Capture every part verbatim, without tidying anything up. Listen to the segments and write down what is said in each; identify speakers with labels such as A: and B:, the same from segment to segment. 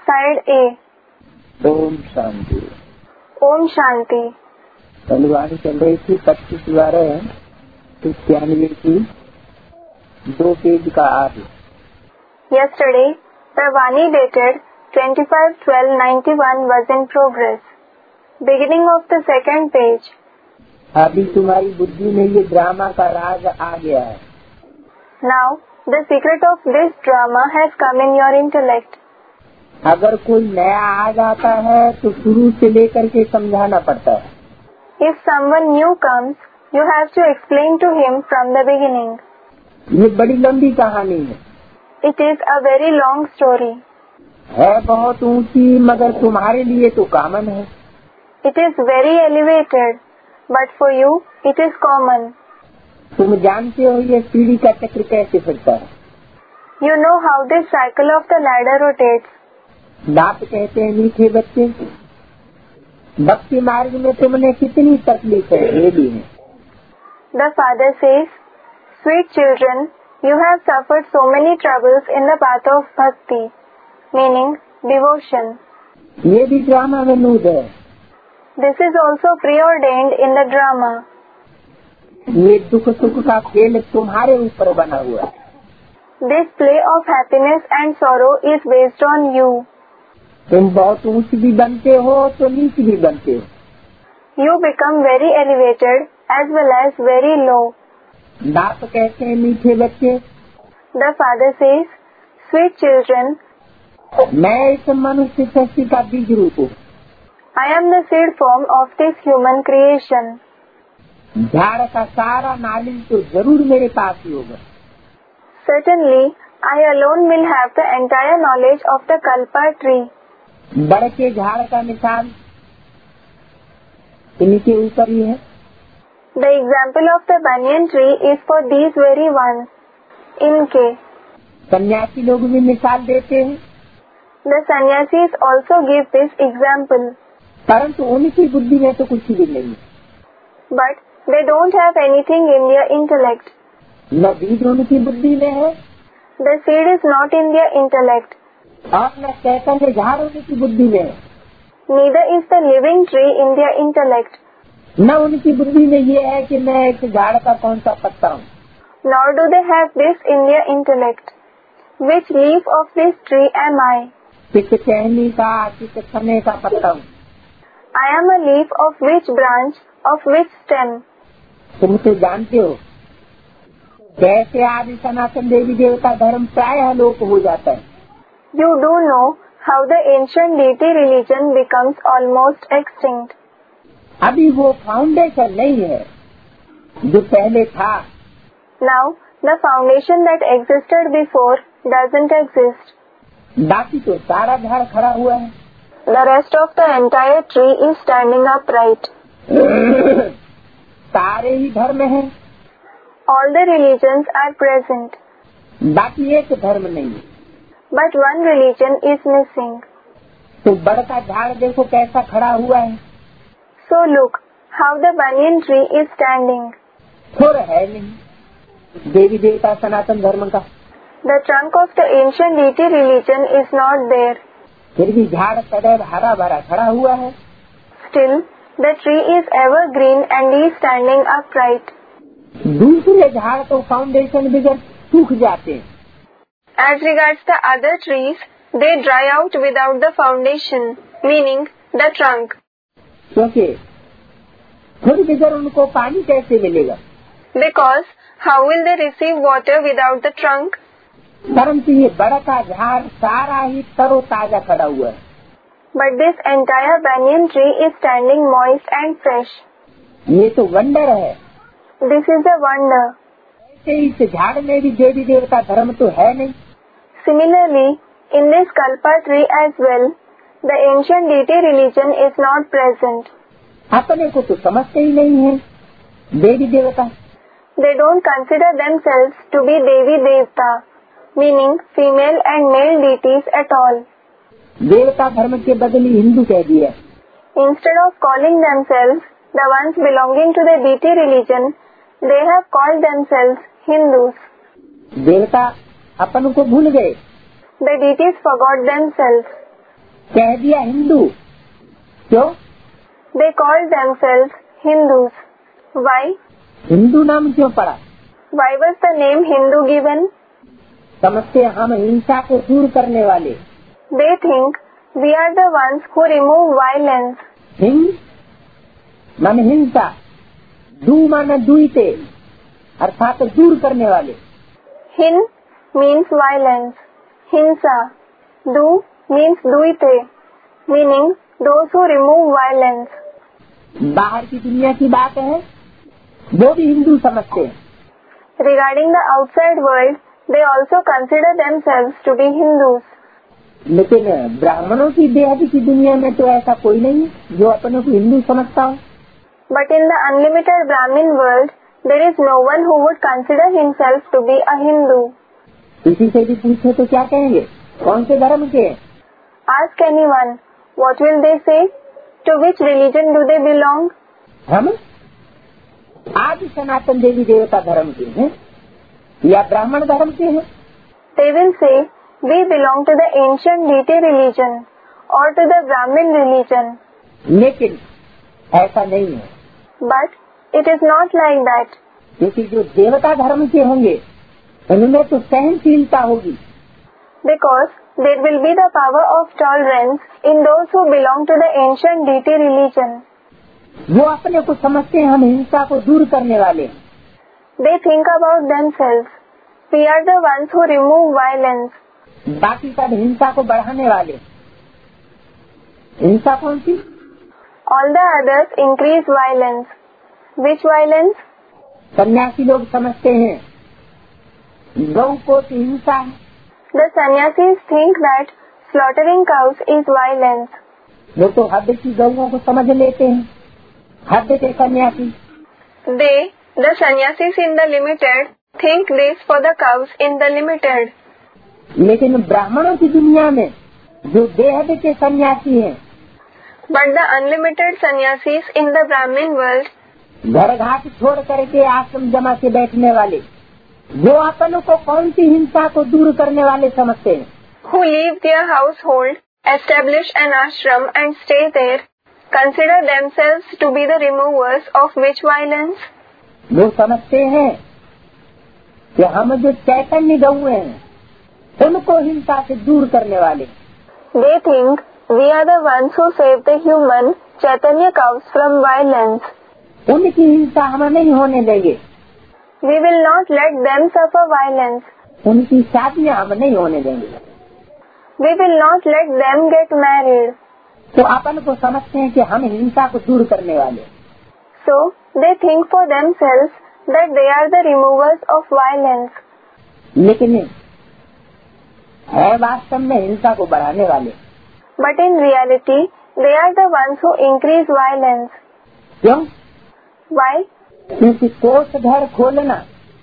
A: Side ए।
B: ओम शांति।
A: ओम शांति।
B: कल वाणी चल रही थी पच्चीस बारह इक्यानवे की दो पेज का आगे।
A: Yesterday, the Vani dated twenty-five twelve ninety-one was in progress. Beginning of the second page.
B: अभी तुम्हारी बुद्धि में ये ड्रामा का राज आ गया है।
A: Now, the secret of this drama has come in your intellect.
B: अगर कोई नया आ जाता है तो शुरू से लेकर के समझाना पड़ता है।
A: If someone new comes, you have to explain to him from the beginning.
B: ये बड़ी लंबी कहानी है।
A: It is a very long story.
B: है बहुत ऊंची मगर तुम्हारे लिए तो कॉमन है।
A: It is very elevated, but for you it is common.
B: तुम जानते हो ये सीढ़ी का चक्र कैसे फिरता है।
A: You know how this cycle of the ladder rotates.
B: बाप कहते हैं मीठे बच्चे, भक्ति मार्ग में तुमने कितनी तकलीफ है ली है।
A: The father says, "Sweet children, you have suffered so many troubles in the path of bhakti," meaning devotion.
B: ये भी ड्रामा में नूद है।
A: This is also preordained in the drama.
B: ये दुख सुख का खेल तुम्हारे ऊपर बना हुआ है।
A: This play of happiness and sorrow is based on you.
B: तुम बहुत ऊंच भी बनते हो तो नीच भी बनते हो।
A: You become very elevated as well as very low.
B: बाप कहते हैं मीठे बच्चे,
A: The father says, "Sweet children,
B: मैं इस मनुष्य सृष्टि का बीज रूप हूँ।
A: I am the seed form of this human creation.
B: झाड़ का सारा नालिश तो जरूर मेरे पास ही होगा।
A: Certainly, I alone will have the entire knowledge of the kalpa tree."
B: बड़ के झाड़ का मिसाल इन्हीं के ऊपर ही है।
A: The example of the banyan tree is for these very ones. इनके
B: सन्यासी लोग भी मिसाल देते हैं।
A: The sannyasis also give this example.
B: परंतु उनकी बुद्धि में तो कुछ भी नहीं,
A: But they don't have anything in their intellect.
B: न बीज उनकी बुद्धि में है
A: The seed is not in their intellect.
B: और न चैतन्य झाड़ उनकी बुद्धि में है।
A: Neither is the living tree in their intellect.
B: न उनकी बुद्धि में ये है कि मैं इस झाड़ का कौन सा पत्ता हूँ।
A: Nor do they have this in their intellect. Which leaf of this tree am I?
B: किस टहनी का किस समय का पत्ता हूँ।
A: I am a leaf of which branch, of which stem?
B: तुम तो जानते हो कैसे आदि सनातन देवी देवता धर्म प्रायः लोप हो जाता है।
A: You do know how the ancient deity religion becomes almost extinct.
B: अभी वो फाउंडेशन नहीं है जो पहले था।
A: Now, the foundation that existed before doesn't exist.
B: बाकी तो सारा झाड़ खड़ा हुआ है।
A: The rest of the entire tree is standing upright.
B: सारे ही धर्म हैं।
A: All the religions are present.
B: बाकी एक धर्म नहीं है।
A: But one religion is missing.
B: तो बड़ का झाड़ देखो कैसा खड़ा हुआ है।
A: So look how the banyan tree is standing.
B: थोड़ है नहीं देवी देवता सनातन धर्म का।
A: The trunk of the ancient deity religion is not there.
B: फिर भी झाड़ सदैव हरा भरा खड़ा हुआ है।
A: Still, the tree is evergreen and is standing upright.
B: दूसरे झाड़ तो फाउंडेशन बगैर सूख जाते हैं।
A: As regards the other trees, they dry out without the foundation, meaning the trunk.
B: क्योंकि खुद बगैर उनको पानी कैसे मिलेगा।
A: Because how will they receive water without the trunk?
B: परंतु ये बड़ा का झाड़ सारा ही तरोताजा खड़ा हुआ है।
A: But this entire banyan tree is standing moist and fresh.
B: ये तो वंडर है।
A: This is a wonder.
B: ऐसे इस झाड़ में भी देवी देवता धर्म तो है नहीं।
A: Similarly, in this kalpa tree as well, the ancient deity religion is not present.
B: अपने को तो समझते ही नहीं है देवी देवता।
A: They don't consider themselves to be Devi Devta, meaning female and male deities at all.
B: देवता धर्म के बदले हिंदू कह दिया।
A: Instead of calling themselves the ones belonging to the deity religion, they have called themselves Hindus.
B: देवता अपन को भूल गए।
A: The deities forgot themselves.
B: कह दिया हिंदू। क्यों?
A: They called themselves Hindus. Why?
B: Hindu नाम क्यों पड़ा?
A: Why was the name Hindu given?
B: समझते हम हिंसा को दूर करने वाले।
A: They think we are the ones who remove violence.
B: Hind मन हिंसा, दू मन दुईते अर्थात दूर करने वाले।
A: Hin means violence. Hinsa. Du means duite, meaning those who remove violence.
B: बाहर की दुनिया की बात है, वो भी हिंदू समझते हैं।
A: Regarding the outside world, they also consider themselves to be Hindus.
B: लेकिन ब्राह्मणों की बेहद की दुनिया में तो ऐसा कोई नहीं जो अपने को हिंदू समझता हो।
A: But in the unlimited Brahmin world, there is no one who would consider himself to be a Hindu.
B: किसी से भी पूछे तो क्या कहेंगे? कौन से धर्म के?
A: Ask anyone, what will they say? To which religion do they belong?
B: हम आज सनातन देवी देवता धर्म के हैं या ब्राह्मण धर्म के हैं?
A: They will say, we belong to the ancient deity religion or to the Brahmin religion.
B: लेकिन ऐसा नहीं है।
A: But it is not like that.
B: क्योंकि जो देवता धर्म के होंगे उनमें तो सहनशीलता होगी।
A: Because there will be the power of tolerance in those who belong to the ancient deity religion.
B: वो अपने को समझते हैं हम हिंसा को दूर करने वाले।
A: They think about themselves. We are the ones who remove violence.
B: बाकी सब हिंसा को बढ़ाने वाले। हिंसा कौन सी?
A: All the others increase violence. Which violence?
B: सन्यासी लोग समझते हैं गौ को हिंसा है।
A: The sannyasis think that slaughtering cows is violence.
B: वो तो हद की गौओं को समझ लेते हैं, हद के सन्यासी।
A: They, the sannyasis in the limited, think this for the cows in the limited.
B: लेकिन ब्राह्मणों की दुनिया में जो बेहद के सन्यासी हैं,
A: But the unlimited sannyasis in the Brahmin world,
B: घर घाट छोड़ करके आश्रम जमा के बैठने वाले, वो अपन को कौन सी हिंसा को दूर करने वाले समझते हैं?
A: who leave their household, establish an ashram and stay there, consider themselves to be the removers of which violence?
B: वो समझते हैं कि हम जो चैतन्य गौएं हैं उनको हिंसा से दूर करने वाले।
A: They think we are the ones who save the human Chaitanya cows from violence.
B: उनकी हिंसा हम नहीं होने देंगे।
A: We will not let them suffer violence.
B: उनकी शादियां हम नहीं होने देंगे।
A: We will not let them get married.
B: तो अपन को समझते हैं कि हम हिंसा को दूर करने वाले।
A: So they think for themselves that they are the removers of violence.
B: लेकिन है वास्तव में हिंसा को बढ़ाने वाले।
A: But in reality, they are the ones who increase violence.
B: क्यों?
A: Why?
B: क्योंकि कोष घर खोलना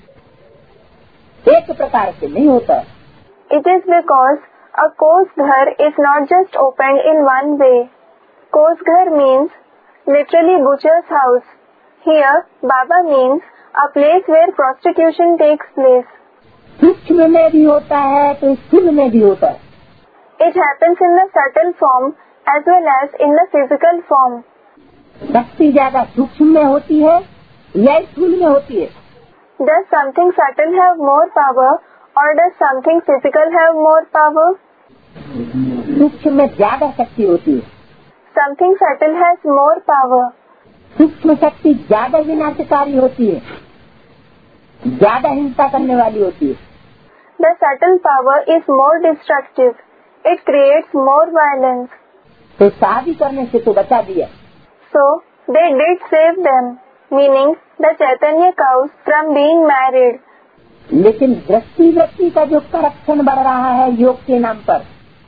B: एक प्रकार से नहीं होता।
A: It is because a kosghar is not just opened in one way. Kosghar means literally butcher's house. Here, Baba means a place where prostitution takes place.
B: सूक्ष्म में भी होता है तो स्थूल में भी होता है।
A: It happens in the subtle form as well as in the physical form.
B: शक्ति ज्यादा सूक्ष्म में होती है या स्थूल में होती है?
A: Does something subtle have more power or does something physical have more power?
B: सूक्ष्म में ज्यादा शक्ति होती है।
A: Something subtle has more power.
B: सूक्ष्म शक्ति ज्यादा विनाशकारी होती है, ज्यादा हिंसा करने वाली होती है।
A: The subtle power is more destructive. It creates more violence.
B: तो शादी करने से तो बचा दिया।
A: So they did save them, meaning the Chaitanya cows from being married.
B: लेकिन दृष्टि व्यक्ति का जो करप्शन बढ़ रहा है योग के नाम पर,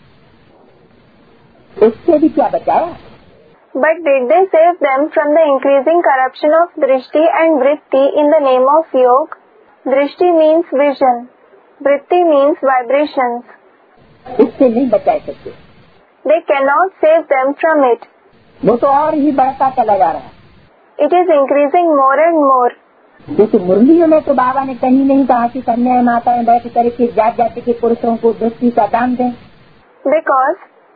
B: उससे भी क्या बचाया?
A: But did they save them from the increasing corruption of drishti and vritti in the name of yoga? Drishti means vision. Vritti means vibrations.
B: इससे नहीं बचा सकते।
A: They cannot save them from it.
B: वो तो और ही बढ़ता चला जा रहा है।
A: It is increasing more and more.
B: क्योंकि मुरलियों में तो बाबा ने कहीं नहीं कहा कि कन्या माता में बैठ करके जात जाति के पुरुषों को दृष्टि का दान दें।
A: Because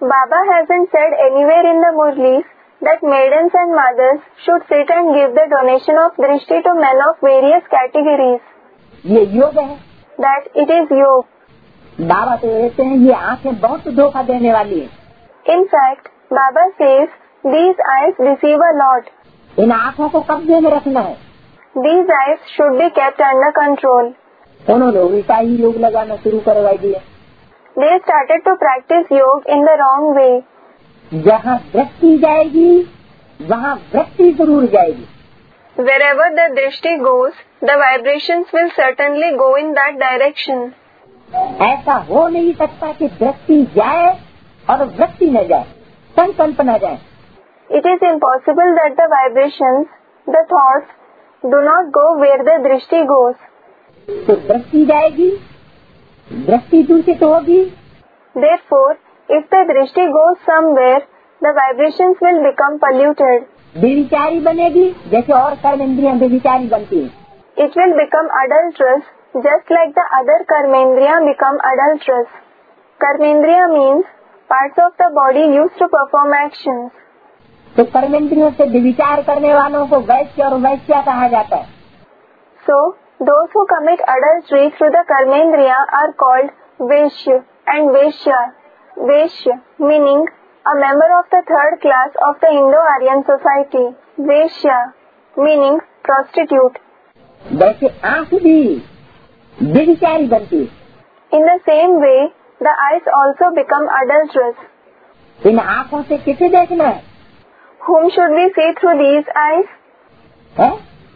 A: Baba hasn't said anywhere in the Murlis that maidens and mothers should sit and give the donation of drishti to men of various categories.
B: ये योग है,
A: That it is yoga.
B: बाबा तो कहते हैं ये आंखें बहुत धोखा देने वाली है।
A: In fact, Baba says these eyes deceive a lot.
B: इन आंखों को कब्जे में रखना है।
A: These eyes should be kept under control.
B: उन्होंने उल्टा ही योग लगाना शुरू करवा दिया।
A: They started to practice yoga in the wrong way.
B: जहाँ दृष्टि जाएगी वहाँ वृत्ति जरूर जाएगी।
A: Wherever the drishti goes, the vibrations will certainly go in that direction.
B: ऐसा हो नहीं सकता कि दृष्टि जाए और वृत्ति न जाए, संकल्प न जाए।
A: It is impossible that the vibrations, the thoughts, do not go where the drishti goes.
B: तो दृष्टि जाएगी, दृष्टि दूषित होगी।
A: Therefore, if the drishti goes somewhere, the vibrations will become polluted.
B: बेविचारी बनेगी, जैसे और कर्म इंद्रियां बेविचारी बनती हैं।
A: It will become adulterous, just like the other karmendriya become adulterous. Karmendriya means parts of the body used to perform actions.
B: तो कर्मेंद्रियों से बेविचार करने वालों को वैश्य और वैश्या कहा जाता है।
A: So, those who commit adultery through the karmendriya are called Vaishya and Vaishya. Vaishya meaning a member of the third class of the Indo-Aryan society. Vaishya meaning prostitute.
B: वैसे आंख भी बेविचारी बनती है।
A: In the same way, the eyes also become adulterous.
B: इन आंखों से किसे देखना है?
A: Whom should we see through these eyes?
B: है?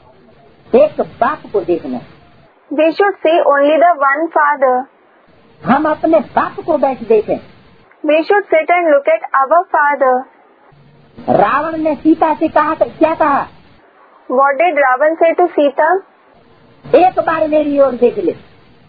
B: एक बाप को देखना है।
A: We should see only the one father.
B: हम अपने बाप को बैठ देखें।
A: We should sit and look at our father.
B: Ravan ने सीता से कहा तो क्या कहा?
A: What did Ravan say to Sita?
B: एक बार मेरी ओर देख ले।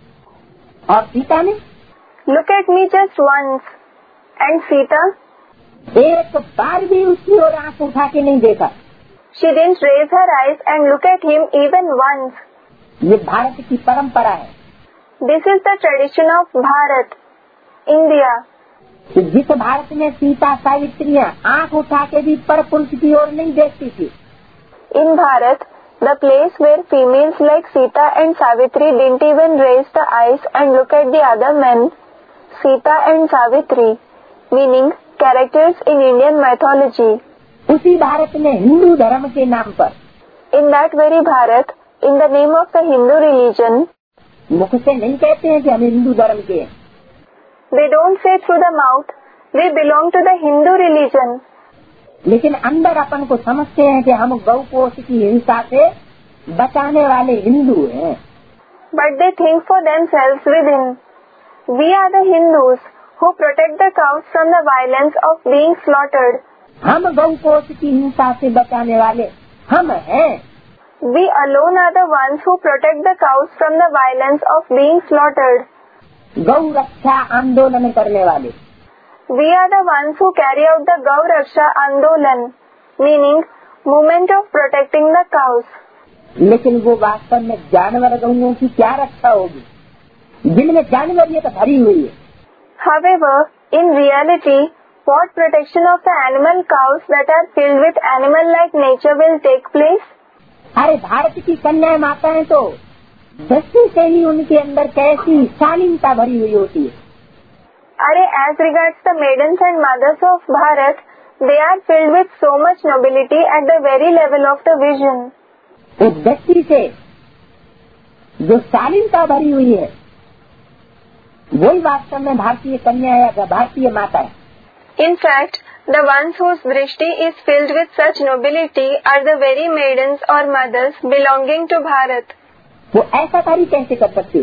B: और सीता ने
A: Look at me just once. And Sita?
B: एक बार भी उसकी ओर आंख उठा के नहीं देखा।
A: She didn't raise her eyes and look at him even once.
B: ये भारत की परंपरा है।
A: This is the tradition of Bharat, India.
B: कि जिस भारत में सीता सावित्रियां आंख उठा के भी पर पुरुष की ओर नहीं देखती थी।
A: In Bharat, the place where females like Sita and Savitri didn't even raise the eyes and look at the other men, Sita and Savitri, meaning characters in Indian mythology.
B: उसी भारत में हिंदू धर्म के नाम पर,
A: In that very Bharat, in the name of the Hindu religion,
B: मुख से नहीं कहते हैं कि हम हिंदू धर्म के हैं।
A: they don't say through the mouth, we belong to the Hindu religion.
B: लेकिन अंदर अपन को समझते हैं कि हम गौ कोष की हिंसा से बचाने वाले हिंदू हैं।
A: But they think for themselves within. We are the Hindus who protect the cows from the violence of being slaughtered.
B: हम गौ कोष की हिंसा से बचाने वाले हम हैं।
A: We alone are the ones who protect the cows from the violence of being slaughtered.
B: गौ रक्षा आंदोलन करने वाले
A: We are the ones who carry out the Gau Raksha Andolan, meaning movement of protecting the cows.
B: लेकिन वो वास्तव में जानवर गौओं की क्या रक्षा होगी, जिनमें जानवरियत भरी हुई है।
A: However, in reality, what protection of the animal cows that are filled with animal-like nature will take place?
B: अरे भारत की कन्या माताएं तो दृष्टि से ही उनके अंदर कैसी शालीनता भरी हुई होती है।
A: Are as regards the maidens and mothers of Bharat, they are filled with so much nobility at the very level of the vision.
B: उस दृष्टि से जो शालीनता भरी हुई है वही वास्तव में भारतीय कन्या या भारतीय माता है।
A: In fact, the ones whose drishti is filled with such nobility are the very maidens or mothers belonging to Bharat.
B: वो ऐसा कार्य कैसे कर सकते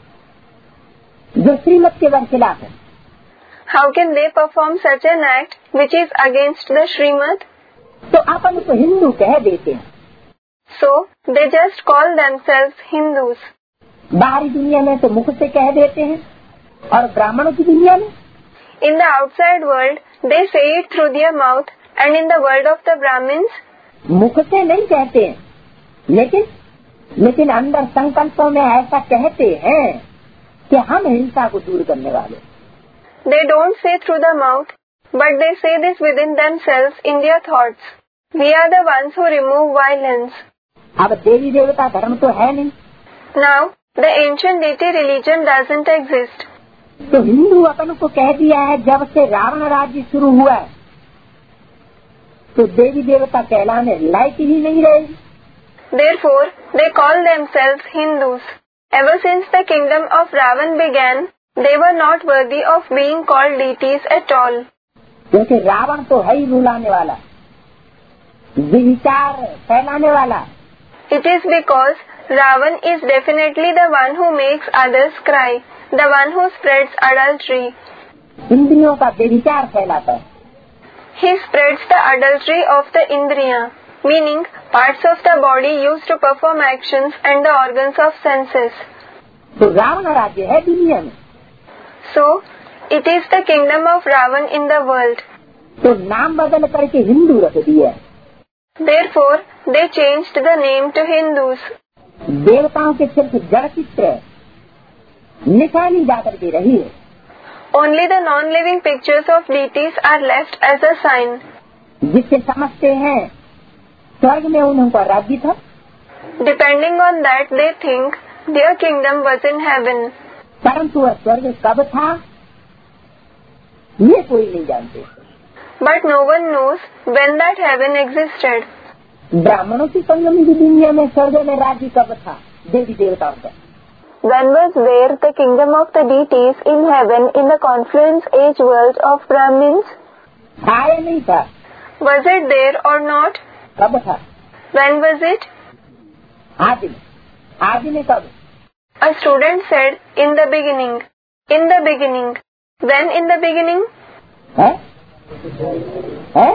B: जो श्रीमत के खिलाफ है?
A: How can they perform such an act which is against the Srimad?
B: तो अपन तो हिंदू कह देते हैं।
A: So, they just call themselves Hindus.
B: बाहरी दुनिया में तो मुख से कह देते हैं और ब्राह्मणों की दुनिया में
A: In the outside world, they say it through their mouth, and in the world of the Brahmins,
B: मुख से नहीं कहते हैं, लेकिन लेकिन अंदर संकल्पों में ऐसा कहते हैं कि हम हिंसा को दूर करने वाले।
A: they don't say through the mouth, but they say this within themselves in their thoughts. We are the ones who remove violence.
B: अब देवी देवता धर्म तो है नहीं.
A: Now, the ancient deity religion doesn't exist.
B: तो हिंदू अपन को कह दिया है जब से रावण राज्य शुरू हुआ है तो देवी देवता कहलाने लायक ही नहीं रहे.
A: Therefore, they call themselves Hindus. Ever since the kingdom of Ravan began, they were not worthy of being called deities at all.
B: क्योंकि रावण तो है ही रुलाने वाला, विचार फैलाने वाला.
A: It is because Ravan is definitely the one who makes others cry, the one who spreads adultery.
B: इंद्रियों का व्यभिचार फैलाता है.
A: He spreads the adultery of the Indriya, meaning parts of the body used to perform actions and the organs of senses.
B: तो रावण राज्य है दुनिया में.
A: So, it is the kingdom of Ravan in the world.
B: तो नाम बदल करके हिंदू रख दिया.
A: Therefore, they changed the name to Hindus.
B: देवताओं के सिर्फ जड़ चित्र निशानी जाकर के रही है.
A: Only the non-living pictures of deities are left as a sign.
B: जिससे समझते हैं स्वर्ग में उनका राज्य था.
A: Depending on that, they think their kingdom was in heaven.
B: परंतु वह स्वर्ग कब था ये कोई नहीं जानते.
A: But no one knows when that heaven existed.
B: ब्राह्मणों की संगम की दुनिया में स्वर्ग में राज्य कब था देवी देवताओं का.
A: When was there the kingdom of the deities in heaven in the confluence age world of Brahmins?
B: था या नहीं था.
A: Was it there or not?
B: कब था.
A: When was it?
B: आदि में. आदि में कब.
A: A student said, in the beginning. In the beginning. When in the beginning?
B: है? है?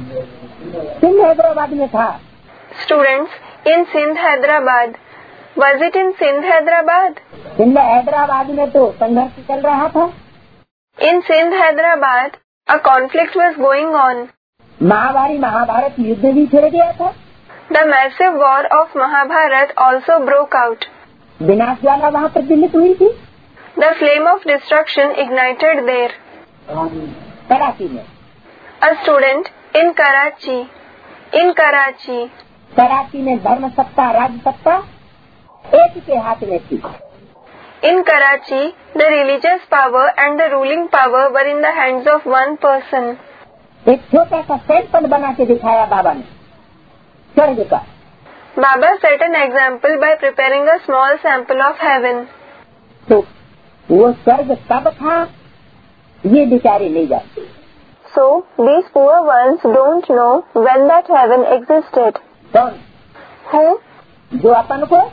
B: सिंध हैदराबाद में था.
A: Students, in Sindh, Hyderabad. Was it in Sindh, Hyderabad?
B: Sindh Hyderabad में तो संघर्ष चल रहा था.
A: In Sindh, Hyderabad, a conflict was going on.
B: महाभारी Mahabharat युद्ध भी छिड़ गया था.
A: The massive war of Mahabharat also broke out.
B: विनाश ज्वाला वहाँ प्रज्वलित हुई थी.
A: The flame of destruction ignited there.
B: Karachi में.
A: A student in Karachi. In Karachi.
B: Karachi में धर्म सत्ता राज सत्ता एक के हाथ में थी.
A: In Karachi, the religious power and the ruling power were in the hands of one person.
B: एक छोटा सा सैंपल बना के दिखाया बाबा ने स्वर्ग का.
A: Baba set an example by preparing a small sample of heaven.
B: तो वो स्वर्ग कब था ये बेचारे नहीं जानते.
A: So these poor ones don't know when that heaven existed.
B: कौन.
A: Who?
B: जो अपन को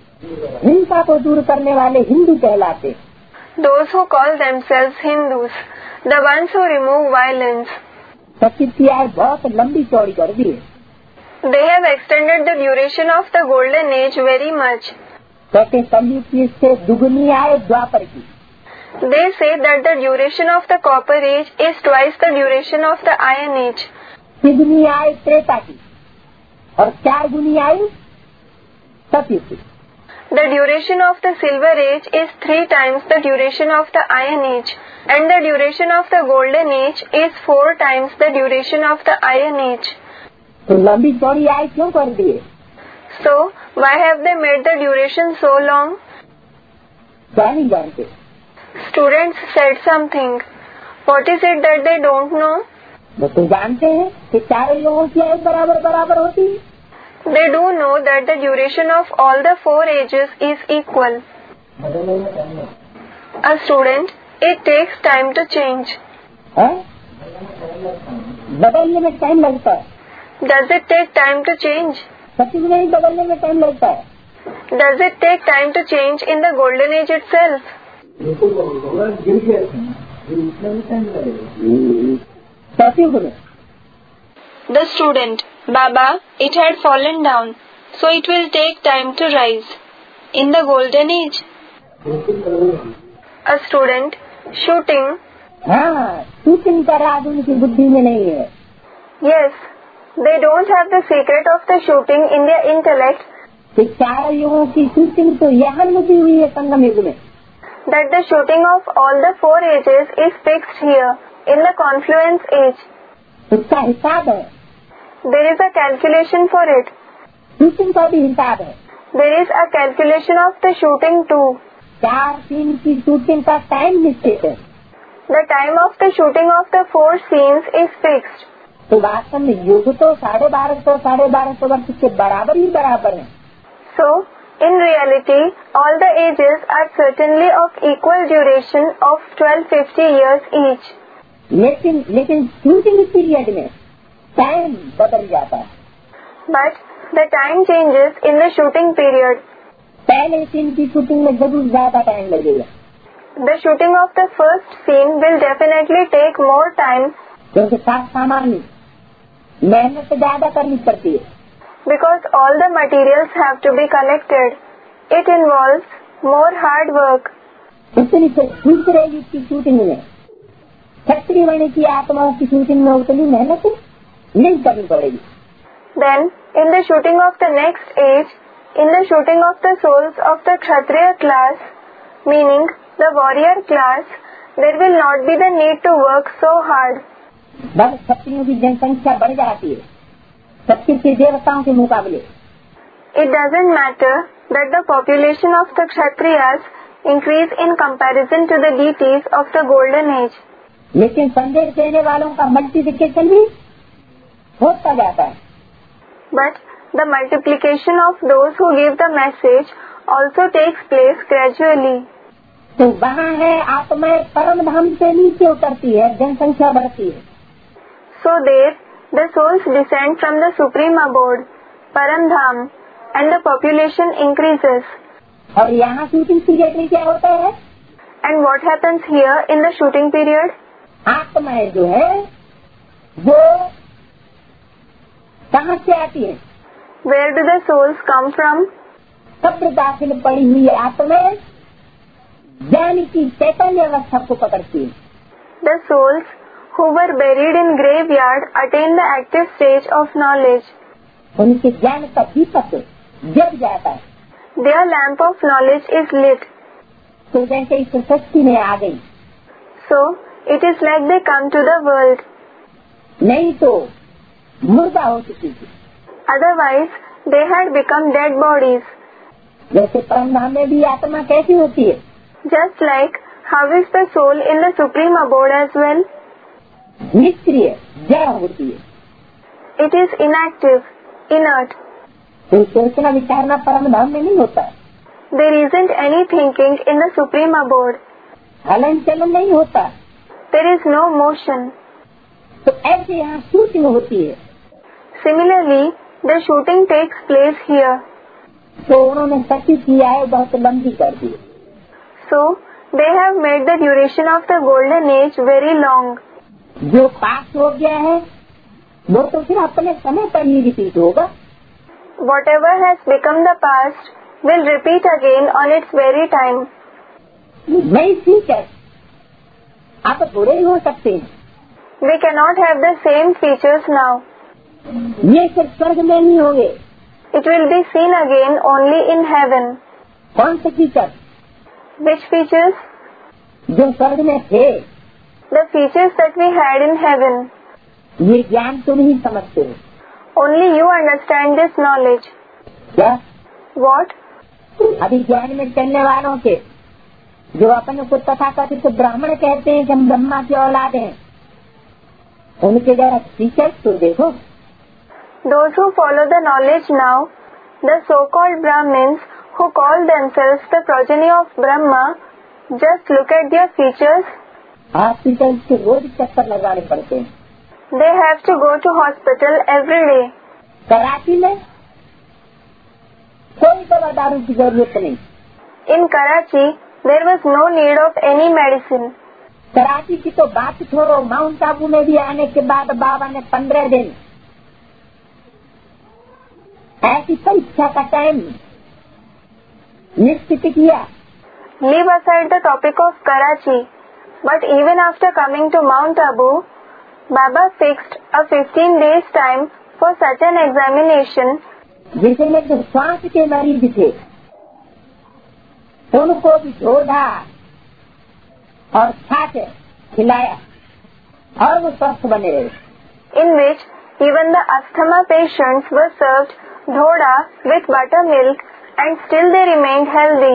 B: हिंसा को दूर करने वाले हिंदू कहलाते.
A: Those who call themselves Hindus, the ones who remove violence.
B: प्रकृतियाँ बहुत लंबी चौड़ी कर दी है.
A: They have extended the duration of the golden age very much.
B: कहते कलयुग की इससे दुगनी आए द्वापर की.
A: They say that the duration of the copper age is twice the duration of the iron age.
B: तिगुनी आए त्रेता की और चार गुनी आई सतयुग की.
A: The duration of the silver age is three times the duration of the iron age, and the duration of the golden age is four times the duration of the iron age.
B: तो लंबी चौड़ी आयु क्यों कर दिए.
A: So why have they made the duration so long?
B: क्या नहीं जानते.
A: Students said something. What is it that they don't know?
B: वो तो जानते हैं कि चारों लोगों की आयु बराबर बराबर होती है.
A: They do know that the duration of all the four ages is equal. A student, it takes time to change.
B: है? बदलने में टाइम लगता है.
A: Does it take time to change?
B: सच्ची में नहीं बदलने में टाइम लगता है.
A: Does it take time to change in the golden age itself?
B: सतयुग में.
A: The student, Baba, it had fallen down, so it will take time to rise. In the golden age? A student, shooting.
B: हाँ, shooting का राज उनकी बुद्धि में नहीं है.
A: Yes, they don't have the secret of the shooting in their intellect.
B: कि चार युगों की शूटिंग तो यहाँ लगी हुई है संगम युग में.
A: That the shooting of all the four ages is fixed here in the confluence age.
B: उसका हिसाब है,
A: There is a calculation for it.
B: Shooting का भी हिसाब है।
A: There is a calculation of the shooting too.
B: चार सीन की shooting का टाइम निश्चित है।
A: The time of the shooting of the four scenes is fixed.
B: तो वास्तव में युग तो साढ़े बारह सौ साढ़े बारह सौ वर्ष के बराबर ही बराबर है।
A: So, in reality, all the ages are certainly of equal duration of twelve fifty years each.
B: लेकिन लेकिन शूटिंग पीरियड में टाइम बदल जाता है।
A: But the time changes in the shooting period.
B: पहले सीन की शूटिंग में जरूर ज्यादा टाइम लगेगा,
A: The shooting of the first scene will definitely take more time
B: क्योंकि साथ सामान मेहनत ज्यादा करनी पड़ती है।
A: because all the materials have to be collected. It involves more hard work.
B: उतनी से दूसरे युग की शूटिंग में क्षत्रिय वर्ण की आत्माओं की शूटिंग में उतनी मेहनत नहीं करनी पड़ेगी।
A: Then, in the shooting of the next age, in the shooting of the souls of the Kshatriya class, meaning the warrior class, there will not be the need to work so hard.
B: बस क्षत्रियों की जनसंख्या बढ़ जाती है सत्य के देवताओं के मुकाबले।
A: It doesn't matter that the population of the Kshatriyas increase in comparison to the deities of the golden age.
B: लेकिन संदेश देने वालों का मल्टीप्लिकेशन भी होता जाता है।
A: But the multiplication of those who give the message also takes place gradually.
B: तो वहाँ है आत्माएं परम धाम से नीचे उतरती है, जनसंख्या बढ़ती है।
A: So there, the souls descend from the supreme abode, Param Dham, and the population increases.
B: और यहाँ शूटिंग पीरियड में क्या होता है?
A: And what happens here in the shooting period?
B: आत्माएं जो है वो कहाँ से आती है?
A: Where do the souls come from?
B: कब्र दाखिल पड़ी हुई आत्माएं ज्ञान की चैतन्य अवस्था को पकड़ती है।
A: The souls who were buried in graveyard attain the active stage of knowledge.
B: उनके ज्ञान का दीपक जग जाता है।
A: Their lamp of knowledge is lit.
B: तो जैसे इस सृष्टि में आ गई,
A: So, it is like they come to the world.
B: नहीं तो मुर्दा हो चुकी थी।
A: Otherwise, they had become dead bodies.
B: जैसे परम धाम में भी आत्मा कैसी होती है?
A: Just like, how is the soul in the supreme abode as well?
B: निष्क्रिय जड़ होती है।
A: It is inactive, inert.
B: तो सोचना विचारना परम धाम में नहीं होता।
A: There isn't any thinking in the supreme abode.
B: हलन चलन नहीं होता।
A: There is no motion.
B: तो ऐसे यहाँ शूटिंग होती है।
A: Similarly, the shooting takes place here.
B: तो उन्होंने सती की आयु बहुत लंबी कर दी।
A: So, they have made the duration of the golden age very long.
B: जो पास हो गया है वो तो फिर अपने समय पर ही रिपीट होगा।
A: Whatever has become the past will repeat again on its very time.
B: नहीं ठीक है, आप बुरे ही हो सकते हैं।
A: We cannot have the same features now.
B: ये सिर्फ स्वर्ग में नहीं होंगे।
A: It will be seen again only in heaven.
B: कौन से फीचर?
A: Which features?
B: जो स्वर्ग में थे।
A: The features that we had in heaven.
B: ये ज्ञान तुम ही समझते हो।
A: Only you understand this knowledge.
B: क्या?
A: What?
B: अभी ज्ञान में चलने वालों के जो अपने को तथाकथित ब्राह्मण कहते हैं कि हम ब्रह्मा की औलाद हैं, उनके जरा फीचर्स तो देखो।
A: Those who follow the knowledge now, the so-called Brahmins who call themselves the progeny of Brahma, just look at their features.
B: Hospital के रोज चक्कर लगाने पड़ते हैं।
A: They have to go to hospital every day.
B: Karachi में कोई दवा दारू की जरूरत नहीं।
A: In Karachi, there was no need of any medicine.
B: Karachi की तो बात छोड़ो, माउंट आबू में भी आने के बाद बाबा ने पंद्रह दिन ऐसी परीक्षा का टाइम निश्चित किया।
A: Leave aside the topic of Karachi, but even after coming to Mount Abu, Baba fixed a fifteen days time for such an examination.
B: जिसमें जो श्वास के मरीज थे उनको भी धोधा और छाछ खिलाया और वो स्वस्थ बने रहे.
A: In which even the asthma patients were served dhoda with buttermilk and still they remained healthy.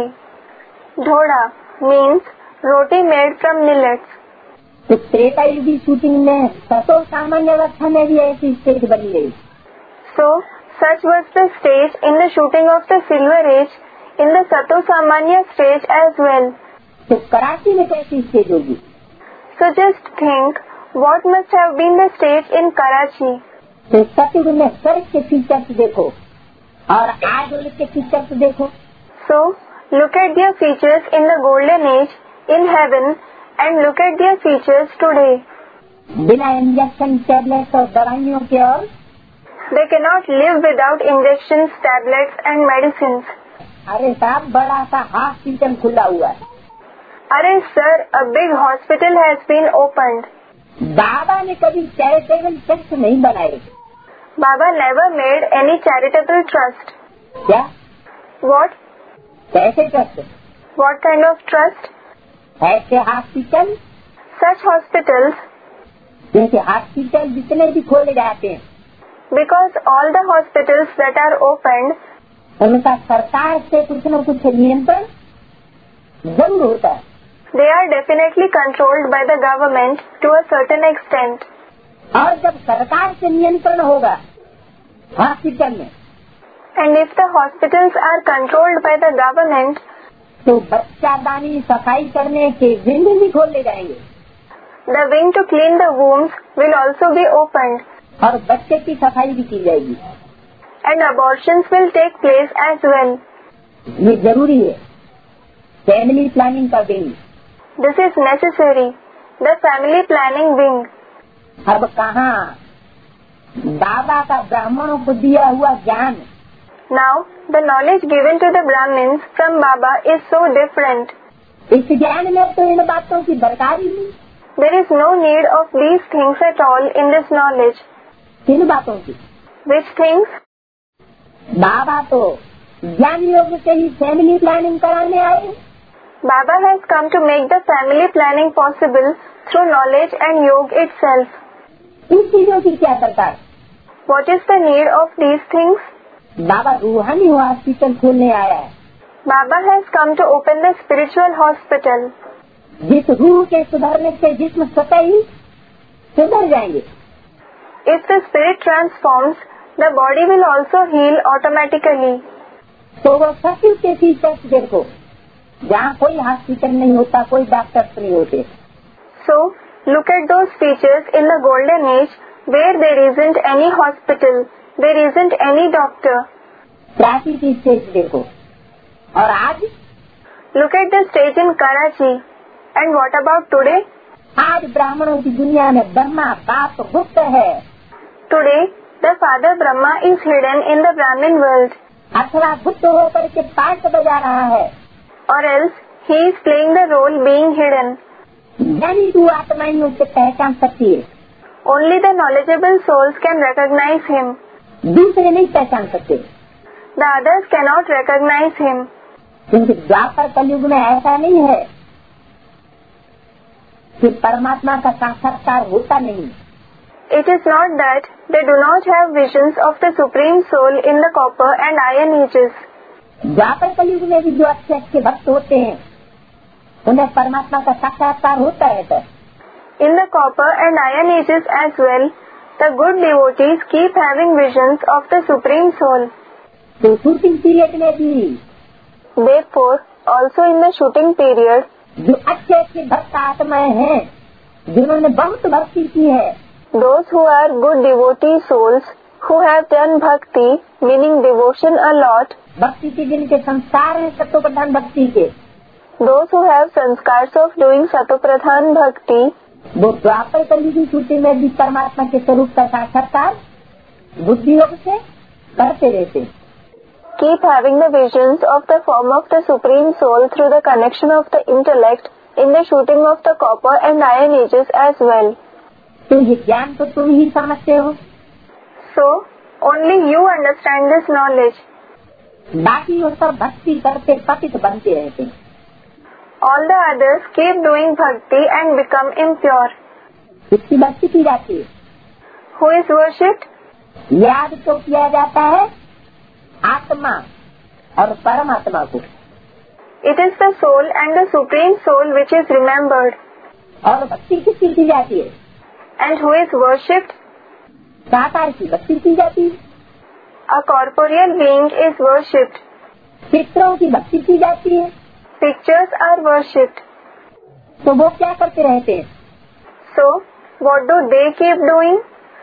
A: Dhoda means roti made from millets.
B: तो त्रेता युग की शूटिंग में सतो सामान्य अवस्था में भी ऐसी स्टेज बनी रही.
A: So such was the stage in the shooting of the Silver Age in the Sato Samanya stage as well.
B: तो कराची में कैसी स्टेज होगी?
A: So just think what must have been the stage in Karachi.
B: तो सतयुग में स्वर्ग के features देखो और आज के फीचर्स देखो.
A: So look at their features in the golden age in heaven and look at their features today.
B: बिना इंजेक्शन टैबलेट्स और दवाइयों के और
A: They cannot live without injections, tablets and medicines.
B: अरे साहब बड़ा सा हॉस्पिटल खुला हुआ है.
A: अरे sir, a big hospital has been opened.
B: बाबा ने कभी चैरिटेबल ट्रस्ट नहीं बनाए.
A: Baba never made any charitable trust.
B: क्या?
A: What?
B: कैसे trust?
A: What kind of trust?
B: ऐसे हॉस्पिटल,
A: Such hospitals,
B: जैसे हॉस्पिटल जितने भी खोले जाते हैं
A: because all the hospitals that are opened,
B: उनका सरकार से कुछ न कुछ नियंत्रण जरूर होता है.
A: they are definitely controlled by the government to a certain extent.
B: और जब सरकार से नियंत्रण होगा हॉस्पिटल में,
A: And if the hospitals are controlled by the government,
B: तो बच्चादानी सफाई करने के विंग भी खोले जाएंगे
A: the wing to clean the wombs will also be opened.
B: और बच्चे की सफाई भी की जाएगी.
A: And abortions will take place as well.
B: ये जरूरी है. फैमिली प्लानिंग का wing.
A: This is necessary. The family planning wing.
B: अब कहाँ बाबा का ब्राह्मणों को दिया हुआ ज्ञान,
A: Now, the knowledge given to the Brahmins from Baba is so different.
B: इस ज्ञान में तो इन बातों की दरकार ही नहीं.
A: There is no need of these things at all in this knowledge.
B: किन बातों की?
A: Which things?
B: बाबा तो ज्ञान योग से ही फैमिली प्लानिंग कराने आए.
A: Baba has come to make the family planning possible through knowledge and yoga itself.
B: इन चीजों की क्या दरकार?
A: What is the need of these things?
B: बाबा रूहानी हॉस्पिटल खोलने आया है.
A: Baba has come to open the spiritual hospital.
B: जिस रूह के सुधरने से जिस्म स्वतः ही सुधर जाएंगे.
A: If the spirit transforms, the body will also heal automatically.
B: तो वो सत्य के फीचर्स देखो जहाँ कोई हॉस्पिटल नहीं होता, कोई डॉक्टर्स नहीं होते.
A: So, look at those features in the golden age where there isn't any hospital, there isn't any doctor.
B: Karachi की स्टेज देखो और आज
A: Look at the stage in Karachi. And what about today?
B: आज ब्राह्मणों की दुनिया में ब्रह्मा बाप गुप्त है.
A: Today, the Father Brahma is hidden in the Brahmin world.
B: अथवा गुप्त होकर के पाठ बजा रहा है.
A: Or else, he is playing the role being hidden.
B: यानी तू आत्मा ही उसे पहचान सकती है.
A: Only the knowledgeable souls can recognize him.
B: दूसरे नहीं पहचान सकते.
A: The others cannot recognize him.
B: क्योंकि द्वापर कलयुग में ऐसा नहीं है कि परमात्मा का साक्षात्कार होता नहीं.
A: It is not that they do not have visions of the Supreme Soul in the copper and iron ages.
B: द्वापर कलयुग में भी जो अच्छे अच्छे भक्त होते हैं उन्हें परमात्मा का साक्षात्कार होता रहता है.
A: In the copper and iron ages as well, the good devotees keep having visions of the Supreme Soul.
B: तो शूटिंग पीरियड में भी
A: Therefore, also in the shooting period,
B: जो अच्छे अच्छे भक्त आत्माएं हैं जिन्होंने बहुत भक्ति की है,
A: those who are good devotee souls who have done bhakti, meaning devotion a lot,
B: भक्ति के जिनके संस्कार हैं सत्व प्रधान भक्ति के,
A: those who have sanskars of doing satopradhan bhakti,
B: वो द्वापर कलयुग की शूटिंग में भी परमात्मा के स्वरूप का साक्षात्कार बुद्धि योग से करते रहते.
A: keep having the visions of the form of the Supreme Soul through the connection of the intellect in the shooting of the copper and iron ages as well.
B: तो ये ज्ञान तो तुम ही समझते हो.
A: So, only you understand this knowledge.
B: बाकी उस पर भक्ति करते पतित बनते रहते.
A: All the others keep doing bhakti and become impure.
B: किसकी भक्ति की जाती है?
A: Who is worshipped?
B: याद तो किया जाता है आत्मा और परमात्मा को।
A: It is the soul and the supreme soul which is remembered.
B: और भक्ति किसकी की जाती है?
A: And who is worshipped?
B: साकार की भक्ति की जाती है।
A: A corporeal being is worshipped.
B: चित्रों की भक्ति की जाती है।
A: Pictures are worshipped.
B: तो वो क्या करते रहते हैं?
A: So, what do they keep doing?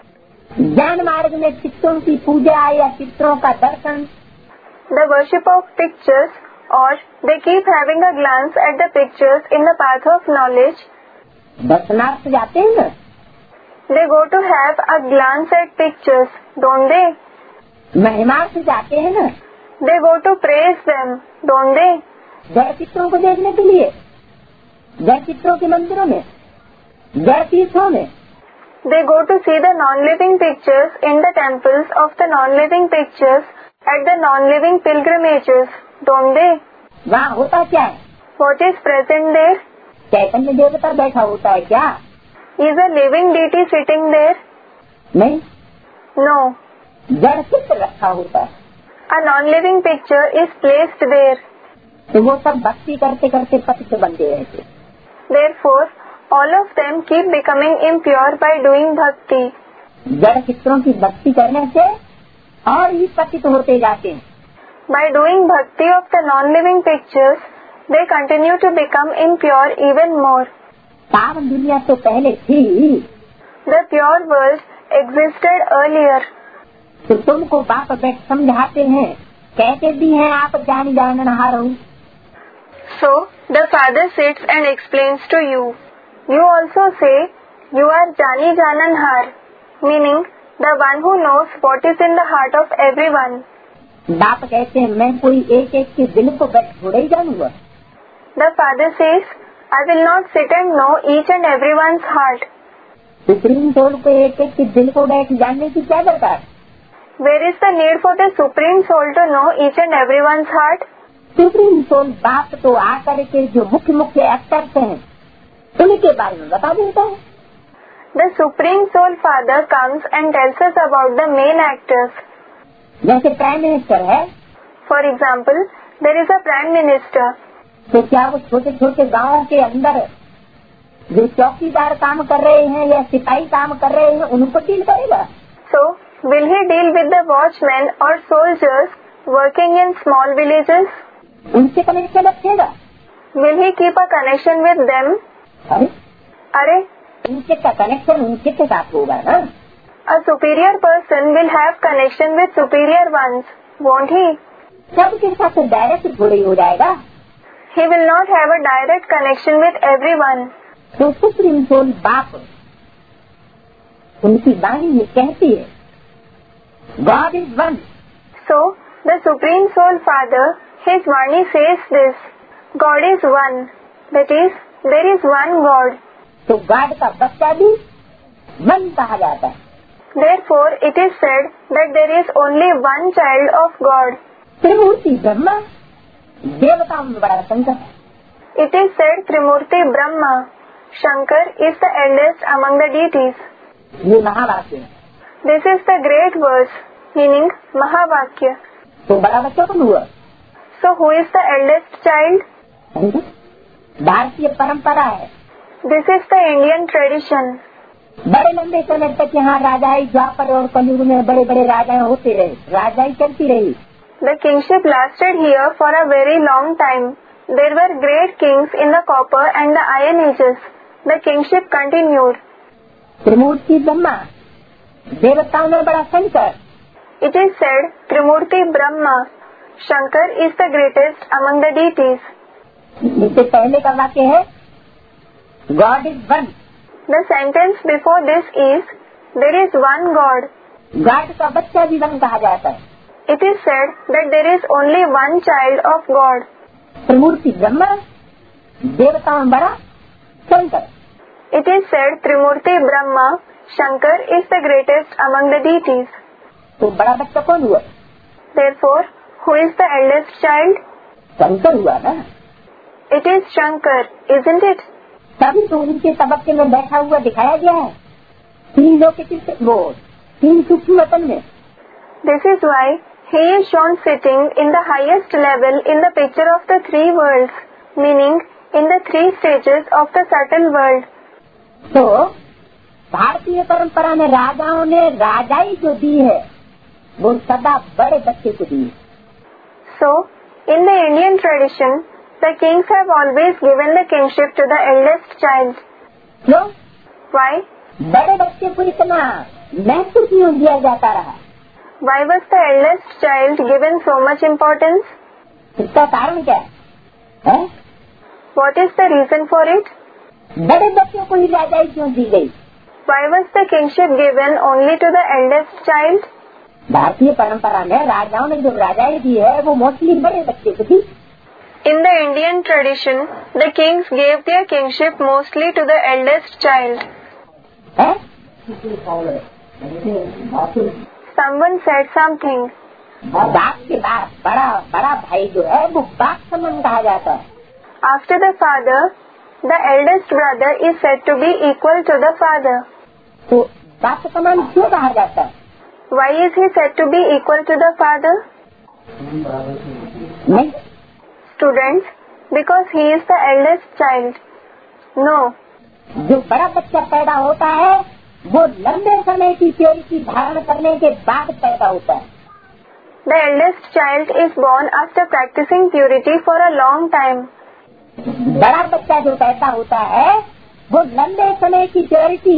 B: ज्ञान मार्ग में चित्रों की पूजा या चित्रों का दर्शन।
A: The worship of pictures, or they keep having a glance at the pictures in the path of knowledge.
B: दर्शनार्थ जाते हैं ना?
A: They go to have a glance at pictures, don't they?
B: महिमार्थ जाते हैं ना?
A: They go to praise them, don't they?
B: जड़ चित्रों को देखने के लिए, जड़ चित्रों के मंदिरों में, जड़ तीर्थों में।
A: They go to see the non-living pictures in the temples of the non-living pictures at the non-living pilgrimages, don't they?
B: वहाँ होता क्या है?
A: What is present there?
B: चैतन्य देवता बैठा होता है क्या?
A: Is a living deity sitting there?
B: नहीं,
A: No.
B: जड़ चित्र रखा होता है।
A: A non-living picture is placed there.
B: तो वो सब भक्ति करते करते पतित बनते रहते।
A: Therefore, all of them keep becoming impure by doing bhakti.
B: जड़ चित्रों की भक्ति करने से और ही पतित होते जाते हैं।
A: By doing bhakti of the non-living pictures, they continue to become impure even more.
B: पावन दुनिया तो पहले थी,
A: The pure world existed earlier.
B: तो तुमको बाप बैठ समझाते हैं, कहते भी हैं आप जानी जाननहार हो।
A: So, the father sits and explains to you. You also say, you are Jani Jananhar, meaning the one who knows what is in the heart of everyone.
B: बाप कहते हैं मैं कोई एक एक के दिल को बैठ थोड़े ही जानूंगा।
A: The father says, I will not sit and know each and everyone's heart.
B: Supreme soul को एक एक के दिल को बैठ जानने की क्या दरकार?
A: Where is the need for the supreme soul to know each and everyone's heart?
B: Supreme soul बाप तो आकर के जो मुख्य मुख्य एक्टर्स हैं उनके बारे में बता देता है।
A: The supreme soul father comes and tells us about the main actors.
B: जैसे प्राइम मिनिस्टर है,
A: For example, there is a prime minister.
B: तो क्या वो छोटे छोटे गांवों के अंदर जो चौकीदार काम कर रहे हैं या सिपाही काम कर रहे हैं उनको डील करेगा?
A: So, will he deal with the watchmen or soldiers working in small villages?
B: उनसे कनेक्शन रखेगा?
A: Will he keep a connection with them?
B: अरे
A: अरे,
B: उनके का कनेक्शन उनके के साथ होगा ना?
A: a superior person will have connection with superior ones, won't he?
B: सबके साथ डायरेक्ट जुड़े हो जाएगा।
A: He will not have a direct connection with everyone.
B: तो सुप्रीम सोल बाप उनकी वाणी में कहती है God is one.
A: So, the Supreme Soul Father, his Vani says this, God is one, that is, there is one God.
B: तो God का बच्चा भी मन कहा जाता है।
A: Therefore, it is said that there is only one child of God.
B: त्रिमूर्ति ब्रह्मा देवताओं में बड़ा शंकर है।
A: It is said Trimurti Brahma, Shankar is the eldest among the deities.
B: ये महावाक्य है।
A: This is the great verse, meaning Mahavakya.
B: तो बड़ा बच्चा कौन हुआ?
A: So, who is the eldest child?
B: समझे? भारतीय परंपरा है।
A: This is the Indian tradition.
B: बड़े लंबे समय तक यहाँ राजाई द्वापर और कलयुग में बड़े बड़े राजाएं होते रहे, राजाई चलती रही।
A: The kingship lasted here for a very long time. There were great kings in the copper and the iron ages. The kingship continued.
B: त्रिमूर्ति ब्रह्मा देवताओं में बड़ा Shankar.
A: It is said Trimurti Brahma, Shankar is the greatest among the deities.
B: इससे पहले का वाक्य है God is one.
A: The sentence before this is, there is one God.
B: God का बच्चा भी वन कहा जाता है।
A: It is said that there is only one child of God.
B: त्रिमूर्ति ब्रह्मा देवताओं में बड़ा Shankar.
A: It is said Trimurti Brahma, Shankar is the greatest among the deities.
B: तो बड़ा बच्चा कौन हुआ?
A: Therefore, who is the eldest child?
B: Shankar हुआ ना।
A: It is Shankar, isn't it?
B: तभी तो उनके तबक्के में बैठा हुआ दिखाया गया है तीन लोग के वो तीन सूक्ष्म वतन में।
A: This is why he is shown sitting in the highest level in the picture of the three worlds, meaning in the three stages of the subtle world.
B: तो भारतीय परंपरा में राजाओं ने राजाई जो दी है वो सदा बड़े बच्चे को दी।
A: So, in the Indian tradition, the kings have always given the kingship to the eldest child.
B: क्यों?
A: Why?
B: बड़े बच्चे को इतना महत्व क्यों दिया जाता रहा?
A: Why was the eldest child given so much importance?
B: इसका कारण क्या है?
A: What is the reason for it?
B: बड़े बच्चों को ही राजाई क्यों दी गई?
A: Why was the kingship given only to the eldest child?
B: भारतीय परंपरा में राजाओं ने जो राजाई दी है वो मोस्टली बड़े बच्चे को दी।
A: In the Indian tradition, the kings gave their kingship mostly to the eldest child.
B: है?
A: Someone said something.
B: बाप के बाद बड़ा बड़ा भाई जो है वो बाप समान कहा जाता है।
A: After the father, the eldest brother is said to be equal to the father.
B: तो बाप समान क्यों कहा जाता है?
A: Why is he said to be equal to the father?
B: नहीं।
A: Students, because he is the eldest child. No.
B: जो बड़ा बच्चा पैदा होता है वो लंबे समय की प्योरिटी धारण करने के बाद पैदा होता है।
A: The eldest child is born after practicing purity for a long time.
B: बड़ा बच्चा जो पैदा होता है वो लंबे समय की प्योरिटी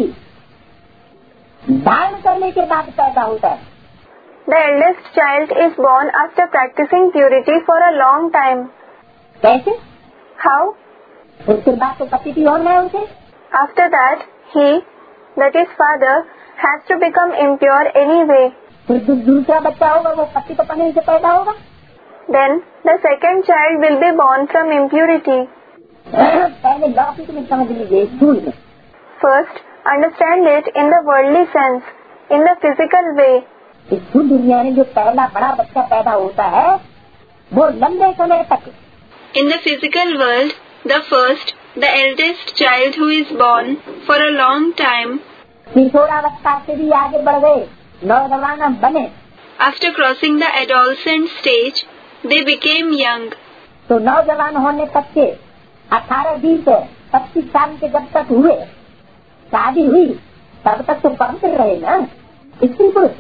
B: धारण करने के बाद पैदा होता है।
A: The eldest child is born after practicing purity for a long time.
B: कैसे?
A: How?
B: उसके बाद तो पति भी होना है उसे।
A: After that, he, that is father, has to become impure anyway.
B: फिर जो दूसरा बच्चा होगा वो पति को पत्नी से पैदा होगा।
A: Then the second child will be born from impurity.
B: पहले लौकिक में समझ लीजिए, स्थूल में।
A: First, understand it in the worldly sense, in the physical way.
B: इस स्थूल दुनिया में जो पहला बड़ा बच्चा पैदा होता है वो लंबे समय तक।
A: In the physical world, the first, the eldest child who is born for a long time.
B: किशोरावस्था से भी आगे बढ़ गए, नौजवान बने।
A: After crossing the adolescent stage, they became young.
B: तो नौजवान होने तक के अठारह बीस पच्चीस साल के जब तक हुए, शादी हुई, तब तक तो पवित्र रहे ना स्त्री पुरुष।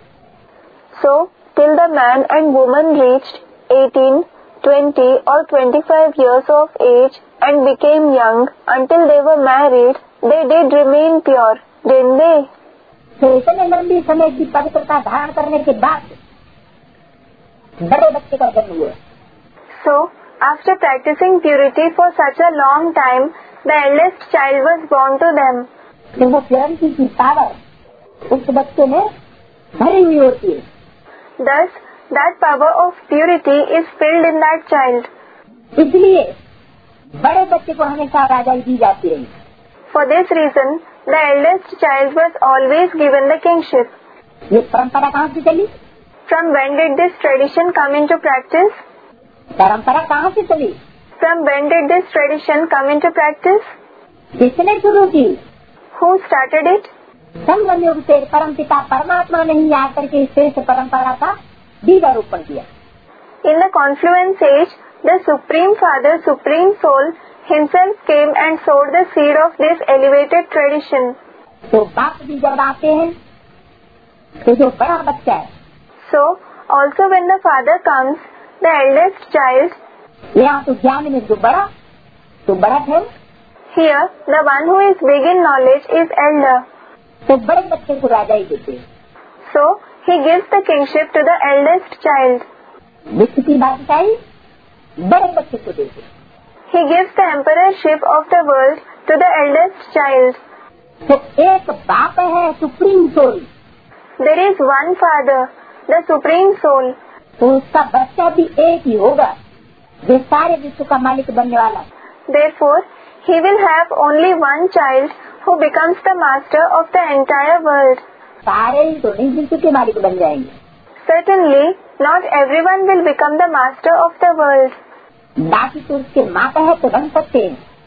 A: So, till the man and woman reached eighteen, twenty or twenty-five years of age and became young until they were married, they did remain pure, didn't they?
B: तो इतने लंबी समय की पवित्रता धारण करने के बाद बड़े बच्चे का जन्म हुआ।
A: So, after practicing purity for such a long time, the eldest child was born to them.
B: तो वो प्योरिटी की पावर उस बच्चे में भरी हुई होती है।
A: Thus, that power of purity is filled in that child.
B: इसलिए बड़े बच्चे को हमेशा राजाई दी जाती है।
A: For this reason, the eldest child was always given the kingship.
B: ये परंपरा कहाँ से चली?
A: From when did this tradition come into practice?
B: परंपरा कहाँ से चली?
A: From when did this tradition come into practice?
B: किसने शुरू की?
A: Who started it?
B: संगम युग से परमपिता परमात्मा ने ही आकर के श्रेष्ठ परंपरा का बीजारोपण किया।
A: In the confluence age, the Supreme Father, Supreme Soul, himself came and sowed the seed of this elevated tradition.
B: तो बाप भी जब आते हैं तो जो बड़ा बच्चा है,
A: So, also when the father comes, the eldest child,
B: यहाँ तो ज्ञान में जो बड़ा तो बड़ा है,
A: here the one who is big in knowledge is elder.
B: तो बड़े बच्चे को राजाई देते हैं।
A: So, he gives the kingship to the eldest child.
B: विश्व की बादशाही बड़े बच्चे को देते हैं।
A: He gives the emperorship of the world to the eldest child.
B: तो एक बाप है supreme soul,
A: There is one father, the Supreme Soul.
B: तो उसका बच्चा भी एक ही होगा जो सारे विश्व का मालिक बनने वाला।
A: Therefore, he will have only one child who becomes the master of the entire world.
B: सारे ही तो नहीं विश्व के मालिक बन जाएंगे।
A: Certainly, not everyone will become the master of the world.
B: बाकी तो उसके मातहत बन सकते हैं।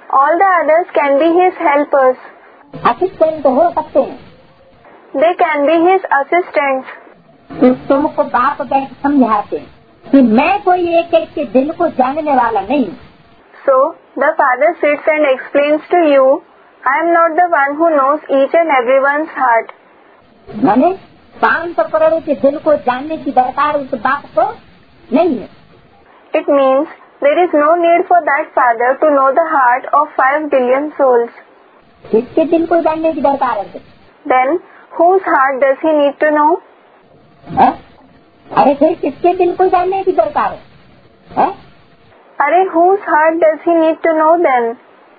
A: All the others can be his helpers.
B: Assistant हो सकते हैं,
A: They can be his assistants.
B: तो तुमको बाप बैठ समझाते कि मैं कोई एक एक के दिल को जानने वाला नहीं।
A: So, the father sits and explains to you, I am not the one who knows each and everyone's heart.
B: मैंने पांच सौ करोड़ के दिल को जानने की दरकार उस बाप को नहीं है।
A: It means there is no need for that father to know the heart of five billion souls.
B: किसके दिल को जानने की दरकार है?
A: Then, whose heart does he need to know?
B: है? अरे फिर किसके दिल को जानने की दरकार है? है?
A: अरे whose heart does he need to know then?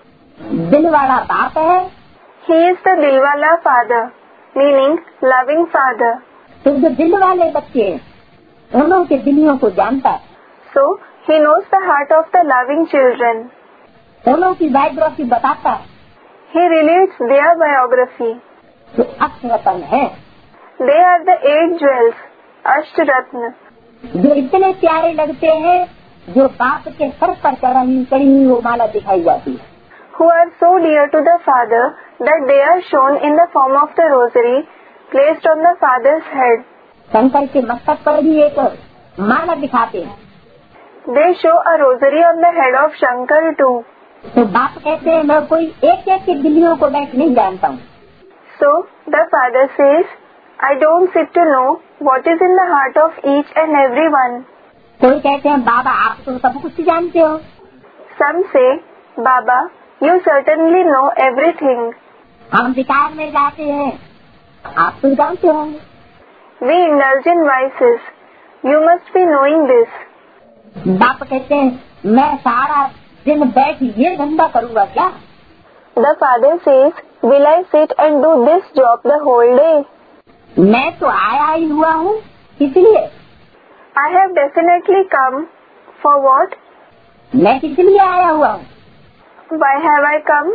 B: दिल वाला बाप है।
A: He is the Dilwala father, meaning loving father.
B: तो जो दिल वाले बच्चे हैं उन्हों के दिलियों को जानता है।
A: So, he knows the heart of the loving children.
B: उन्हों की बायोग्राफी बताता है।
A: He relates their biography.
B: जो अष्टरत्न है,
A: They are the eight jewels, Ashtaratna,
B: जो इतने प्यारे लगते हैं, जो बाप के सर पर चढ़ी चढ़ी हुई वो माला दिखाई जाती है।
A: who are so dear to the father that they are shown in the form of the rosary placed on the father's head.
B: Shankar के मस्तक पर भी एक माला दिखाते हैं।
A: They show a rosary on the head of Shankar too.
B: तो बाप कहते हैं मैं कोई एक एक के दिलियों को बैठ नहीं जानता हूँ।
A: So, the father says, I don't sit to know what is in the heart of each and every one.
B: कोई कहते हैं बाबा आप तो सब कुछ जानते हो।
A: Some say, Baba, you certainly know everything.
B: हम विकार में जाते हैं, आप तो जानते होंगे।
A: We indulge in vices. You must be knowing this.
B: बाप कहते हैं मैं सारा दिन बैठ ये धंधा करूँगा क्या?
A: The father says, will I sit and do this job the whole day?
B: मैं तो आया ही हुआ हूँ, इसलिए।
A: I have definitely come. For what?
B: मैं किस लिए आया हुआ हूँ?
A: Why have I come?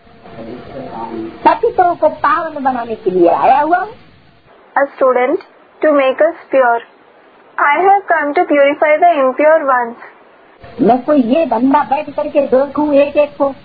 B: पतितों को पावन बनाने के लिए आया हुआ हूँ।
A: A student, to make us pure. I have come to purify the impure ones.
B: मैं कोई ये धंधा बैठ करके देखूं एक एक को,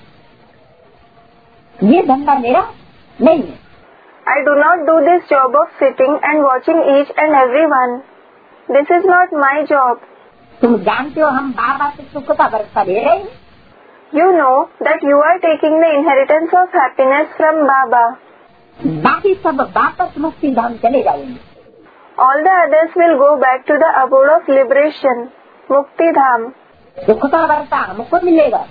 B: ये धंधा मेरा नहीं है।
A: I do not do this job of sitting and watching each and every one. This is not my job.
B: तुम जानते हो हम बाबा से सुख का बरसा ले रहे हैं।
A: You know that you are taking the inheritance of happiness from Baba.
B: बाकी सब वापस मुक्ति धाम चले जाएंगे।
A: All the others will go back to the abode of liberation, Mukti Dham.
B: सुख का बरसा हमको मिलेगा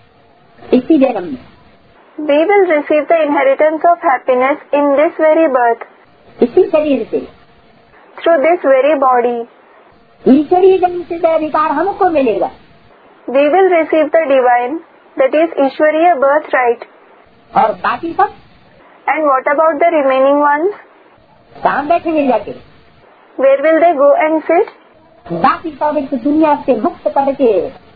B: इसी जन्म में।
A: We will receive the inheritance of happiness in this very birth,
B: इसी शरीर से,
A: through this very body.
B: ईश्वरीय जन्म से अधिकार हमको मिलेगा।
A: We will receive the divine, that is Ishwariya birthright.
B: और बाकी सब
A: And what about the remaining ones?
B: कहाँ बैठेंगे जाके?
A: Where will they go and sit?
B: बाकी सब इस दुनिया से मुक्त करके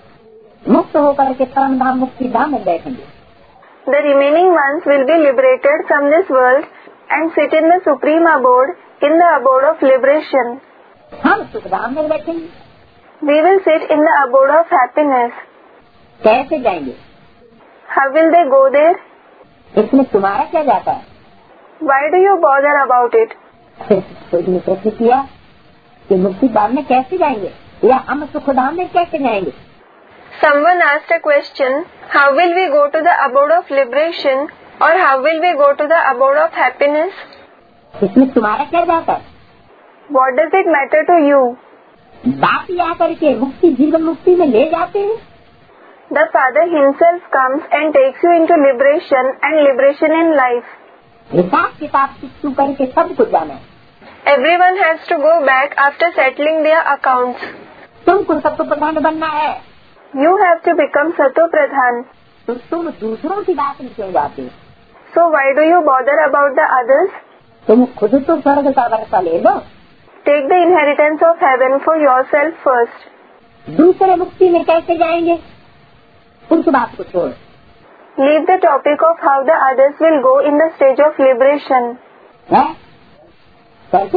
B: मुक्त होकर के परम धाम मुक्ति धाम में बैठेंगे।
A: The remaining ones will be liberated from this world and sit in the supreme abode, in the abode of liberation.
B: हम सुख धाम में बैठेंगे।
A: We will sit in the abode of happiness.
B: कैसे जाएंगे?
A: How will they go there?
B: इसमें तुम्हारा क्या जाता है?
A: Why do you bother about it?
B: कोई ने प्रश्न किया कि मुक्ति धाम में कैसे जाएंगे या हम सुख धाम में कैसे जाएंगे?
A: Someone asked a question, how will we go to the abode of liberation or how will we go to the abode of happiness?
B: इसमें तुम्हारा क्या जाता है?
A: What does it matter to you?
B: बाप ही आकर के मुक्ति जीवन मुक्ति में ले जाते हैं।
A: The Father himself comes and takes you into liberation and liberation in life.
B: हिसाब किताब शिक्षु करके सब कुछ जाना है।
A: Everyone has to go back after settling their accounts.
B: तुमको सत्व प्रधान बनना है।
A: You have to become Sato Pradhan.
B: तो तुम दूसरों की बात नहीं क्यों जाते?
A: So why do you bother about the others?
B: तुम खुद तो स्वर्ग का वर्षा ले लो।
A: Take the inheritance of heaven for yourself first.
B: दूसरे मुक्ति में कैसे जाएंगे उस बात को छोड़।
A: Leave the topic of how the others will go in the stage of liberation.
B: है? कैसे?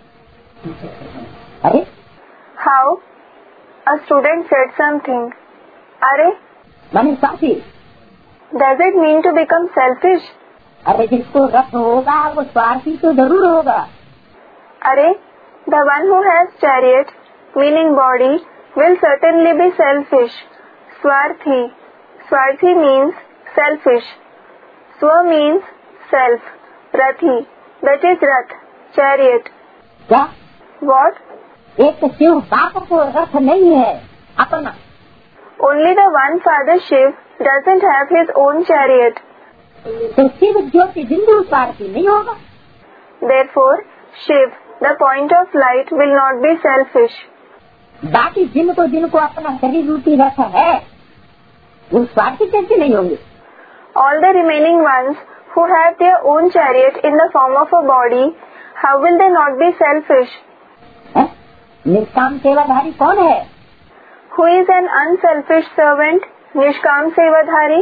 B: अरे
A: How? A student said something. Are?
B: मैंने साथी
A: Does it mean to become selfish?
B: अरे जिसको रथ होगा वो स्वार्थी तो जरूर होगा।
A: अरे, the one who has chariot, meaning body, will certainly be selfish. Swarthi. Swarthi means selfish. Swa means self. Rathi. That is Rath. Chariot.
B: क्या?
A: What?
B: एक शिव बाप को रथ नहीं है अपना।
A: Only the one Father Shiv doesn't have his own chariot.
B: तो शिव ज्योति बिंदु स्वार्थी नहीं होगा।
A: Therefore, Shiv, the point of light, will not be selfish.
B: बाकी जिनको जिनको अपना शरीर रूपी रथ है वो स्वार्थी कैसे नहीं होंगे?
A: All the remaining ones who have their own chariot in the form of a body, how will they not be selfish?
B: है? निष्काम सेवाधारी कौन है?
A: Who is an unselfish servant? Nishkam Sevadhari?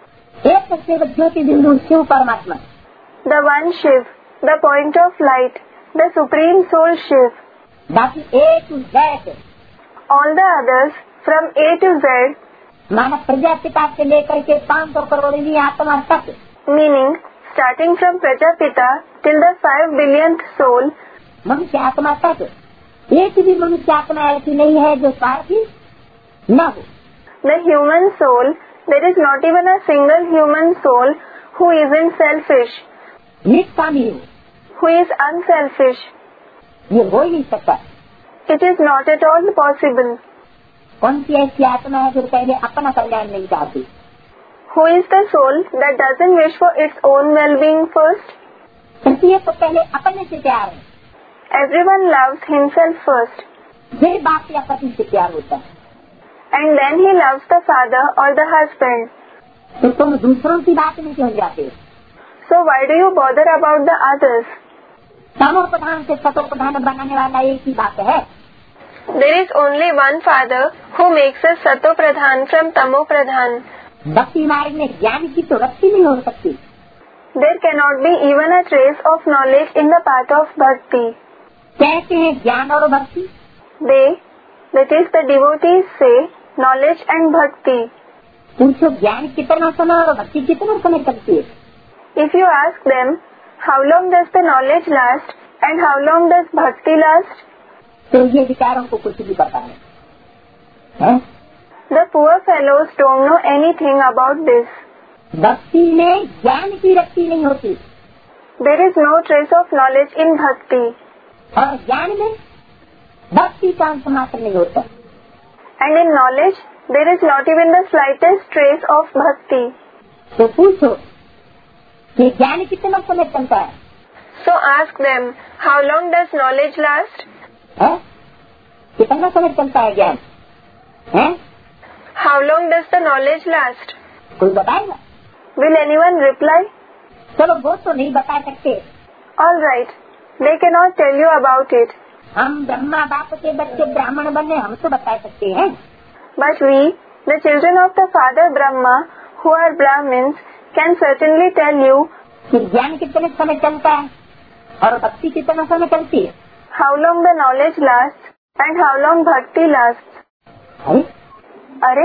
B: एक शिव ज्योति बिंदु शिव परमात्मा।
A: The one Shiv, the point of light, the supreme soul Shiv.
B: बाकी A to Z
A: All the others, from A to Z,
B: मानव प्रजापिता से लेकर के पाँच सौ करोड़वीं आत्मा तक,
A: meaning starting from Prajapita till the five billionth soul,
B: मनुष्य आत्मा तक एक भी मनुष्य आत्मा ऐसी नहीं है जो स्वार्थी न हो।
A: the human soul, there is not even a single human soul who isn't selfish,
B: निष्कामी हो,
A: who is unselfish.
B: ये हो ही नहीं सकता।
A: It is not at all possible.
B: कौन सी ऐसी आत्मा है जो पहले अपना कल्याण नहीं चाहती?
A: Who is the soul that doesn't wish for its own well-being first?
B: प्रत्येक को पहले अपने से प्यार है,
A: Everyone loves himself first,
B: फिर बाप या पति से प्यार होता है।
A: and then he loves the father or the husband.
B: तो तुम दूसरों की बात नहीं क्यों जाते?
A: So why do you bother about the others?
B: तमो प्रधान से सतो प्रधान बनाने वाला एक ही बात है।
A: There is only one Father who makes us Sato Pradhan from Tamo Pradhan.
B: भक्ति मार्ग में ज्ञान की तो रस्सी नहीं हो सकती।
A: There cannot be even a trace of knowledge in the path of Bhakti.
B: कहते हैं ज्ञान और भक्ति,
A: They, that is the devotees, say knowledge and Bhakti.
B: पूछो ज्ञान कितना समय और भक्ति कितना समय चलती है?
A: If you ask them, how long does the knowledge last and how long does Bhakti last?
B: तो ये विचारों को कुछ भी पता है, है?
A: The poor fellows don't know anything about this.
B: भक्ति में ज्ञान की रस्सी नहीं होती
A: There is no trace of knowledge in Bhakti.
B: और ज्ञान में भक्ति का अंश मात्र नहीं होता।
A: And in knowledge, there is not even the slightest trace of Bhakti.
B: तो पूछो कि ज्ञान कितना समय चलता है?
A: So ask them, how long does knowledge last?
B: है? कितना समय चलता है ज्ञान? है?
A: How long does the knowledge last?
B: कोई बताएगा?
A: Will anyone reply?
B: चलो वो तो नहीं बता सकते।
A: All right, they cannot tell you about it.
B: हम ब्रह्मा बाप के बच्चे ब्राह्मण बने, हम तो बता सकते हैं।
A: But we, the children of the Father Brahma, who are Brahmins, can certainly tell you
B: कि ज्ञान कितने समय चलता है और भक्ति कितना समय चलती है।
A: how long the knowledge lasts and how long Bhakti lasts.
B: अरे
A: अरे,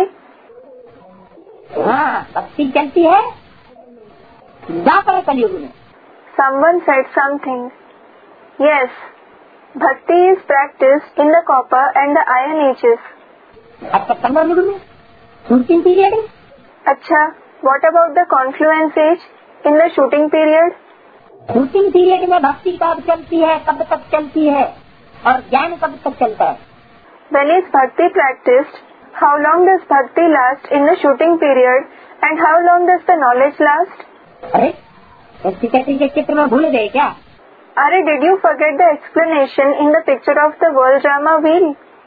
B: हाँ, भक्ति चलती है द्वापर कलयुग में।
A: someone said something. Yes, Bhakti is practiced in the copper and the iron ages.
B: अच्छा, संगम युग में, शूटिंग पीरियड में।
A: अच्छा, what about the confluence age in the shooting period?
B: Shooting period में भक्ति कब चलती है, कब तक चलती है और ज्ञान कब तक चलता है?
A: When is Bhakti practiced? How long does Bhakti last in the shooting period and how long does the knowledge last?
B: अरे ऐसी कैसी के चित्र में भूल गए क्या?
A: Are, did you forget the explanation in the picture of the world drama wheel?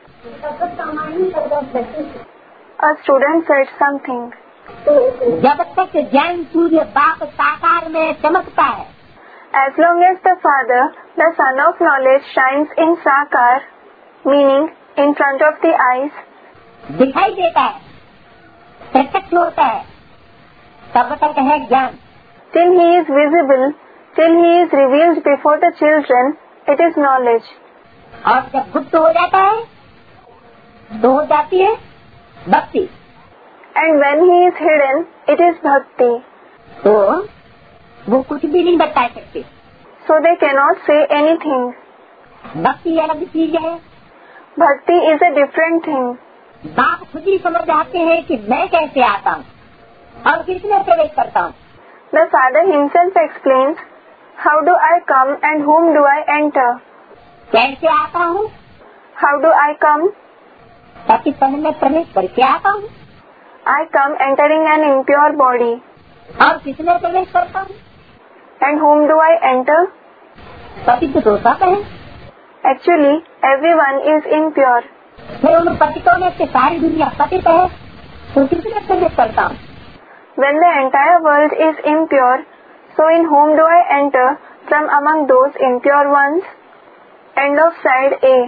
A: A student said something.
B: जब तक ज्ञान सूर्य बाप साकार में चमकता है,
A: As long as the Father, the Son of Knowledge, shines in Sakar, meaning in front of the eyes,
B: दिखाई देता है, प्रत्यक्ष होता है, तब तक है ज्ञान।
A: till he is visible, till he is revealed before the children, it is knowledge.
B: और जब गुप्त हो जाता है तो हो जाती है भक्ति।
A: And when he is hidden, It is bhakti.
B: तो वो कुछ भी नहीं बता सकते.
A: So they cannot say anything.
B: भक्ति अलग चीज है.
A: Bhakti is a different thing.
B: बाप खुद ही समझ जाते हैं कि मैं कैसे आता हूँ और किसमें प्रवेश करता हूँ.
A: The father himself explains, how do I come and whom do I enter?
B: कैसे आता हूँ?
A: How do I come?
B: पति तन में प्रवेश करके आता हूँ.
A: I come entering an impure body.
B: और किसमें प्रवेश करता हूँ?
A: And whom do I enter?
B: पति तो दोषा है.
A: Actually, everyone is impure.
B: फिर उन पतितों में से सारी दुनिया पतित है, तो किसमें प्रवेश करता हूँ?
A: When the entire world is impure, so in whom do I enter from among those impure ones? End of side A.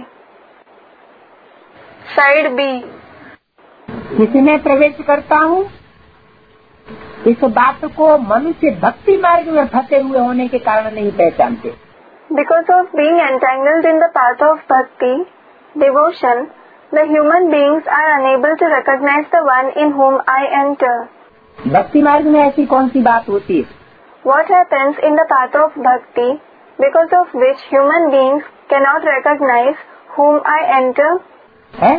A: Side B.
B: किसमें प्रवेश करता हूँ? इस बात को मनुष्य भक्ति मार्ग में फंसे हुए होने के कारण नहीं पहचानते.
A: Because of being entangled in the path of bhakti, devotion, the human beings are unable to recognize the one in whom I enter.
B: भक्ति मार्ग में ऐसी कौन सी बात होती है?
A: What happens in the path of bhakti, because of which human beings cannot recognize whom I enter?
B: है?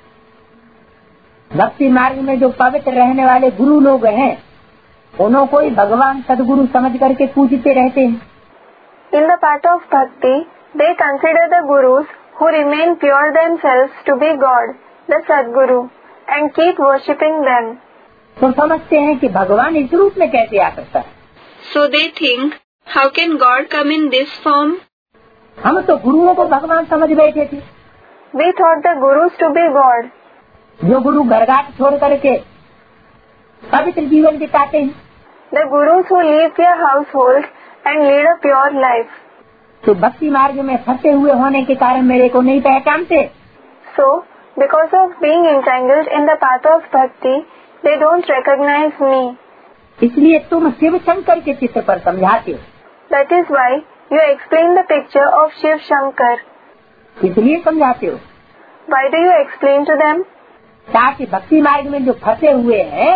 B: भक्ति मार्ग में जो पवित्र रहने वाले गुरु लोग हैं, उन्हों को ही भगवान सदगुरु समझ करके पूजते रहते हैं.
A: In the path of bhakti, they consider the gurus who remain pure themselves to be God, the Sadguru, and keep worshipping them.
B: तो समझते हैं कि भगवान इस रूप में कैसे आ सकता है.
A: So they think, how can God come in this form?
B: हम तो गुरुओं को भगवान समझ बैठे थे.
A: We thought the gurus to be God.
B: जो गुरु घर घाट छोड़ करके पवित्र जीवन बिताते हैं.
A: The gurus who leave their household and lead a pure life.
B: तो भक्ति मार्ग में फंसे हुए होने के कारण मेरे को नहीं पहचानते.
A: So, because of being entangled in the path of bhakti, they don't recognize me.
B: इसलिए तुम शिव शंकर के चित्र पर समझाते हो.
A: That is why you explain the picture of Shiv Shankar.
B: इसलिए समझाते हो.
A: Why do you explain to them?
B: ताकि भक्ति मार्ग में जो फंसे हुए हैं,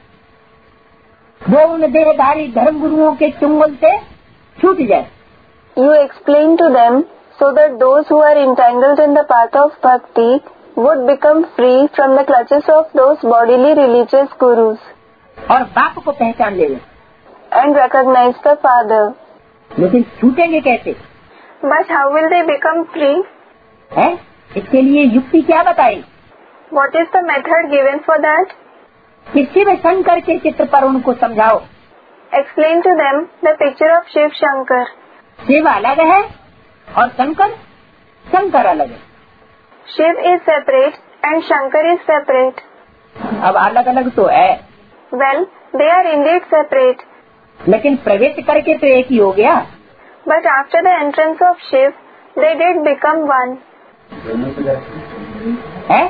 B: वो उन देहधारी धर्म गुरुओं के चुंगल से छूट जाए.
A: You explain to them so that those who are entangled in the path of bhakti would become free from the clutches of those bodily religious gurus.
B: और बाप को पहचान ले.
A: And recognize the father.
B: लेकिन छूटेंगे कैसे?
A: But how will they become free?
B: है? इसके लिए युक्ति क्या बताई?
A: What is the method given for that?
B: कि शिव शंकर के चित्र पर उनको समझाओ.
A: Explain to them the picture of Shiv Shankar.
B: Shiv अलग है और शंकर शंकर अलग है.
A: Shiv is separate and Shankar is separate.
B: अब अलग अलग तो है.
A: Well, they are indeed separate.
B: लेकिन प्रवेश करके तो एक ही हो गया.
A: But after the entrance of Shiv, they did become one.
B: है?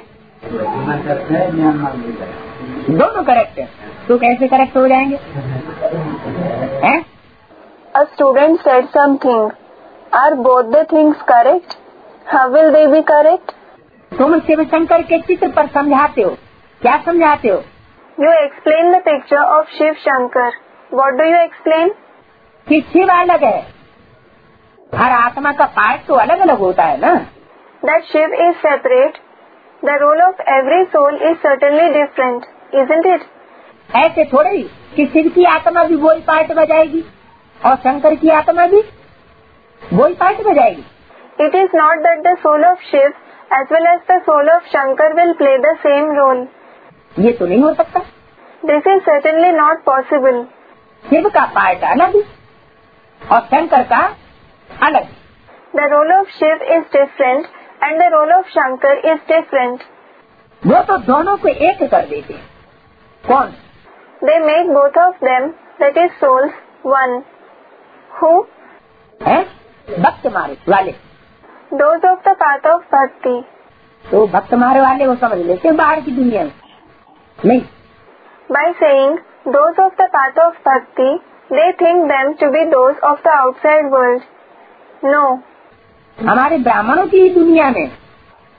B: दोनों करेक्ट है. तो कैसे करेक्ट हो जाएंगे? हैं?
A: A student said something. Are both the things correct? How will they be correct?
B: तुम शिव शंकर के चित्र पर समझाते हो. क्या समझाते हो?
A: You explain the picture of Shiv Shankar. What do you explain?
B: कि शिव अलग है. हर आत्मा का पार्ट तो अलग अलग होता है ना.
A: That Shiv is separate. The role of every soul is certainly different, isn't it?
B: ऐसे थोड़े ही कि शिव की आत्मा भी वही पार्ट बजाएगी और शंकर की आत्मा भी वही पार्ट बजाएगी.
A: It is not that the soul of Shiv as well as the soul of Shankar will play the same role.
B: ये तो नहीं हो सकता.
A: This is certainly not possible.
B: Shiv का पार्ट अलग और शंकर का अलग.
A: The role of Shiv is different and the role of Shankar is different.
B: वो तो दोनों को एक कर देते. कौन?
A: They make both of them, that is souls, one. Who?
B: है? भक्त मारे वाले.
A: Those of the path of bhakti.
B: तो भक्त मारे वाले वो समझ लेते हैं बाहर की दुनिया में. नहीं.
A: By saying those of the path of bhakti, they think them to be those of the outside world. No.
B: हमारे ब्राह्मणों की दुनिया में,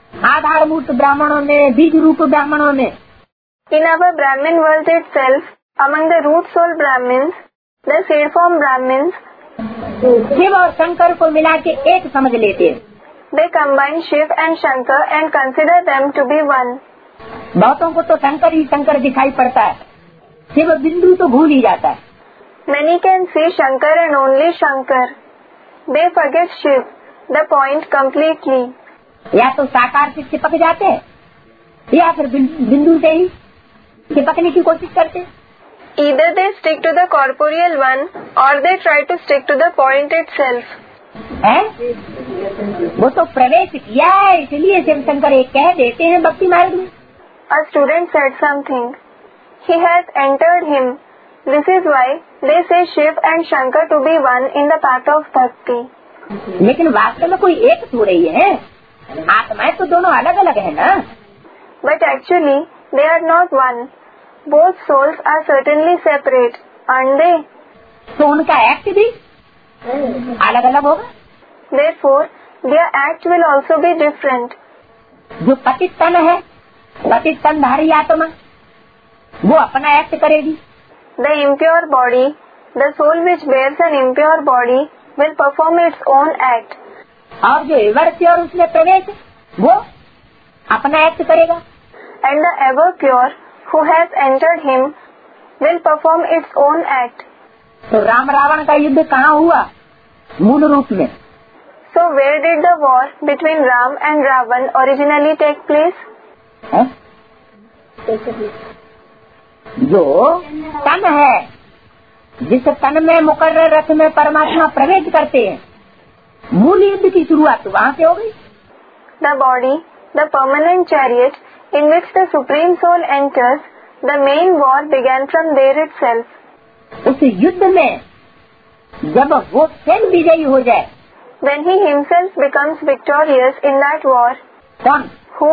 B: आधारभूत ब्राह्मणों में, बीज रूप ब्राह्मणों में,
A: in our Brahmin world itself, Among the root soul Brahmins, the seed form Brahmins,
B: Shiv और शंकर को मिला के एक समझ लेते हैं।
A: they combine Shiv and Shankar and consider them to be one.
B: बहुतों को तो शंकर ही शंकर दिखाई पड़ता है, शिव बिंदु तो भूल ही जाता है।
A: Many can see Shankar and only Shankar. They forget Shiv, the point completely.
B: या तो साकार से चिपक जाते हैं या फिर बिंदु से ही चिपकने की कोशिश करते हैं।
A: Either they stick to the corporeal one or they try to stick to the point itself.
B: है? वो तो प्रवेश किया है, इसलिए शिव शंकर एक कह देते हैं भक्ति मार्ग में।
A: A student said something. He has entered him. This is why they say Shiv and Shankar to be one in the path of bhakti.
B: लेकिन वास्तव में कोई एक थोड़ा ही है, आत्माएं तो दोनों अलग अलग है ना।
A: But actually they are not one. Both souls are certainly separate, aren't they?
B: तो उनका एक्ट भी अलग अलग होगा।
A: Therefore, their act will also be different.
B: जो पतित तन है, पतित तनधारी आत्मा, वो अपना एक्ट करेगी।
A: The impure body, the soul which bears an impure body, will perform its own act.
B: और जो एवर प्योर उसमें प्रवेश, वो अपना एक्ट करेगा।
A: And the ever pure, who has entered him, will perform its own act.
B: तो राम रावण का युद्ध कहाँ हुआ मूल रूप में?
A: So where did the war between Ram and Ravan originally take place?
B: है? जो तन है, जिस तन में मुकर्रर रथ में परमात्मा प्रवेश करते हैं, मूल युद्ध की शुरुआत वहाँ से हो गई।
A: The body, the permanent chariot in which the Supreme Soul enters, the main war began from there itself.
B: उस युद्ध में जब वो स्वयं विजयी हो जाए,
A: When he himself becomes victorious in that war,
B: कौन?
A: who?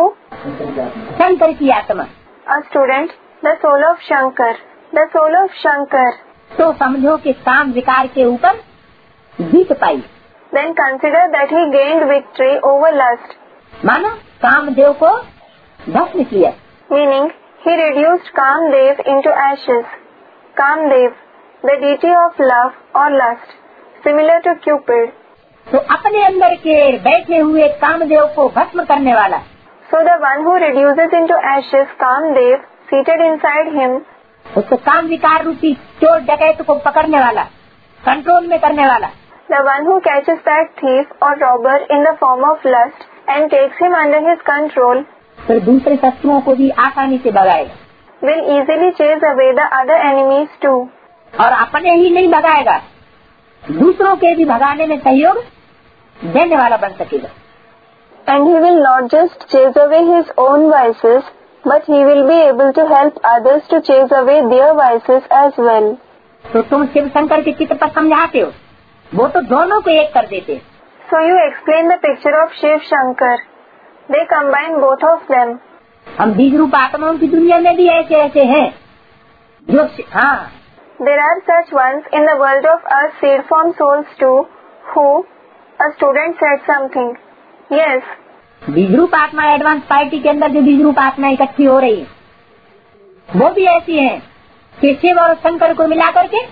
B: शंकर की आत्मा।
A: A student, the soul of Shankar, the soul of Shankar.
B: तो समझो कि काम विकार के ऊपर जीत पाई।
A: Then consider that he gained victory over lust.
B: मानो कामदेव को भस्म किया।
A: Meaning, he reduced Kamdev into ashes. Kamdev, the deity of love or lust, similar to Cupid.
B: तो अपने अंदर के बैठे हुए कामदेव को भस्म करने वाला,
A: So the one who reduces into ashes Kamdev, seated inside him,
B: उसको काम विकार रूपी चोर डकैत को पकड़ने वाला, कंट्रोल में करने वाला,
A: the one who catches that thief or robber in the form of lust and takes him under his control,
B: फिर दूसरे शत्रुओं को भी आसानी से भगाएगा,
A: will easily chase away the other enemies too.
B: और अपने ही नहीं भगाएगा, दूसरों के भी भगाने में सहयोग देने वाला बन सकेगा।
A: And he will not just chase away his own vices, but he will be able to help others to chase away their vices as well.
B: तो तुम शिव शंकर के चित्र पर समझाते हो, वो तो दोनों को एक कर देते।
A: So you explain the picture of Shiv Shankar. They combine both of them.
B: हम बीज रूप आत्माओं की दुनिया में भी ऐसे ऐसे हैं जो, हाँ,
A: There are such ones in the world of us seed form souls too, who, a student said something. Yes.
B: बीज रूप आत्मा एडवांस पार्टी के अंदर जो बीज रूप आत्मा इकट्ठी हो रही है, वो भी ऐसी हैं कि शिव और शंकर को मिला करके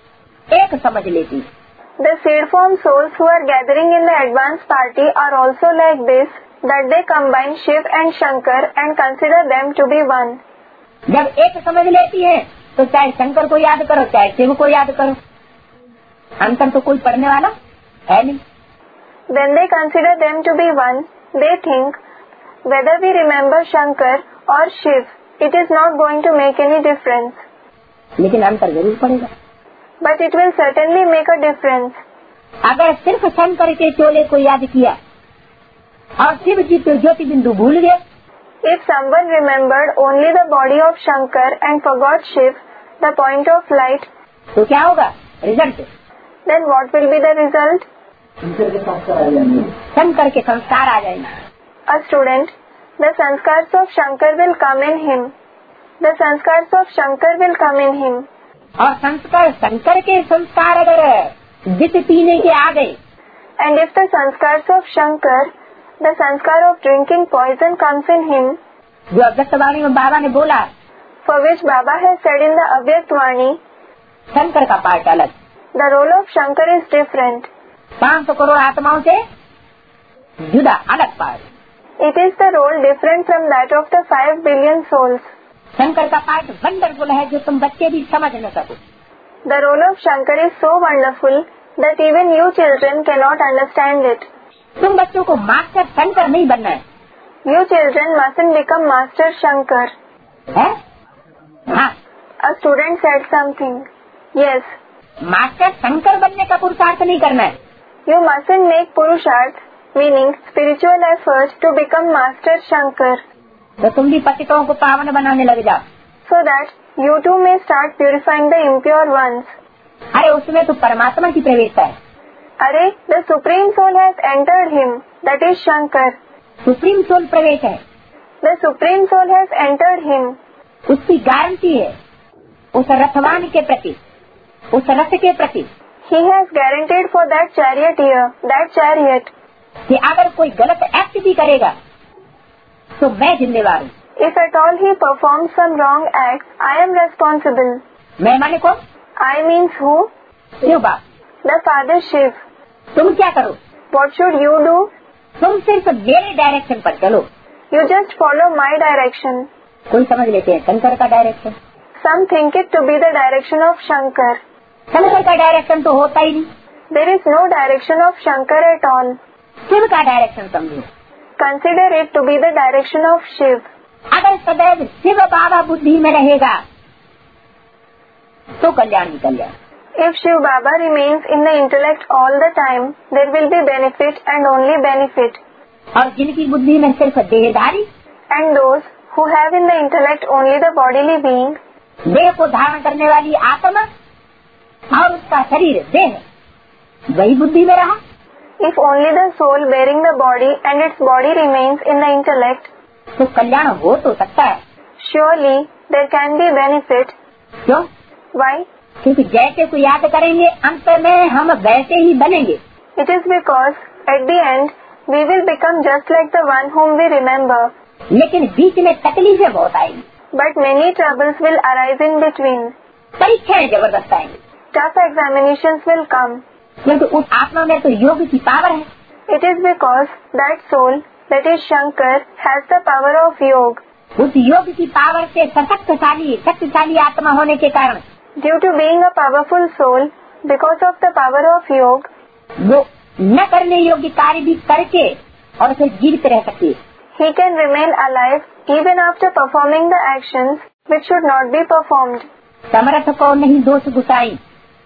B: एक समझ लेती।
A: The seed form souls who are gathering in the advanced party are also like this, that they combine Shiv and Shankar and consider them to be one.
B: जब एक समझ लेती है तो चाहे शंकर को याद करो चाहे शिव को याद करो, अंतर तो कोई पढ़ने वाला है नहीं।
A: When they consider them to be one, they think, whether we remember Shankar or Shiv, it is not going to make any difference.
B: लेकिन अंतर जरूर पड़ेगा।
A: But it will certainly make a difference.
B: अगर सिर्फ शंकर के चोले को याद किया और शिव की तो ज्योति बिंदु भूल गए,
A: If someone remembered only the body of Shankar and forgot Shiv, the point of light,
B: तो क्या होगा result?
A: then what will be the result?
B: Shankar के संस्कार आ जाएंगे।
A: A student, the sanskars of Shankar will come in him. The sanskars of Shankar will come in him.
B: और संस्कार शंकर के संस्कार अगर जित पीने के आ गए,
A: And if the sanskars of Shankar, the sanskar of drinking poison comes in him,
B: जो अव्यक्त वाणी में बाबा ने बोला,
A: for which Baba has said in the Avyaktvani,
B: Shankar का पार्ट अलग,
A: the role of Shankar is different.
B: पाँच सौ करोड़ आत्माओं से जुदा अलग part.
A: It is the role different from that of the five billion souls.
B: Shankar का पार्ट वंडरफुल है जो तुम बच्चे भी समझ न सको.
A: The role of Shankar is so wonderful that even you children cannot understand it.
B: तुम बच्चों को मास्टर शंकर नहीं बनना है.
A: You children mustn't become Master Shankar.
B: है? हाँ.
A: A student said something. Yes.
B: Master Shankar बनने का पुरुषार्थ नहीं करना है.
A: You mustn't make purusharth, meaning spiritual effort, to become Master Shankar.
B: तो तुम भी पतितों को पावन बनाने लग जाओ.
A: So that you too may start purifying the impure ones.
B: अरे उसमें तो परमात्मा की प्रवेशता है.
A: अरे, the Supreme Soul has entered him. That is Shankar.
B: Supreme soul प्रवेश है.
A: The Supreme Soul has entered him.
B: उसकी गारंटी है उस रथवान के प्रति, उस रथ के प्रति.
A: He has guaranteed for that charioteer, that chariot,
B: कि अगर कोई गलत एक्ट भी करेगा तो मैं जिम्मेवार हूँ.
A: if at all he performs some wrong act, I am responsible.
B: मैं माने कौन?
A: I means who?
B: शिव बाप.
A: The Father Shiv.
B: तुम क्या करो?
A: What should you do?
B: तुम सिर्फ मेरे डायरेक्शन पर चलो.
A: You just follow my direction.
B: कोई समझ लेते हैं शंकर का direction.
A: Some think it to be the direction of Shankar.
B: Shankar का डायरेक्शन तो होता ही नहीं.
A: There is no direction of Shankar at all.
B: Shiv का डायरेक्शन समझो.
A: Consider it to be the direction of Shiv.
B: अगर सदैव शिव बाबा बुद्धि में रहेगा तो कल्याण ही कल्याण.
A: If Shiv Baba remains in the intellect all the time, there will be benefit and only benefit.
B: और जिनकी बुद्धि में सिर्फ देहधारी,
A: And those who have in the intellect only the bodily being,
B: देह को धारण करने वाली आत्मा और उसका शरीर देह, वही बुद्धि में रहा.
A: if only the soul bearing the body and its body remains in the intellect,
B: तो कल्याण हो तो सकता है.
A: surely there can be benefit.
B: क्यों?
A: Why?
B: क्योंकि जैसे को याद करेंगे अंत में हम वैसे ही बनेंगे.
A: It is because at the end we will become just like the one whom we remember.
B: लेकिन बीच में तकलीफें बहुत आएंगी.
A: But many troubles will arise in between.
B: परीक्षाएं जबरदस्त आएंगी.
A: Tough examinations will come.
B: क्योंकि उस आत्मा में तो योग की पावर है.
A: It is because that soul, that is Shankar, has the power of yoga.
B: उस योग की पावर से सशक्तशाली शक्तिशाली आत्मा होने के कारण,
A: Due to being a powerful soul, because of the power of yoga,
B: वो न करने योग्य कार्य भी करके और फिर जीवित रह सकती है.
A: he can remain alive even after performing the actions which should not be performed.
B: समर्थ को नहीं दोष गुसाई,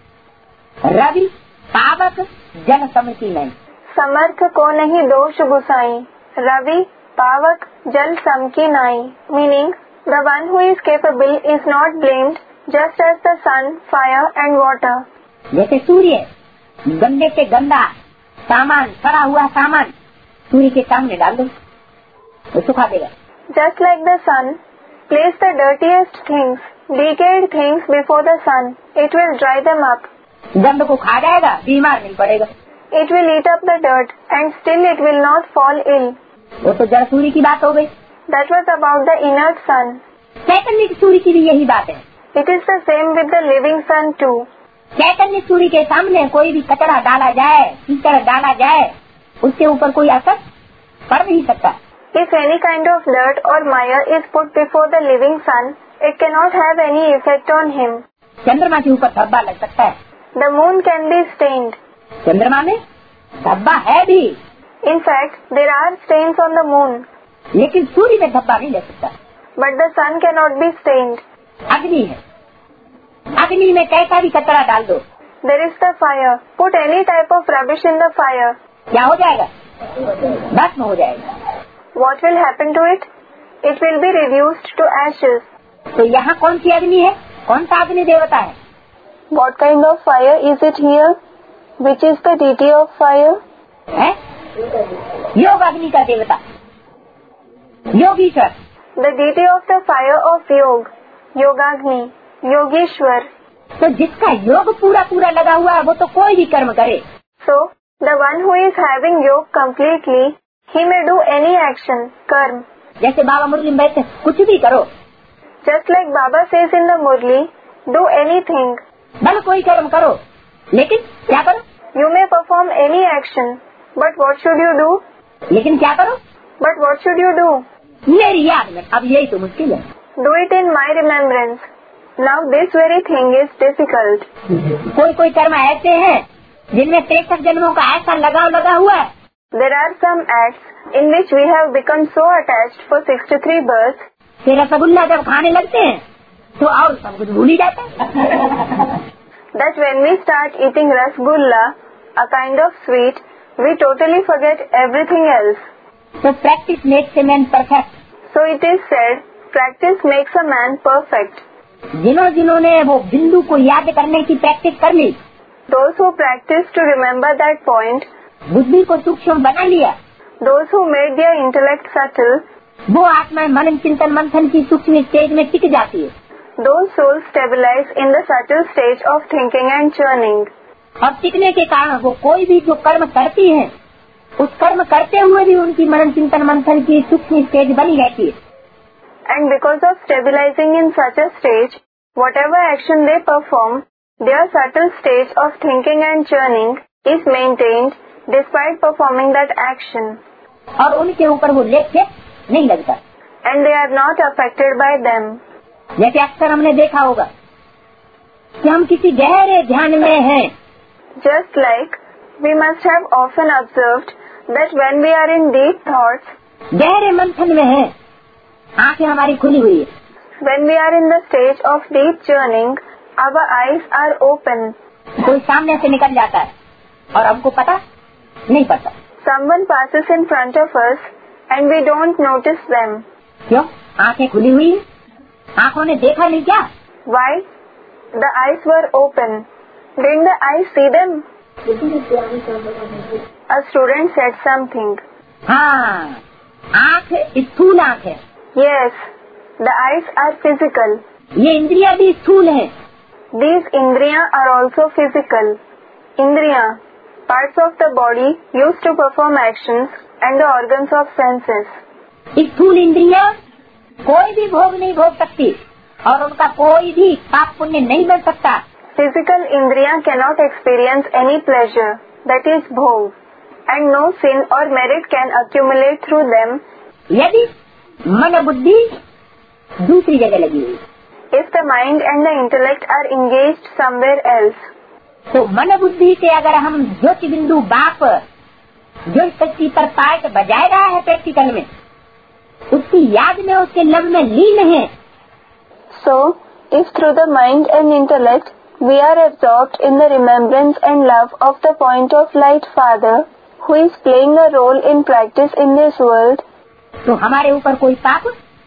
B: रवि पावक जन समिति में.
A: समर्थ को नहीं दोष गुसाई, रवि पावक जल सम की नाई. Meaning, the one who is capable is not blamed, just as the sun, fire and water.
B: जैसे सूर्य गंदे से गंदा सामान, सड़ा हुआ सामान सूर्य के सामने डाल दो, वो सुखा देगा.
A: Just like the sun, place the dirtiest things, decayed things before the sun. It will dry them up.
B: गंद को खा जाएगा, बीमार नहीं पड़ेगा.
A: It will eat up the dirt and still it will not fall ill.
B: वो तो जड़ सूर्य की बात हो गई.
A: That was about the inert sun.
B: चैतन्य सूर्य की भी यही बात है.
A: It is the same with the living sun too.
B: चैतन्य सूर्य के सामने कोई भी कचरा डाला जाए, कीचड़ डाला जाए, उसके ऊपर कोई असर पड़ नहीं सकता.
A: If any kind of dirt or mire is put before the living sun, it cannot have any effect on him.
B: चंद्रमा के ऊपर धब्बा लग सकता है.
A: The moon can be stained.
B: चंद्रमा में धब्बा है भी.
A: In fact, there are stains on the moon.
B: लेकिन सूर्य में धब्बा नहीं लग सकता.
A: But the sun cannot be stained.
B: अग्नि है, अग्नि में कैसा भी कचरा डाल दो.
A: There is the fire. Put any type of rubbish in the fire.
B: क्या हो जाएगा? भस्म हो जाएगा.
A: What will happen to it? It will be reduced to ashes.
B: तो यहाँ कौन सी अग्नि है? कौन सा अग्नि देवता है?
A: What kind of fire is it here? Which is the deity of fire?
B: है? योग अग्नि का देवता, Yogeshwar.
A: The deity of the fire of Yoga, Yogagni, Yogeshwar.
B: तो जिसका योग पूरा पूरा लगा हुआ है वो तो कोई भी कर्म करे.
A: So, the one who is having yoga completely, he may do any action, karma.
B: जैसे बाबा मुरली में बैठे कुछ भी करो.
A: Just like Baba says in the Murli, do anything.
B: भले कोई कर्म करो, लेकिन क्या करो?
A: You may perform any action, but what should you do?
B: लेकिन क्या करो?
A: But what should you do?
B: मेरी याद में। अब यही तो मुश्किल है।
A: Do it in my remembrance. Now this very thing is difficult.
B: कोई कोई कर्म ऐसे हैं जिनमें तिरसठ जन्मों का ऐसा लगाव लगा हुआ है।
A: There are some acts in which we have become so attached for sixty-three births.
B: फिर रसगुल्ला जब खाने लगते हैं तो और सब कुछ भूल ही जाता है।
A: That when we start eating rasgulla, a kind of sweet, we totally forget everything else.
B: So practice makes a man perfect.
A: So it is said, practice makes a man perfect.
B: जिन्हों जिन्होंने वो बिंदु को याद करने की प्रैक्टिस कर ली,
A: Those who practice to remember that point,
B: बुद्धि को सूक्ष्म बना लिया,
A: those who made their intellect subtle,
B: वो आत्मा मनन चिंतन मंथन की सूक्ष्म स्टेज में टिक जाती है।
A: those souls stabilize in the subtle stage of thinking and churning.
B: और टिकने के कारण वो कोई भी जो कर्म करती हैं, उस कर्म करते हुए भी उनकी मनन चिंतन मंथन की सूक्ष्म स्टेज बनी रहती है।
A: And because of stabilizing in such a stage, whatever action they perform, their subtle stage of thinking and churning is maintained despite performing that action.
B: और उनके ऊपर वो लेख नहीं लगता।
A: And they are not affected by them.
B: जैसे अक्सर हमने देखा होगा कि हम किसी गहरे ध्यान में हैं,
A: Just like we must have often observed that when we are in deep thoughts,
B: गहरे मंथन में हैं, आंखें हमारी खुली हुई है,
A: when we are in the stage of deep churning, our eyes are open.
B: कोई सामने से निकल जाता है और हमको पता नहीं पड़ता।
A: Someone passes in front of us and we don't notice them.
B: क्यों? आंखें खुली हुई है, आंखों ने देखा नहीं क्या?
A: Why? The eyes were open. Didn't the eyes see them? A student said something.
B: हाँ, आंख स्थूल आंख है।
A: Yes, the eyes are physical.
B: ये इंद्रियां भी स्थूल हैं।
A: These indriya are also physical. Indriya, parts of the body used to perform actions and the organs of senses.
B: स्थूल इंद्रियां कोई भी भोग नहीं भोग सकती और उनका कोई भी पाप पुण्य नहीं बन सकता।
A: Physical indriya cannot experience any pleasure, that is bhog, and no sin or merit can accumulate through them.
B: यदि मन बुद्धि दूसरी जगह लगी हुई,
A: If the mind and the intellect are engaged somewhere else,
B: तो मन बुद्धि से अगर हम ज्योति बिंदु बाप जो शक्ति पर पाठ बजाय रहा है प्रैक्टिकल में, उसकी याद में उसके लव में लीन है।
A: so if through the mind and intellect we are absorbed in the remembrance and love of the point of light Father, who is playing a role in practice in this world,
B: तो हमारे ऊपर कोई पाप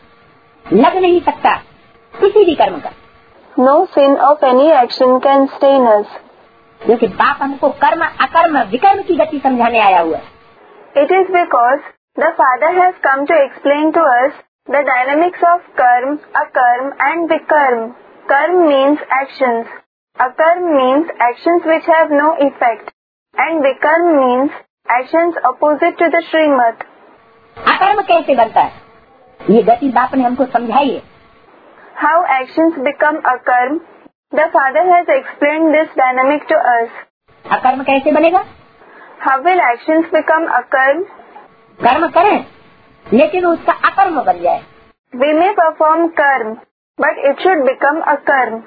B: लग नहीं सकता किसी भी कर्म का।
A: no sin of any action can stain us.
B: क्योंकि बाप हमको कर्म अकर्म विकर्म की गति समझाने आया हुआ है।
A: It is because the Father has come to explain to us the dynamics of karm, akarm and vikarm. Karm means actions. Akarm means actions which have no effect. And vikarm means actions opposite to the Srimad.
B: अकर्म कैसे बनता है, ये गति बाप ने हमको समझाई है।
A: How actions become akarm, the Father has explained this dynamic to us.
B: अकर्म कैसे बनेगा?
A: How will actions become akarm?
B: कर्म करें लेकिन उसका अकर्म बन जाए।
A: We may perform karm, but it should become akarm.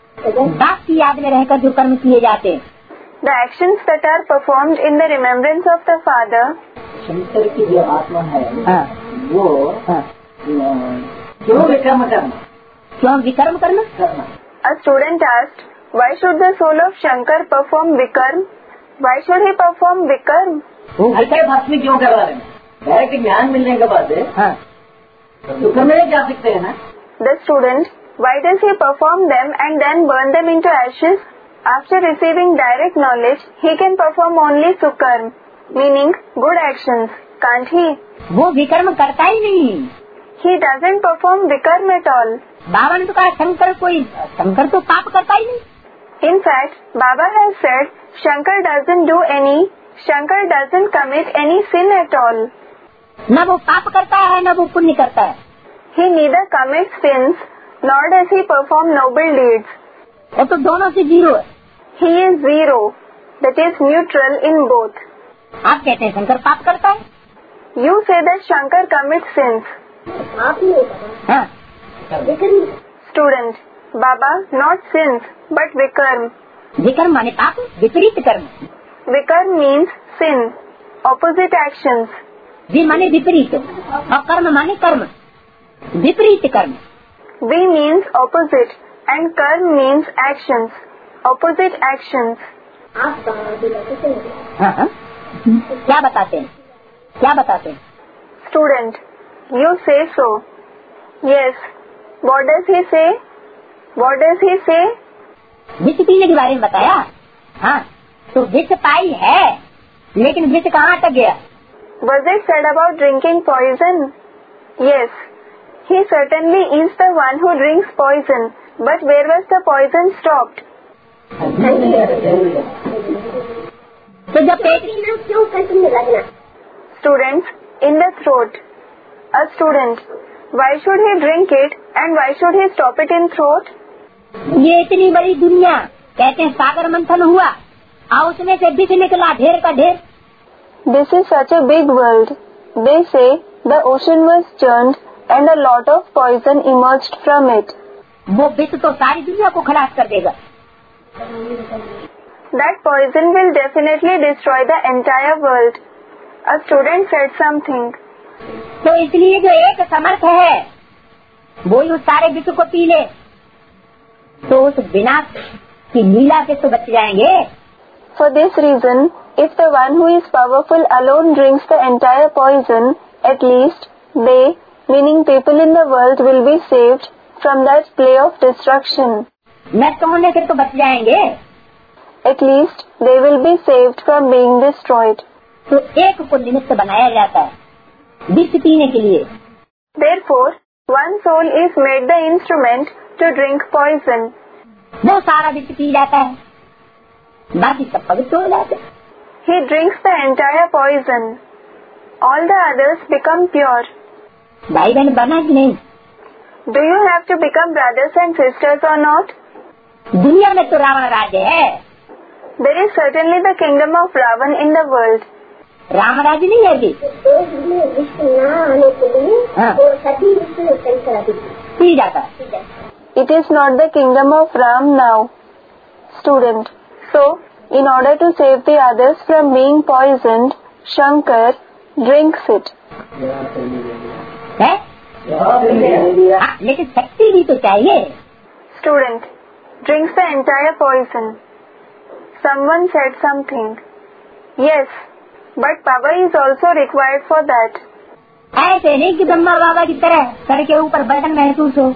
B: बाप की याद में रहकर जो कर्म किए जाते हैं,
A: The actions that are performed in the remembrance of the Father,
C: Shankar की जो आत्मा है
B: हाँ,
C: वो
B: हाँ,
C: क्यों विक्रम करना
B: क्यों विकर्म करना?
C: करना
A: a student asked, why should the soul of Shankar perform Vikarm? Why should he perform Vikarm?
B: वो
C: हल्के भस्मी क्यों करवा रहे हैं? डायरेक्ट ज्ञान मिलने के बाद
B: हाँ,
C: तो करने जा सकते हैं ना।
A: The student, why does he perform them and then burn them into ashes? After receiving direct knowledge, he can perform only Sukarm, meaning good actions, can't he?
B: वो विकर्म करता ही नहीं।
A: He doesn't perform Vikarm at all.
B: बाबा ने तो कहा शंकर कोई शंकर तो पाप करता ही नहीं।
A: In fact, Baba has said, Shankar doesn't do any, Shankar doesn't commit any sin at all.
B: न वो पाप करता है न वो पुण्य करता है।
A: He neither commits sins nor does he perform noble deeds.
B: वो तो दोनों से जीरो है।
A: He is zero, that is neutral in both.
B: आप कहते हैं शंकर पाप करता है?
A: You say that Shankar commits sins.
B: हाँ।
A: Student, Baba, not sins, but vikarm.
B: विकर्म माने पाप, विपरीत कर्म।
A: Vikarm means sin, opposite actions.
B: वि माने विपरीत और कर्म माने कर्म, विपरीत कर्म।
A: V means opposite and karm means actions, opposite actions.
B: हाँ हाँ। क्या बताते हैं? क्या बताते हैं?
A: Student, you say so. Yes. What does he say? What does he say?
B: विष पीने के बारे में बताया। हाँ, तो विष पाई है, लेकिन विष कहाँ तक गया?
A: Was it said about drinking poison? Yes. He certainly is the one who drinks poison, but where was the poison stopped?
B: तो जब पेट
A: Students, in the throat. A student, why should he drink it and why should he stop it in throat?
B: ये इतनी बड़ी दुनिया, कहते हैं सागर मंथन हुआ और उसमें से विष निकला ढेर का ढेर।
A: This is such a big world. They say the ocean was churned and a lot of poison emerged from it.
B: वो विष तो सारी दुनिया को खलास कर देगा।
A: That poison will definitely destroy the entire world. A student said something.
B: तो इसलिए जो एक समर्थ है वो उस सारे विष को पी ले तो उस विनाश की लीला से तो बच जाएंगे।
A: For this reason, if the one who is powerful alone drinks the entire poison, at least they, meaning people in the world, will be saved from that play of destruction.
B: नष्ट होने से तो बच जाएंगे।
A: At least they will be saved from being destroyed.
B: तो एक को निमित्त बनाया जाता है विष पीने के लिए।
A: Therefore, one soul is made the instrument to drink poison.
B: वो सारा विष पी जाता है, बाकी सब पवित्र हो जाते हैं।
A: He drinks the entire poison. All the others become pure.
B: भाई बहन बना कि नहीं?
A: Do you have to become brothers and sisters or not?
B: दुनिया में तो रावण राज्य है।
A: There is certainly the kingdom of Ravan in the world.
B: Ram राज्य नहीं है जी। हाँ। पी जाता है।
A: It is not the kingdom of Ram now. Student. So, in order to save the others from being poisoned, Shankar drinks it.
B: है? हाँ, लेकिन शक्ति भी तो चाहिए।
A: Student. Drinks the entire poison. Someone said something. Yes, but power is also required for that.
B: ऐसे नहीं कि ब्रह्मा बाबा की तरह सर के ऊपर बर्डन महसूस हो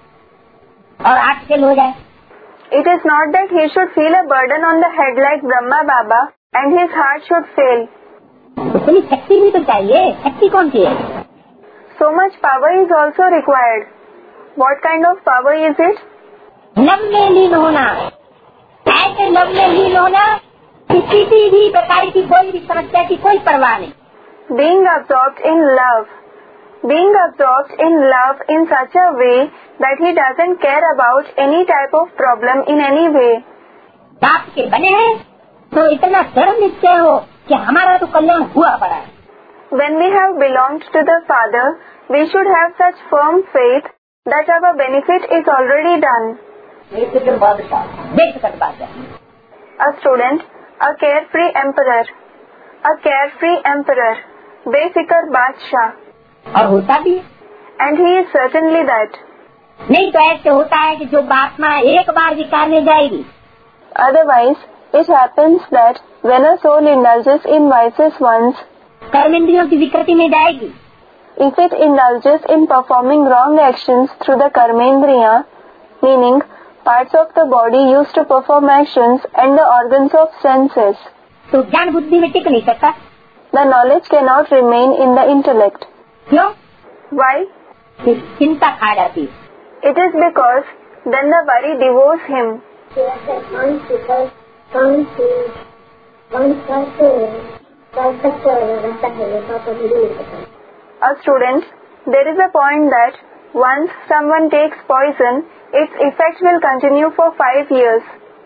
B: और आँख फेल हो जाए।
A: It is not that he should feel a burden on the head like Brahma Baba and his heart should fail.
B: इतनी शक्ति भी तो चाहिए। शक्ति कौन सी है?
A: So much power is also required. What kind of power is it?
B: नव में लीन होना। ऐसे नव में लीन होना कि किसी भी प्रकार की कोई भी समस्या की कोई परवाह नहीं।
A: Being absorbed in love. Being absorbed in love in such a way that he doesn't care about any type of problem in any way.
B: बाप के बने हैं तो इतना दृढ़ निश्चय हो कि हमारा तो कल्याण हुआ पड़ा है।
A: When we have belonged to the Father, we should have such firm faith that our benefit is already done.
B: बेफिक्र बादशाह।
A: A student, a carefree emperor. A carefree emperor. बेफिक्र बादशाह.
B: और होता भी है।
A: And he is certainly that.
B: नहीं तो ऐसे होता है कि जो आत्मा एक बार विकार में जाएगी।
A: Otherwise, it happens that when a soul indulges in vices once,
B: कर्म इंद्रियों की विकृति में जाएगी।
A: if it indulges in performing wrong actions through the karmendriya, meaning parts of the body used to perform actions and the organs of senses,
B: तो ज्ञान बुद्धि में टिक नहीं सकता।
A: the knowledge cannot remain in the intellect.
B: क्यों?
A: Why?
B: चिंता खा जाती है।
A: It is because then the worry devours him. A student, there is a point that Once someone takes poison, its effect will continue for five years.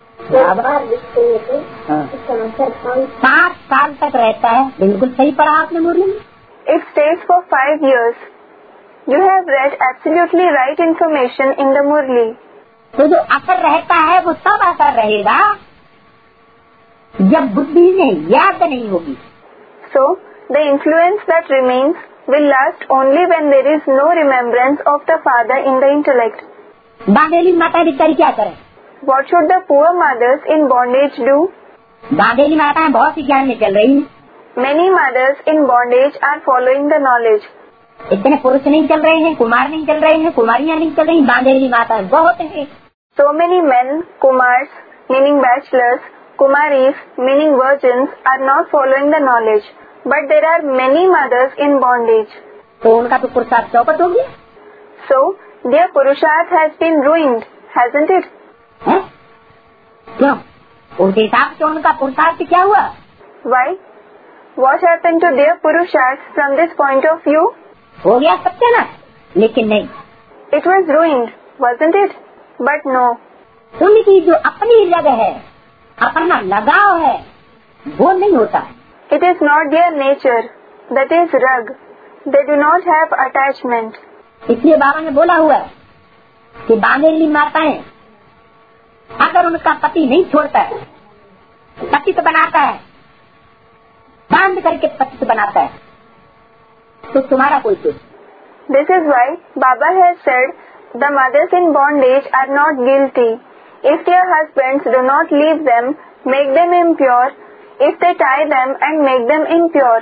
B: सात साल तक रहता है। बिल्कुल सही पढ़ा आपने मुरली में।
A: It stays for five years. You have read absolutely right information in the Murli.
B: तो जो असर रहता है वो तब असर रहेगा जब बुद्धि में याद नहीं होगी।
A: So, the influence that remains will last only when there is no remembrance of the father in the intellect.
B: बांधेली माता बेचारी क्या करे?
A: What should the poor mothers in bondage do?
B: बांधेली माताएं बहुत ही ज्ञान में चल रही हैं।
A: Many mothers in bondage are following the knowledge.
B: इतने पुरुष नहीं चल रहे हैं, कुमार नहीं चल रहे हैं, कुमारियां नहीं चल रही, बांधेली माताएं बहुत हैं।
A: So many men, kumars, meaning bachelors, kumaris, meaning virgins, are not following the knowledge. But there are many mothers in bondage.
B: तो उनका तो पुरुषार्थ चौपट हो गया।
A: So, their purusharth has been ruined, hasn't it?
B: है? क्यों? उनके हिसाब से उनका पुरुषार्थ क्या हुआ?
A: Why? What happened to their purusharth from this point of view?
B: हो गया सत्यानाश, लेकिन नहीं।
A: It was ruined, wasn't it? But no.
B: उनकी जो अपनी जगह है, अपना लगाव है, वो नहीं होता।
A: It is not their nature. That is rag. They do not have attachment.
B: इसलिए बाबा ने बोला हुआ है कि बांधेली माताएं अगर उनका पति नहीं छोड़ता है, पति तो बनाता है, बांध करके पति तो बनाता है, तो तुम्हारा कोई कुछ।
A: This is why Baba has said the mothers in bondage are not guilty. If their husbands do not leave them, make them impure. If they tie them and make them impure.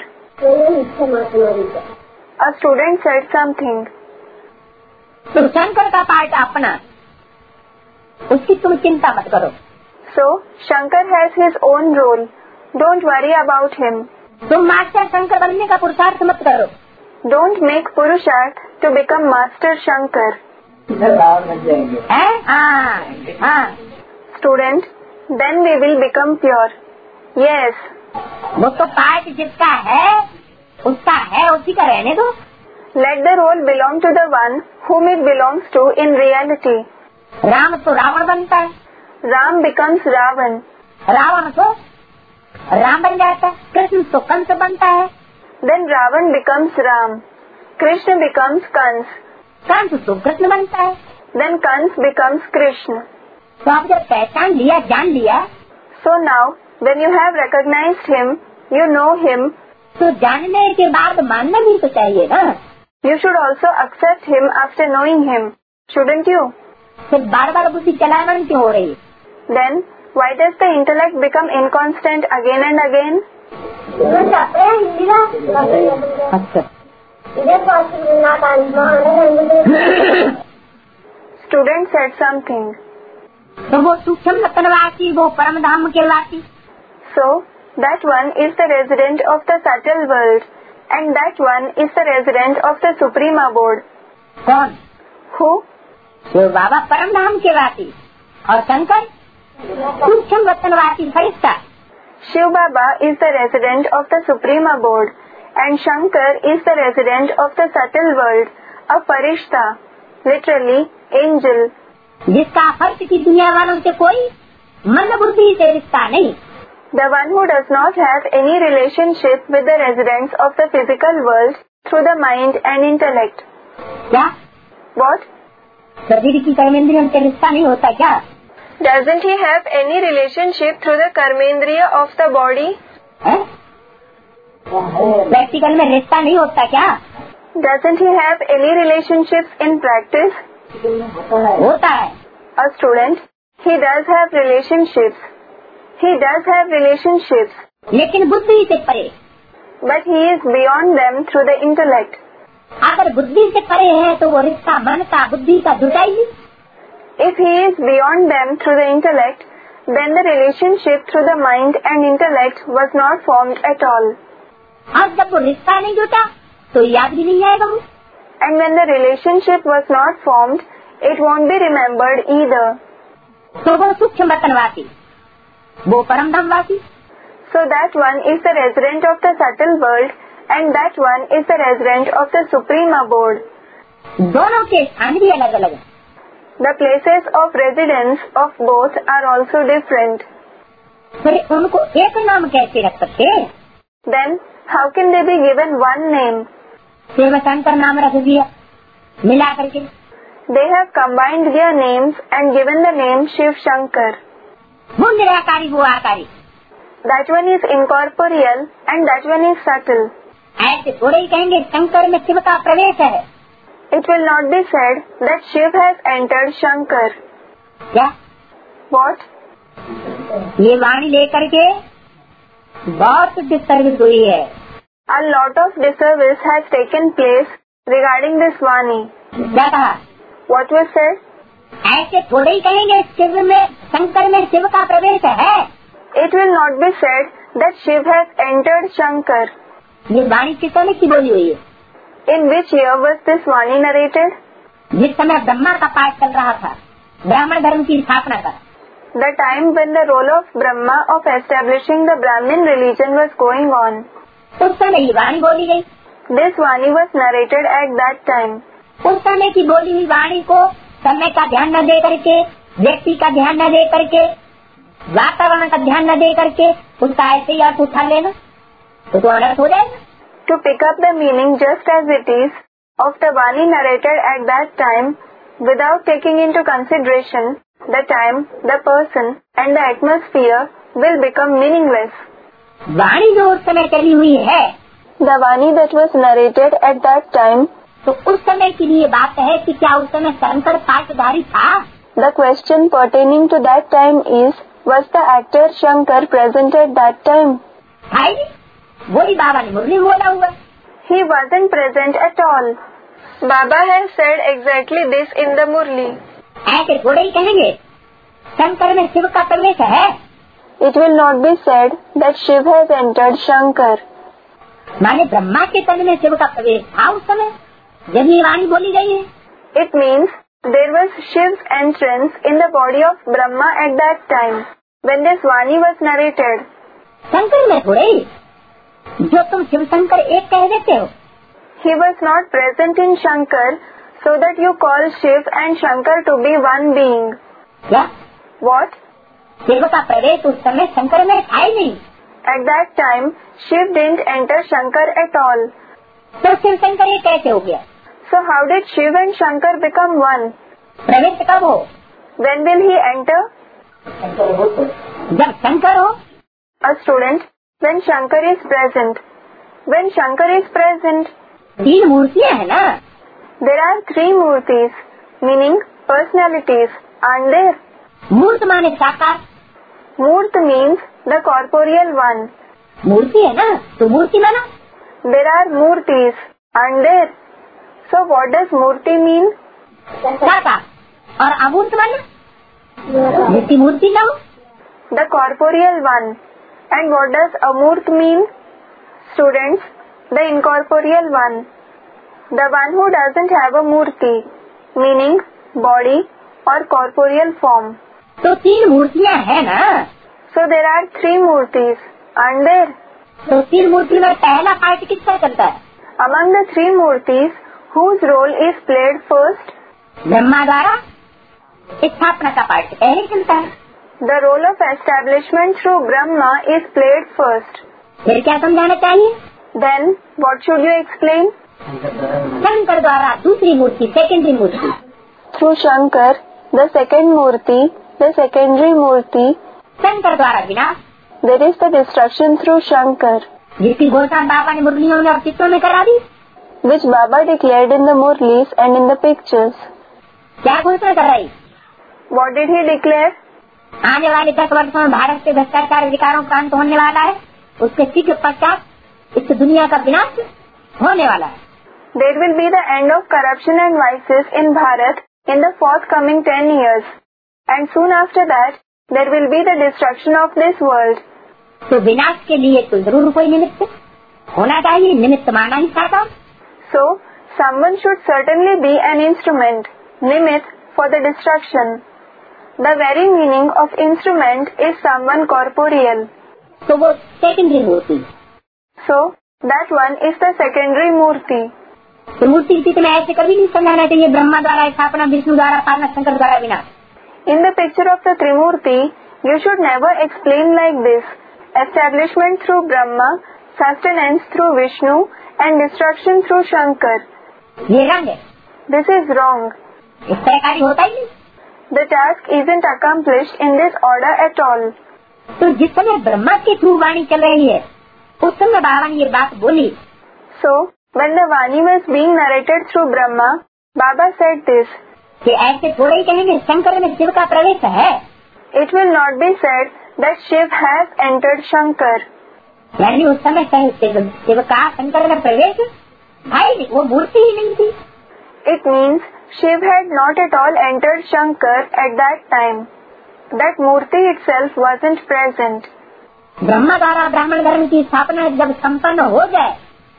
A: A student said something.
B: तो शंकर का part अपना, उसकी तुम चिंता मत करो।
A: So, Shankar has his own role. Don't worry about him.
B: तुम master Shankar बनने का पुरुषार्थ मत करो।
A: Don't make Purusharth to become Master Shankar.
B: है? हाँ, हाँ।
A: Student, then we will become pure. Yes.
B: वो तो पार्ट जिसका है, उसका है, उसी का रहने दो।
A: Let the role belong to the one whom it belongs to in reality.
B: Ram तो रावण बनता है,
A: Ram becomes Ravan.
B: रावण तो राम बन जाता है, कृष्ण तो कंस बनता है,
A: Then Ravan becomes Ram. Krishna becomes Kans.
B: Kans तो कृष्ण बनता है।
A: Then Kans becomes Krishna.
B: तो आप जब पहचान लिया, जान लिया,
A: So now, when you have recognized him, you know him,
B: तो जानने के बाद मानना भी तो चाहिए ना।
A: you should also accept him after knowing him, shouldn't you?
B: फिर बार बार बुद्धि चलावन क्यों हो रही?
A: Then, why does the intellect become inconstant again and again?
B: अच्छा।
A: Student said something.
B: तो वो सूक्ष्म रत्नवासी, वो परम धाम के वासी।
A: So, that one is the resident of the subtle world, and that one is the resident of the Supreme Abode.
B: कौन?
A: Who?
B: Shiv बाबा परम धाम के वासी और शंकर सूक्ष्म रत्नवासी फरिश्ता।
A: Shiv Baba is the resident of the Supreme Abode, and Shankar is the resident of the subtle world, a Farishta, literally angel.
B: जिसका फर्श की दुनिया वालों से कोई मन बुद्धि से रिश्ता नहीं।
A: The one who does not have any relationship with the residents of the physical world through the mind and intellect.
B: क्या?
A: What?
B: शरीर की कर्मेंद्रियों से रिश्ता नहीं होता क्या?
A: Doesn't he have any relationship through the karmendriya of the body?
B: है? Practical में रिश्ता नहीं होता क्या?
A: Doesn't he have any relationships in practice?
B: होता है।
A: A student, he does have relationships. He does have relationships.
B: लेकिन बुद्धि से परे।
A: But he is beyond them through the intellect.
B: अगर बुद्धि से परे है तो वो रिश्ता मन का, बुद्धि का जुटाएगी।
A: If he is beyond them through the intellect, then the relationship through the mind and intellect was not formed at all.
B: और जब वो रिश्ता नहीं जुटा तो याद भी नहीं आएगा वो।
A: And when the relationship was not formed, it won't be remembered either.
B: तो वो सूक्ष्म रत्नवासी, वो परम धामवासी।
A: So that one is the resident of the subtle world, and that one is the resident of the Supreme Abode.
B: दोनों के स्थान भी अलग अलग है।
A: The places of residence of both are also different.
B: फिर उनको एक नाम कैसे रख सकते?
A: Then how can they be given one name?
B: Shiv Shankar नाम रख दिया मिला करके।
A: They have combined their names and given the name Shiv Shankar.
B: वो निराकारी वो आकारी।
A: That one is incorporeal and that one is subtle.
B: ऐसे थोड़े ही कहेंगे शंकर में शिव का प्रवेश है।
A: It will not be said that Shiv has entered Shankar.
B: क्या?
A: What?
B: ये वाणी लेकर के बहुत डिस्टर्बिंग हुई है।
A: A lot of disservice has taken place regarding this Vani.
B: क्या कहा?
A: What was said?
B: ऐसे थोड़े ही कहेंगे शिव में शंकर में शिव का प्रवेश है।
A: It will not be said that Shiv has entered Shankar.
B: ये वाणी किस समय की बोली हुई है?
A: In which year was this Vani narrated?
B: जिस समय ब्रह्मा का पाठ चल रहा था, ब्राह्मण धर्म की स्थापना का।
A: The time when the role of Brahma of establishing the Brahmin religion was going on.
B: उस समय ये वाणी बोली गई।
A: This Vani was narrated at that time.
B: उस समय की बोली हुई वाणी को समय का ध्यान न दे करके, व्यक्ति का ध्यान न दे करके, वातावरण का ध्यान न दे करके उसका ऐसे ही अर्थ उठा लेना तो तो अनर्थ हो जाएगा।
A: To pick up the meaning just as it is of the Vani narrated at that time without taking into consideration the time, the person and the atmosphere will become meaningless.
B: वाणी जो उस समय चली हुई है,
A: The Vani that was narrated at that time,
B: तो उस समय के लिए बात है कि क्या उस समय शंकर पाठधारी था?
A: the question pertaining to that time is, was the actor Shankar present at that time?
B: भाई वही बाबा ने मुरली बोला हुआ।
A: He wasn't present at all. Baba has said exactly this in the Murli.
B: ऐसे थोड़े ही कहेंगे शंकर में शिव का प्रवेश है।
A: It will not be said that Shiv has entered Shankar.
B: माने ब्रह्मा के तन में शिव का प्रवेश था उस समय जब ये वाणी बोली गई है।
A: It means there was Shiv's entrance in the body of Brahma at that time when this Vani was narrated.
B: Shankar में थोड़े ही जो तुम शिव शंकर एक कह देते हो।
A: He was not present in Shankar so that you call Shiv and Shankar to be one being.
B: क्या?
A: What?
B: Shiv का प्रवेश उस समय शंकर में था ही नहीं।
A: At that time, Shiv didn't enter Shankar at all.
B: तो शिव शंकर एक कैसे हो गया?
A: So how did Shiv and Shankar become one?
B: प्रवेश कब हो?
A: When will he enter?
B: जब शंकर हो।
A: A student, when Shankar is present. When Shankar is present,
B: तीन मूर्तियाँ है ना?
A: there are three murtis, meaning personalities, aren't there?
B: मूर्त माने साकार।
A: Murt means the corporeal one.
B: मूर्ति है ना तो मूर्ति माना।
A: There are murtis, aren't there? So what does murti mean?
B: साकार और अमूर्त माना जिसकी मूर्ति ना हो।
A: The corporeal one. And what does amurt mean? Students, the incorporeal one. The one who doesn't have a murti, meaning body or corporeal form.
B: तो तीन मूर्तियाँ है ना?
A: So there are three murtis, aren't there?
B: तो तीन मूर्ति में पहला part किसका चलता है?
A: Among the three murtis, whose role is played first?
B: Brahma द्वारा स्थापना का पार्ट पहले चलता है।
A: The role of establishment through Brahma is played first.
B: फिर क्या समझाना चाहिए?
A: Then, what should you explain?
B: Shankar द्वारा दूसरी मूर्ति सेकेंडरी मूर्ति।
A: Through Shankar, the second murti, the secondary murti,
B: Shankar द्वारा विनाश।
A: there is the destruction through Shankar,
B: जिसकी घोषणा बाबा ने मुरलियों में और चित्रों में करा दी।
A: which Baba declared in the Murlis and in the pictures.
B: क्या घोषणा कर रही?
A: What did he declare?
B: आने वाले दस वर्षों में भारत से भ्रष्टाचार अधिकारों का अंत होने वाला है। उसके शीघ्र पश्चात इस दुनिया का विनाश होने वाला है।
A: There will be the end of corruption and vices in Bharat in the forthcoming ten years, and soon after that, there will be the destruction of this world.
B: तो विनाश के लिए तो जरूर कोई निमित्त होना चाहिए। निमित्त माना ही साकार।
A: So, someone should certainly be an instrument, nimit, for the destruction. The very meaning of instrument is someone corporeal.
B: तो वो सेकेंडरी मूर्ति।
A: So, that one is the secondary murti.
B: तो मूर्ति स्थिति में ऐसे कभी नहीं समझाना चाहिए ब्रह्मा द्वारा स्थापना, विष्णु द्वारा पालना, शंकर द्वारा विनाश.
A: In the picture of the Trimurti, you should never explain like this: establishment through Brahma, sustenance through Vishnu, and destruction through Shankar.
B: ये रंग है.
A: This is wrong.
B: इस तरह कार्य होता ही नहीं.
A: The task isn't accomplished in this order at all.
B: तो जिस समय ब्रह्मा के थ्रू वाणी चल रही है उस समय बाबा ने ये बात बोली.
A: So, when the Vani was being narrated through Brahma, Baba said this:
B: कि ऐसे थोड़े ही कहेंगे शंकर में शिव का प्रवेश है.
A: It will not be said that Shiv has entered Shankar.
B: यानी उस समय शिव, शिव का शंकर में प्रवेश है ही नहीं, वो मूर्ति ही नहीं थी.
A: It means Shiv had not at all entered Shankar at that time. That Murti itself wasn't present.
B: Brahma द्वारा ब्राह्मण धर्म की स्थापना जब संपन्न हो जाए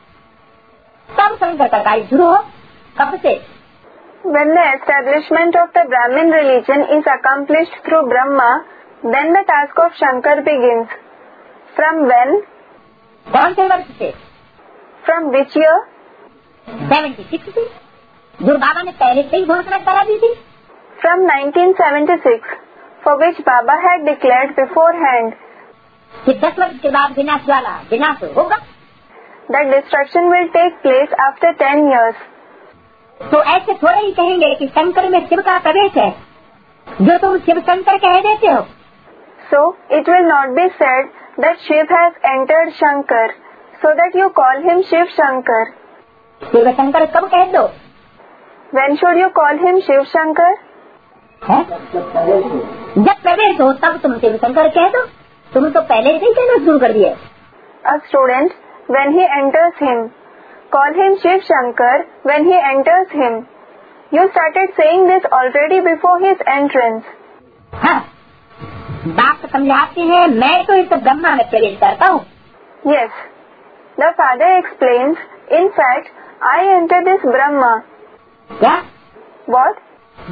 B: तब शंकर का कार्य शुरू हो. कब से?
A: When the establishment of the Brahmin religion is accomplished through Brahma, then the task of Shankar begins. From when?
B: कौन से वर्ष से?
A: From which year?
B: छिहत्तर से, जो बाबा ने पहले से ही घोषणा करा दी थी.
A: From nineteen seventy-six, for which Baba had declared beforehand
B: कि दस वर्ष के बाद विनाश वाला विनाश होगा.
A: that destruction will take place after ten years.
B: तो ऐसे थोड़े ही कहेंगे कि शंकर में शिव का प्रवेश है जो तुम शिव शंकर कह देते हो.
A: So it will not be said that Shiv has entered Shankar, so that you call him Shiv Shankar.
B: Shiv Shankar कब कह दो?
A: When should you call him Shiv Shankar?
B: है? जब प्रवेश हो तब तुम शिव शंकर कह दो. तुम तो पहले से ही कहना शुरू कर दिया.
A: A student, when he enters him, call him Shiv Shankar when he enters him. You started saying this already before his entrance.
B: हाँ, बाप समझाते हैं मैं तो इस ब्रह्मा में प्रवेश करता हूँ.
A: Yes, the father explains. In fact, I enter this Brahma.
B: क्या?
A: What?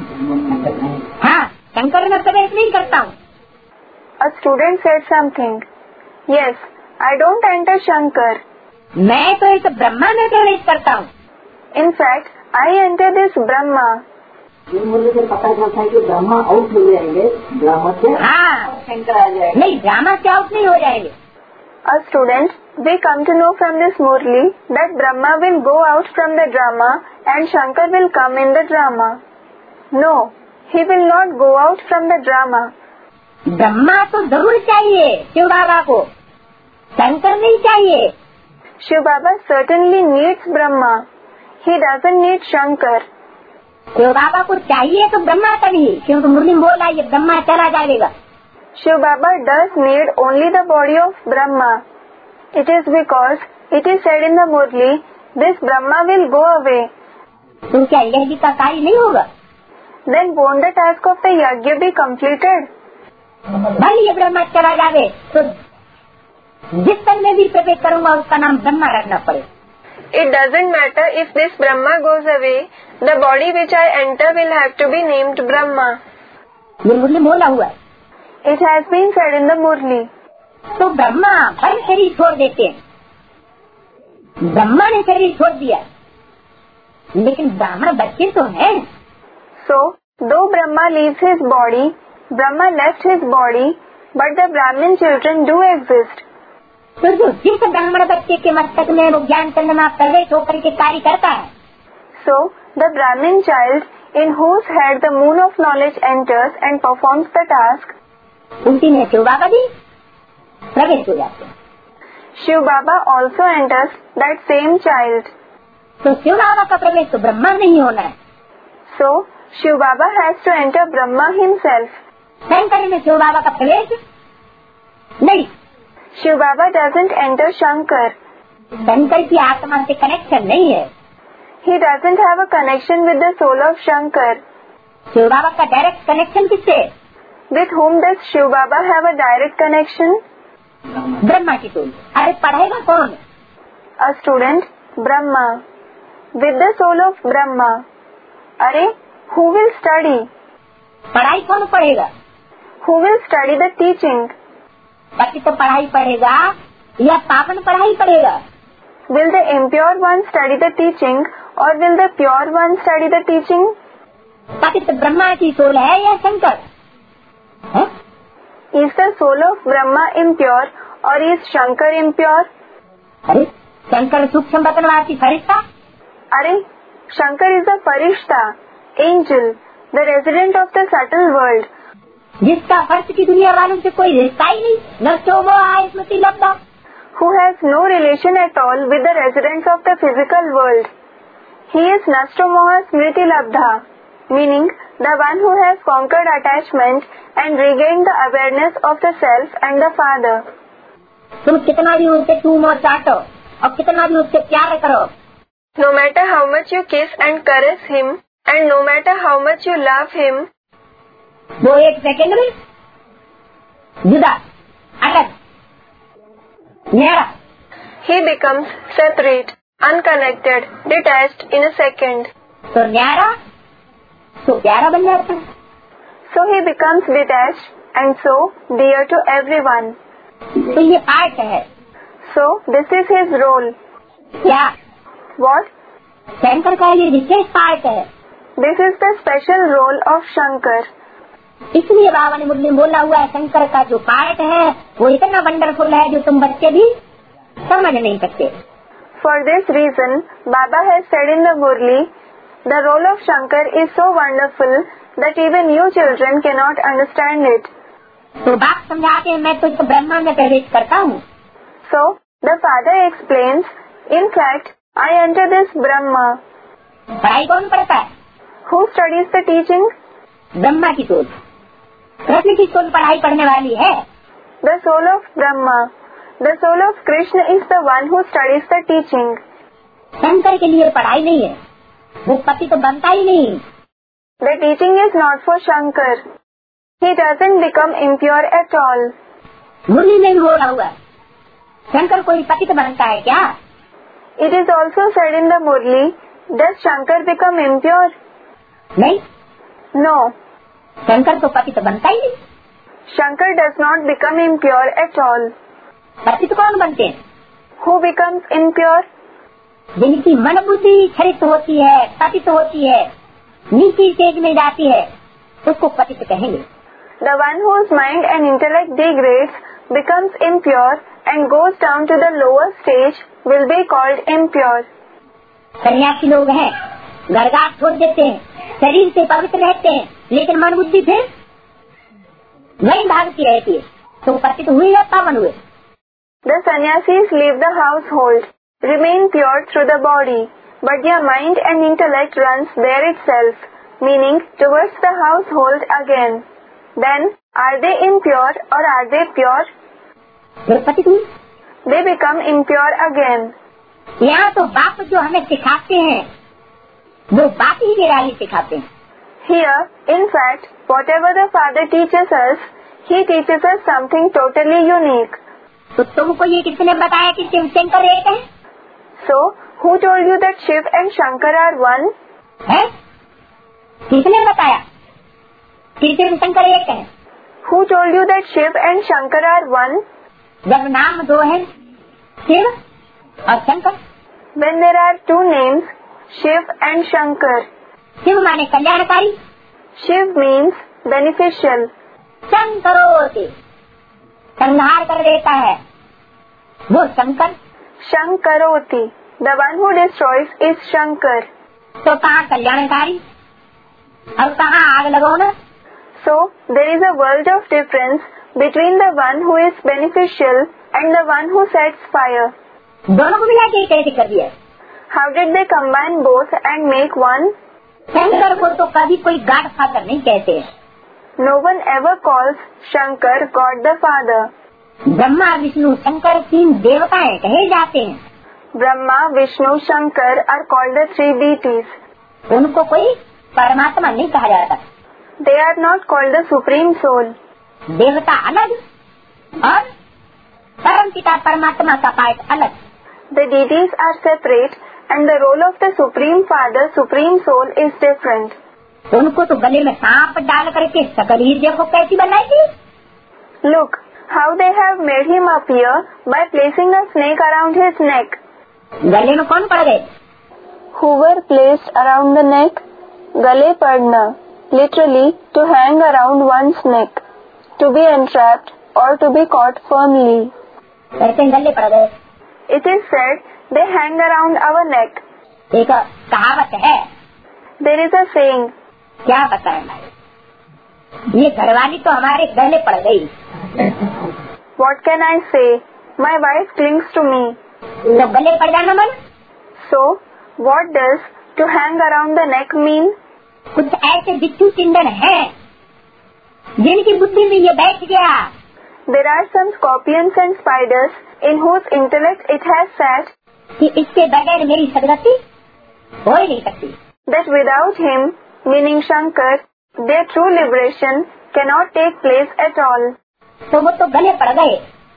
B: हाँ, शंकर में प्रवेश नहीं करता हूँ.
A: A student said something. Yes, I don't enter Shankar.
B: मैं तो इस ब्रह्मा में प्रवेश करता हूँ.
A: In fact, I enter this Brahma.
C: ये मुझे फिर पता चलता है कि ब्रह्मा आउट हो जाएंगे, ब्रह्मा से
B: हाँ,
C: शंकर आ जाएंगे.
B: नहीं, ब्रह्मा से आउट नहीं हो जाएंगे.
A: A student, we come to know from this Murli that Brahma will go out from the drama and Shankar will come in the drama. No, he will not go out from the drama.
B: Brahma तो जरूर चाहिए शिव बाबा को, शंकर नहीं चाहिए.
A: Shiv Baba certainly needs Brahma. He doesn't need Shankar.
B: Shiv बाबा को चाहिए तो ब्रह्मा तभी, क्योंकि मुरली में बोला ये ब्रह्मा चला जाएगा.
A: Shiv Baba does need only the body of Brahma. It is because it is said in the Murli, this Brahma will go away.
B: तो क्या यज्ञ का कार्य नहीं होगा?
A: Then won't the task of the yajna be completed?
B: भले ये ब्रह्मा चला जावे तो जिस तन में भी प्रवेश करूंगा उसका नाम ब्रह्मा रखना पड़े.
A: It doesn't matter if this Brahma goes away, the body which I enter will have to be named Brahma.
B: ये मुरली बोला हुआ है.
A: It has been said in the Murli.
B: तो ब्रह्मा हर शरीर छोड़ देते हैं. ब्रह्मा ने शरीर छोड़ दिया लेकिन ब्राह्मण बच्चे तो हैं.
A: So, though Brahma leaves his body, Brahma left his body, but the Brahmin children do exist.
B: तो जो जिस ब्राह्मण बच्चे के मस्तक में वो ज्ञान चंद्रमा प्रवेश होकर के कार्य करता है.
A: So, the Brahmin child in whose head the moon of knowledge enters and performs the task,
B: उसी में शिव बाबा भी प्रवेश हो जाते हैं.
A: Shiv Baba also enters that same child.
B: तो शिव बाबा का प्रवेश तो ब्रह्मा नहीं होना है.
A: So, Shiv Baba has to enter Brahma himself.
B: Shankar में शिव बाबा का प्रवेश नहीं.
A: Shiv Baba doesn't enter Shankar.
B: Shankar की आत्मा से कनेक्शन नहीं है.
A: He doesn't have a connection with the soul of Shankar.
B: Shiv Baba का डायरेक्ट कनेक्शन किससे?
A: With whom does Shiv Baba have a direct connection?
B: Brahma की सोल. अरे पढ़ेगा कौन?
A: A student, Brahma. With the soul of Brahma. अरे, who will study?
B: पढ़ाई कौन पढ़ेगा?
A: Who will study the teaching?
B: बाकी तो पढ़ाई पढ़ेगा या पावन पढ़ाई पढ़ेगा?
A: Will the impure one study the teaching or will the pure one study the teaching?
B: पतित ब्रह्मा की सोल है या शंकर है?
A: Is the soul of Brahma impure or is Shankar impure?
B: अरे शंकर सूक्ष्म बतनवासी फरिश्ता,
A: अरे Shankar is the Farishta, angel, the resident of the subtle world,
B: जिसका फर्श की दुनिया वालों से कोई रिश्ता ही नहीं, नष्टो वो आय स्मृति लब्धा,
A: who has no relation at all with the residents of the physical world. He is Nashto Moha Smriti Labdha, meaning the one who has conquered attachment and regained the awareness of the self and the Father.
B: तुम कितना भी उससे चूम और चाटो और कितना भी उससे प्यार करो,
A: no matter how much you kiss and caress him, and no matter how much you love him,
B: वो एक सेकंड में जुदा, अलग, न्यारा,
A: he becomes separate, unconnected, detached in a second.
B: तो न्यारा तो प्यारा बन जाता है.
A: So he becomes detached and so dear to everyone.
B: तो ये पार्ट है.
A: So this is his role.
B: क्या?
A: What?
B: शंकर का ये विशेष पार्ट है.
A: This is the special role of Shankar.
B: इसलिए बाबा ने मुझे बोला हुआ है शंकर का जो पार्ट है वो इतना वंडरफुल है जो तुम बच्चे भी समझ नहीं सकते.
A: For this reason, Baba has said in the Murli, the role of Shankar is so wonderful that even you children cannot understand it.
B: तो बाप समझाते हैं मैं तो इस ब्रह्मा में प्रवेश करता हूँ.
A: So the father explains, in fact, I enter this Brahma.
B: पढ़ाई कौन पढ़ता है?
A: Who studies the teaching?
B: Brahma की सोल. कृष्ण की सोल पढ़ाई पढ़ने वाली है.
A: The soul of Brahma. The soul of Krishna is the one who studies the teaching.
B: Shankar के लिए पढ़ाई नहीं है, वो पति तो बनता ही नहीं.
A: The teaching is not for Shankar. He doesn't become impure at all.
B: मुरली में भी बोला हुआ है शंकर कोई पति तो बनता है क्या?
A: It is also said in the Murli, does Shankar become impure?
B: नहीं.
A: No.
B: शंकर तो पति तो बनता ही नहीं.
A: Shankar does not become impure at all.
B: पति तो कौन बनते हैं?
A: Who becomes impure?
B: जिनकी मन बुद्धि क्षरित होती है, पतित होती है, नीची स्टेज में जाती है, उसको पतित कहेंगे.
A: The one whose mind and intellect degrades, becomes impure and goes down to the lower stage will be called impure.
B: सन्यासी लोग हैं, घर गाट छोड़ देते हैं, शरीर से पवित्र रहते हैं, लेकिन मन बुद्धि फिर वही भागती रहती है, तो पतित हुए या पावन हुए?
A: The sannyasis leave the household, remain pure through the body, but their mind and intellect runs there itself, meaning towards the household again. Then, are they impure or are they pure?
B: फिर पतित हुए.
A: They become impure again.
B: यहाँ तो बाप जो हमें सिखाते हैं वो बाप ही निराली सिखाते हैं.
A: Here, in fact, whatever the Father teaches us, He teaches us something totally unique.
B: तो तुमको ये किसने बताया कि शिव शंकर एक है?
A: So, who told you that Shiv and Shankar are one?
B: है? किसने बताया कि शिव शंकर एक है?
A: Who told you that Shiv and Shankar are one?
B: जब नाम दो है शिव और Shankar.
A: When there are two names, Shiv and Shankar.
B: Shiv माने कल्याणकारी,
A: Shiv means beneficial.
B: शंकरोति संहार कर देता है, वो Shankar.
A: Shankaroti, the one who destroys is Shankar.
B: तो कहाँ कल्याणकारी और कहाँ आग लगाना?
A: So, there is a world of difference between the one who is beneficial and the one who sets fire.
B: दोनों को मिला के कैसे कर दिया?
A: How did they combine both and make one?
B: Shankar को तो कभी कोई गॉड फादर नहीं कहते.
A: No one ever calls Shankar God the Father.
B: Brahma Vishnu Shankar तीन देवताएं कहे जाते हैं.
A: Brahma, Vishnu, Shankar are called the three deities.
B: उनको कोई परमात्मा नहीं कहा जाता.
A: They are not called the Supreme Soul.
B: देवता अलग और परम पिता परमात्मा का पार्ट अलग.
A: The deities are separate and the role of the Supreme Father, Supreme Soul is different.
B: उनको तो गले में सांप डाल करके शक्ल देखो कैसी बनाई थी.
A: Look how they have made him appear by placing a snake around his neck.
B: गले में कौन पड़ गए?
A: who were placed around the neck. Gale padna, literally to hang around one's neck, to be entrapped or to be caught firmly.
B: ऐसे गले पड़ गए.
A: It is said they hang around our neck.
B: एक कहावत है.
A: There is a saying.
B: क्या बताएं भाई, ये घरवाली तो हमारे गले पड़ गई.
A: What can I say? My wife clings to me.
B: तो गले पड़ जाना मन.
A: So, what does to hang around the neck mean?
B: कुछ ऐसे बिच्छू चिंदन हैं जिनकी बुद्धि में ये बैठ गया.
A: There are some scorpions and spiders in whose intellect it has sat
B: कि इसके बगैर मेरी सदगति हो ही नहीं सकती.
A: that without him, meaning Shankar, their true liberation cannot take place at all.
B: तो वो तो गले पड़ गए,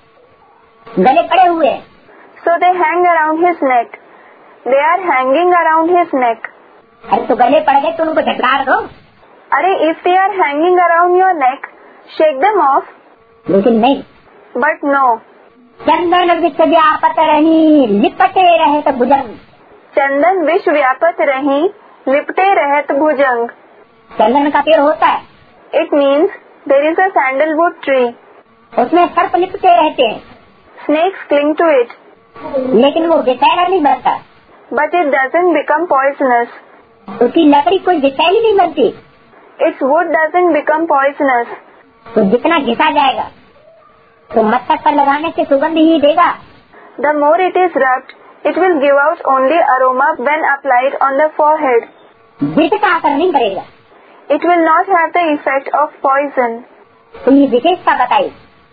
B: गले पड़े हुए.
A: So they hang around his neck. They are hanging around his neck.
B: अरे तो गले पड़ गए तो उनको झटकार दो.
A: अरे if they are hanging around your neck, shake them off.
B: लेकिन नहीं.
A: But no.
B: चंदन विश्व व्यापत रही लिपटे रहे तो भुजंग.
A: चंदन विश्व व्यापत रही लिपटे रहत भुजंग.
B: चंदन का पेड़ होता है.
A: It means there is a sandalwood tree.
B: उसमें सर्प लिपटे रहते हैं.
A: Snakes cling to it.
B: लेकिन वो विषैला नहीं बनता.
A: But it doesn't become poisonous.
B: उसकी लकड़ी कोई विषैली नहीं बनती.
A: Its wood doesn't become poisonous.
B: तो जितना घिसा जाएगा तो मस्तक पर लगाने से सुगंध ही देगा.
A: The more it is rubbed, it will give out only aroma when applied on the forehead.
B: विष का असर नहीं करेगा.
A: It will not have the effect of poison.
B: तो ये विशेषता बताई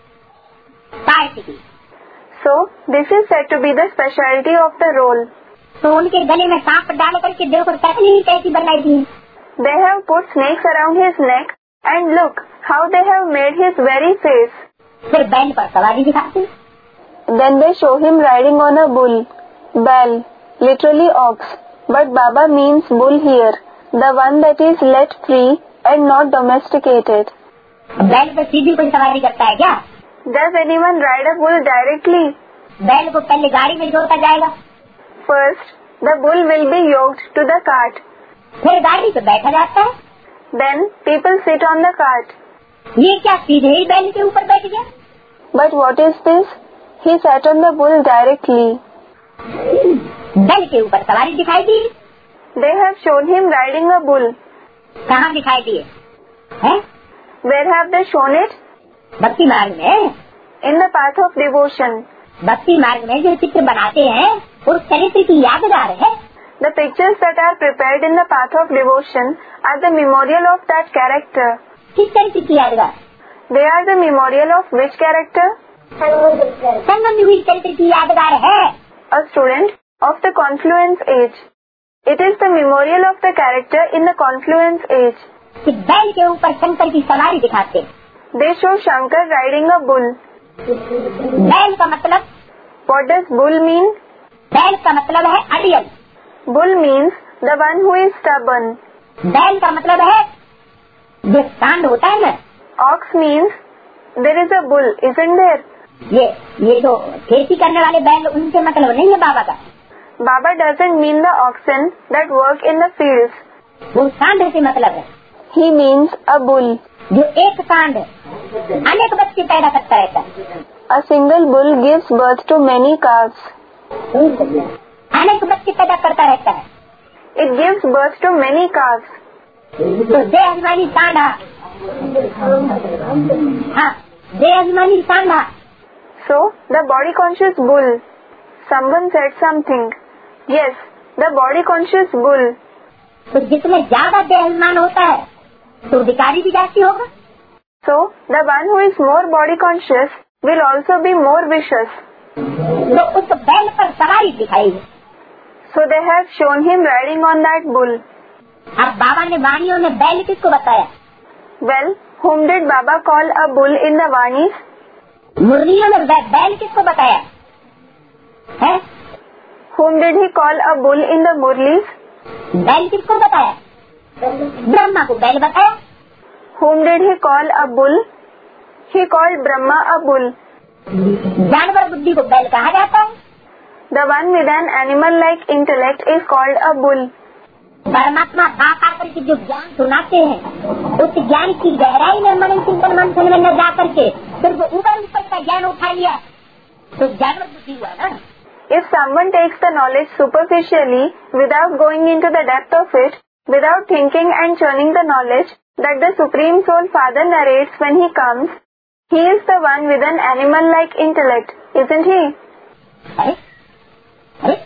B: पार्टी की.
A: So, this is said to be the specialty of the roll.
B: तो उनके गले में सांप डाल करके देखो टकली ही कैसी बनाई थी.
A: They have put snakes around his neck and look how they have made his very face.
B: फिर बैल पर सवारी दिखाते.
A: Then they show him riding on a bull. Bell, literally ox, but Baba means bull here, the one that is let free and not domesticated.
B: बैल पर सीधी कोई सवारी करता है क्या?
A: Does anyone ride a bull directly?
B: बैल को पहले गाड़ी में जोता जाएगा.
A: First, the bull will be yoked to the cart.
B: फिर गाड़ी पे बैठा जाता है.
A: Then people sit on the cart.
B: ये क्या सीधे ही बैल के ऊपर बैठ गया?
A: But what is this? He sat on the bull directly.
B: बैल के ऊपर सवारी दिखाई दी.
A: They have shown him riding a bull.
B: कहाँ दिखाई दिए हैं?
A: Where have they shown it?
B: भक्ति मार्ग में.
A: In the path of devotion.
B: भक्ति मार्ग में जो चित्र बनाते हैं उस चरित्र की यादगार है.
A: The pictures that are prepared in the path of devotion are the memorial of that character.
B: किस चरित्र की यादगार?
A: They are the memorial of which character?
B: संगम में हुई चरित्र की यादगार है.
A: A student of the confluence age. It is the memorial of the character in the confluence age.
B: कि बैल के ऊपर शंकर की सवारी दिखाते.
A: They show Shankar riding a bull.
B: बैल का मतलब?
A: What does bull mean?
B: बैल का मतलब है अड़ियल.
A: Bull means the one who is stubborn.
B: बैल का मतलब है जो सांड होता है ना.
A: Ox means there is a bull, isn't there?
B: ये ये जो खेती करने वाले बैल उनसे मतलब नहीं है बाबा का.
A: Baba doesn't mean the oxen that work in the fields.
B: वो सांड से मतलब है.
A: He means a bull.
B: जो एक सांड अनेक बच्चे पैदा करता रहता है.
A: A single bull gives birth to many calves.
B: अनेक बच्चे पैदा करता रहता है.
A: It gives birth to many calves.
B: तो दे अभिमानी सांडा. हाँ, दे अभिमानी सांडा.
A: So, the body conscious bull. Someone said something. Yes, the body conscious bull.
B: तो जिसमें ज्यादा दे अभिमान होता है तो विकारी भी जाती होगा.
A: So, the one who is more body conscious will also be more vicious.
B: तो उस बैल पर सवारी दिखाई.
A: So they have shown him riding on that bull.
B: अब बाबा ने वाणियों में बैल किसको बताया?
A: Well, whom did Baba call a bull in the Vanis?
B: मुरलियों में बैल किसको बताया है?
A: Whom did he call a bull in the Murlis?
B: बैल किसको बताया? ब्रह्मा को बैल बताया.
A: Whom did he call a bull? He called Brahma a bull.
B: जानवर बुद्धि को बैल कहा जाता है.
A: The one with an animal-like intellect is called a bull.
B: परमात्मा बाप आकर के जो ज्ञान सुनाते हैं उस ज्ञान की गहराई में मन चिंतन मंथन में न जा करके सिर्फ ऊपर ऊपर का ज्ञान उठा लिया तो जानवर बुद्धि हुआ ना।
A: If someone takes the knowledge superficially without going into the depth of it, without thinking and churning the knowledge that the Supreme Soul Father narrates when he comes, he is the one with an animal-like intellect, isn't he?
B: अरे अरे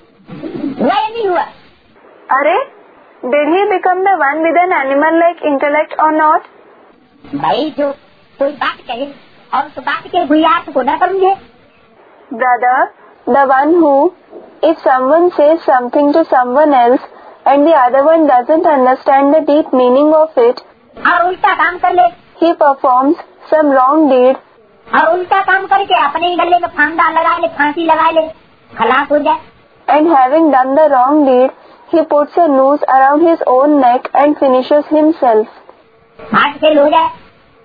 B: हुआ या नहीं हुआ?
A: अरे, did he become the one with an animal-like intellect or not?
B: भाई जो कोई बात कहे और उस बात के बुनियाद को न समझे।
A: Brother, the one who, if someone says something to someone else and the other one doesn't understand the deep meaning of it,
B: और उल्टा काम कर ले,
A: he performs some wrong deed,
B: और उल्टा काम करके अपने ही गले में फांदा लगा ले, फांसी लगा ले, खलास हो जाए।
A: and having done the wrong deed, he puts a noose around his own neck and finishes himself.
B: Heart fail हो जाए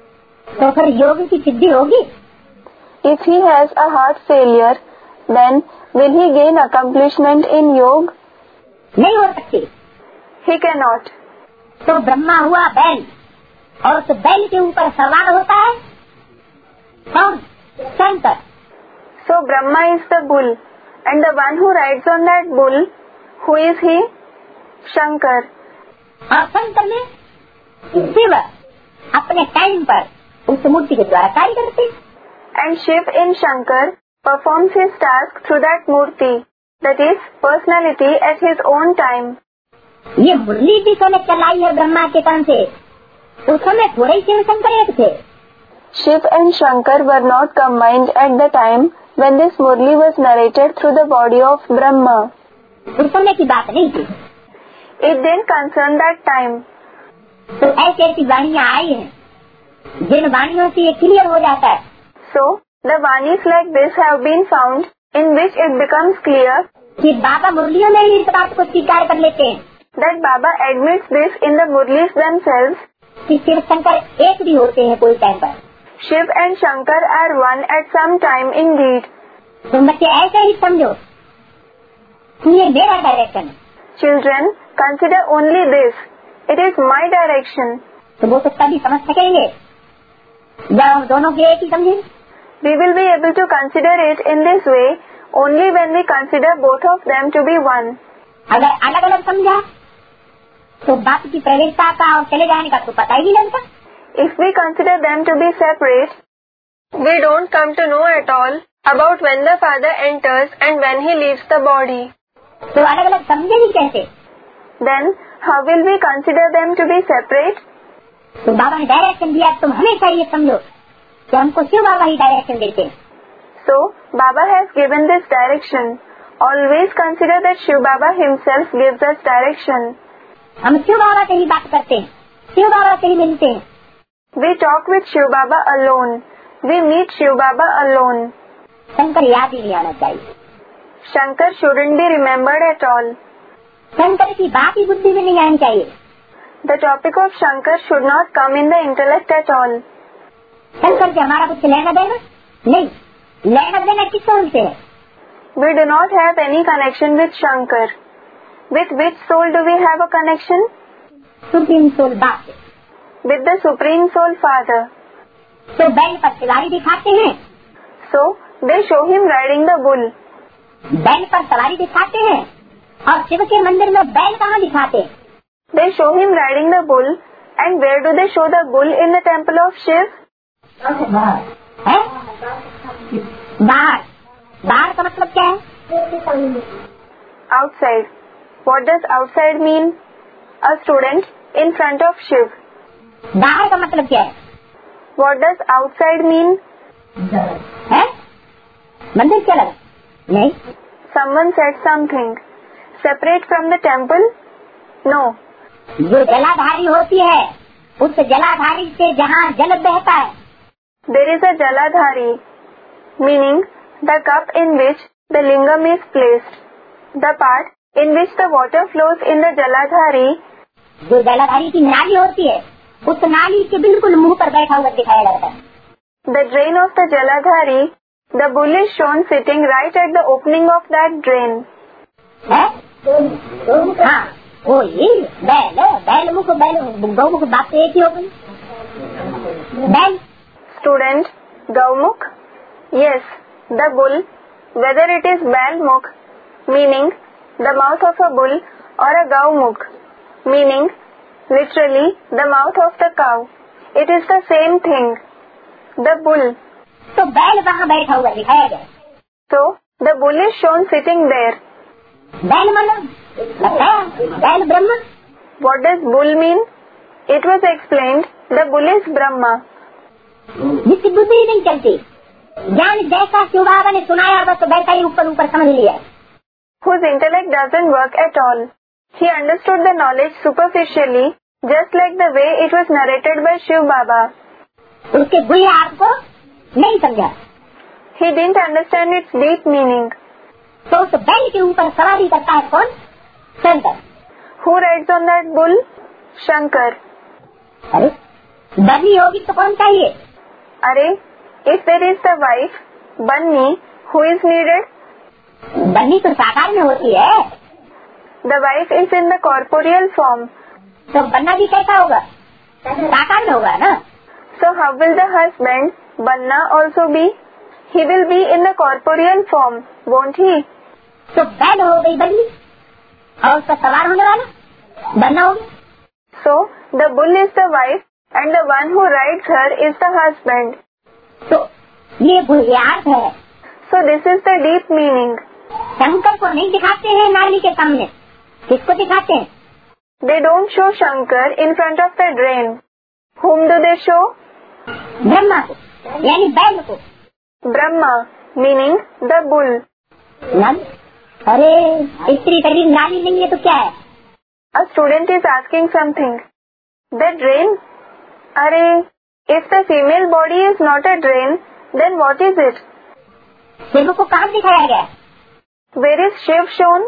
B: तो फिर योग की सिद्धि होगी?
A: If he has a heart failure, then will he gain accomplishment in yoga?
B: नहीं हो सकती।
A: He cannot.
B: तो ब्रह्मा हुआ बैल और उस बैल के ऊपर सवार होता है कौन? Shankar.
A: So Brahma is the bull, and the one who rides on that bull, who is he? Shankar.
B: और शंकर में शिव अपने टाइम पर उस मूर्ति के द्वारा कार्य करते हैं।
A: And Shiv in Shankar performs his task through that murti, that is, personality at his own time.
B: ये मुरली भी समय चलाई है ब्रह्मा के कान से, उस समय थोड़े ही शिव शंकर एक थे।
A: Shiv and Shankar were not combined at the time when this murli was narrated through the body of Brahma.
B: उस समय की बात नहीं थी।
A: It didn't concern that time.
B: तो ऐसी ऐसी वाणियाँ आई हैं जिन वाणियों से ये क्लियर हो जाता है।
A: So the vanis like this have been found, in which it becomes clear
B: कि बाबा मुरलियों में ही इस बात को स्वीकार कर लेते हैं
A: that Baba admits this in the murlis themselves.
B: कि शिव शंकर एक भी होते हैं कोई टाइम पर।
A: Shiv and Shankar are one at some time indeed.
B: तो बच्चे ऐसे ही समझो कि ये मेरा डायरेक्शन है।
A: Children, consider only this. It is my direction.
B: तो वो तो तभी समझ सकेंगे जब हम दोनों के एक ही समझे।
A: We will be able to consider it in this way only when we consider both of them to be one.
B: अगर अलग अलग समझा तो बात की प्रवेशता का और चले जाने का तो पता ही नहीं लगता।
A: If we consider them to be separate, we don't come to know at all about when the Father enters and when he leaves the body.
B: तो अलग अलग समझे ही कैसे?
A: Then, how will we consider them to be separate?
B: तो बाबा ने direction दिया, तुम हमेशा ये समझो कि हमको शिव बाबा ही डायरेक्शन देते हैं।
A: So, Baba has given this direction. Always consider that Shiv Baba himself gives us direction.
B: हम शिव बाबा से ही बात करते हैं, शिव बाबा से ही मिलते हैं।
A: We talk with Shiv Baba alone. We meet Shiv Baba alone.
B: Shankar याद ही नहीं आना चाहिए।
A: Shankar shouldn't be remembered at all.
B: Shankar की बात ही बुद्धि में नहीं आनी चाहिए।
A: The topic of Shankar should not come in the intellect at all.
B: Shankar से हमारा कुछ लेना देना नहीं, लेना देना किस सोल से है?
A: We do not have any connection with Shankar. With which soul do we have a connection?
B: Supreme soul बाप से।
A: With the Supreme Soul Father.
B: तो बैल पर सवारी दिखाते हैं,
A: So, they show him riding the bull.
B: बैल पर सवारी दिखाते हैं और शिव के मंदिर में बैल कहाँ दिखाते हैं?
A: They show him riding the bull. And where do they show the bull in the temple of Shiv?
B: है? बाहर। बाहर का मतलब क्या है?
A: Outside. What does outside mean? A student in front of Shiv.
B: बाहर का मतलब क्या है?
A: What does outside mean?
B: है? मंदिर क्या लगा? नहीं।
A: Someone said something. Separate from the temple? No.
B: जो जलाधारी होती है उस जलाधारी से जहाँ जल बहता है,
A: There is a Jaladhari, meaning the cup in which the lingam is placed. The part in which the water flows in the Jaladhari,
B: जो जलाधारी की नाली होती है उस नाली के बिल्कुल मुंह पर बैठा हुआ दिखाया जाता है।
A: the drain of the Jaladhari The bull is shown sitting right at the opening of that drain.
B: है? हाँ, वही बैल है, बैल मुख बैल गौमुख बात तो एक ही हो गई। बैल
A: Student, Gaumukh? Yes, the bull, whether it is Balmukh, meaning the mouth of a bull, or a Gaumukh, meaning literally the mouth of the cow, it is the same thing. The bull.
B: तो बैल वहाँ बैठा हुआ दिखाया गया।
A: So, the bull is shown sitting there.
B: बैल मतलब बैल ब्रह्म।
A: What does bull mean? It was explained, the bull is Brahma.
B: जिसकी बुद्धि नहीं चलती, ज्ञान जैसा शिव बाबा ने सुनाया बस वैसा ही ऊपर ऊपर समझ लिया।
A: Whose intellect doesn't work at all. He understood the knowledge superficially, just like the way it was narrated by Shiv Baba.
B: उसके गुह्य अर्थ को नहीं समझा।
A: He didn't understand its deep meaning.
B: तो उस बैल के ऊपर सवारी करता है कौन? Shankar.
A: Who rides on that bull? Shankar.
B: अरे बनी होगी तो कौन चाहिए?
A: अरे, if there is the wife, Bunny, who is needed?
B: बनी तो साकार में होती है।
A: The wife is in the corporeal form.
B: तो बनना भी कैसा होगा? साकार में होगा ना।
A: So how will the husband, Banna, also be? He will be in the corporeal form, won't he?
B: तो बैल हो गई बनी और उसका सवार होने वाला बनना होगा।
A: So the bull is the wife and the one who rides her is the husband.
B: तो ये गुह्यार्थ है।
A: So this is the deep meaning.
B: Shankar को नहीं दिखाते हैं नाली के सामने, किसको दिखाते हैं?
A: They don't show Shankar in front of the drain. Whom do they show?
B: Brahma को, यानी बैल को।
A: Brahma, meaning the bull.
B: नल? अरे स्त्री तरी नाली नहीं है तो क्या है?
A: A student is asking something. The drain? अरे, if the female body is not a drain, then what is it?
B: Shiv को कहाँ दिखाया गया?
A: Where is Shiv shown?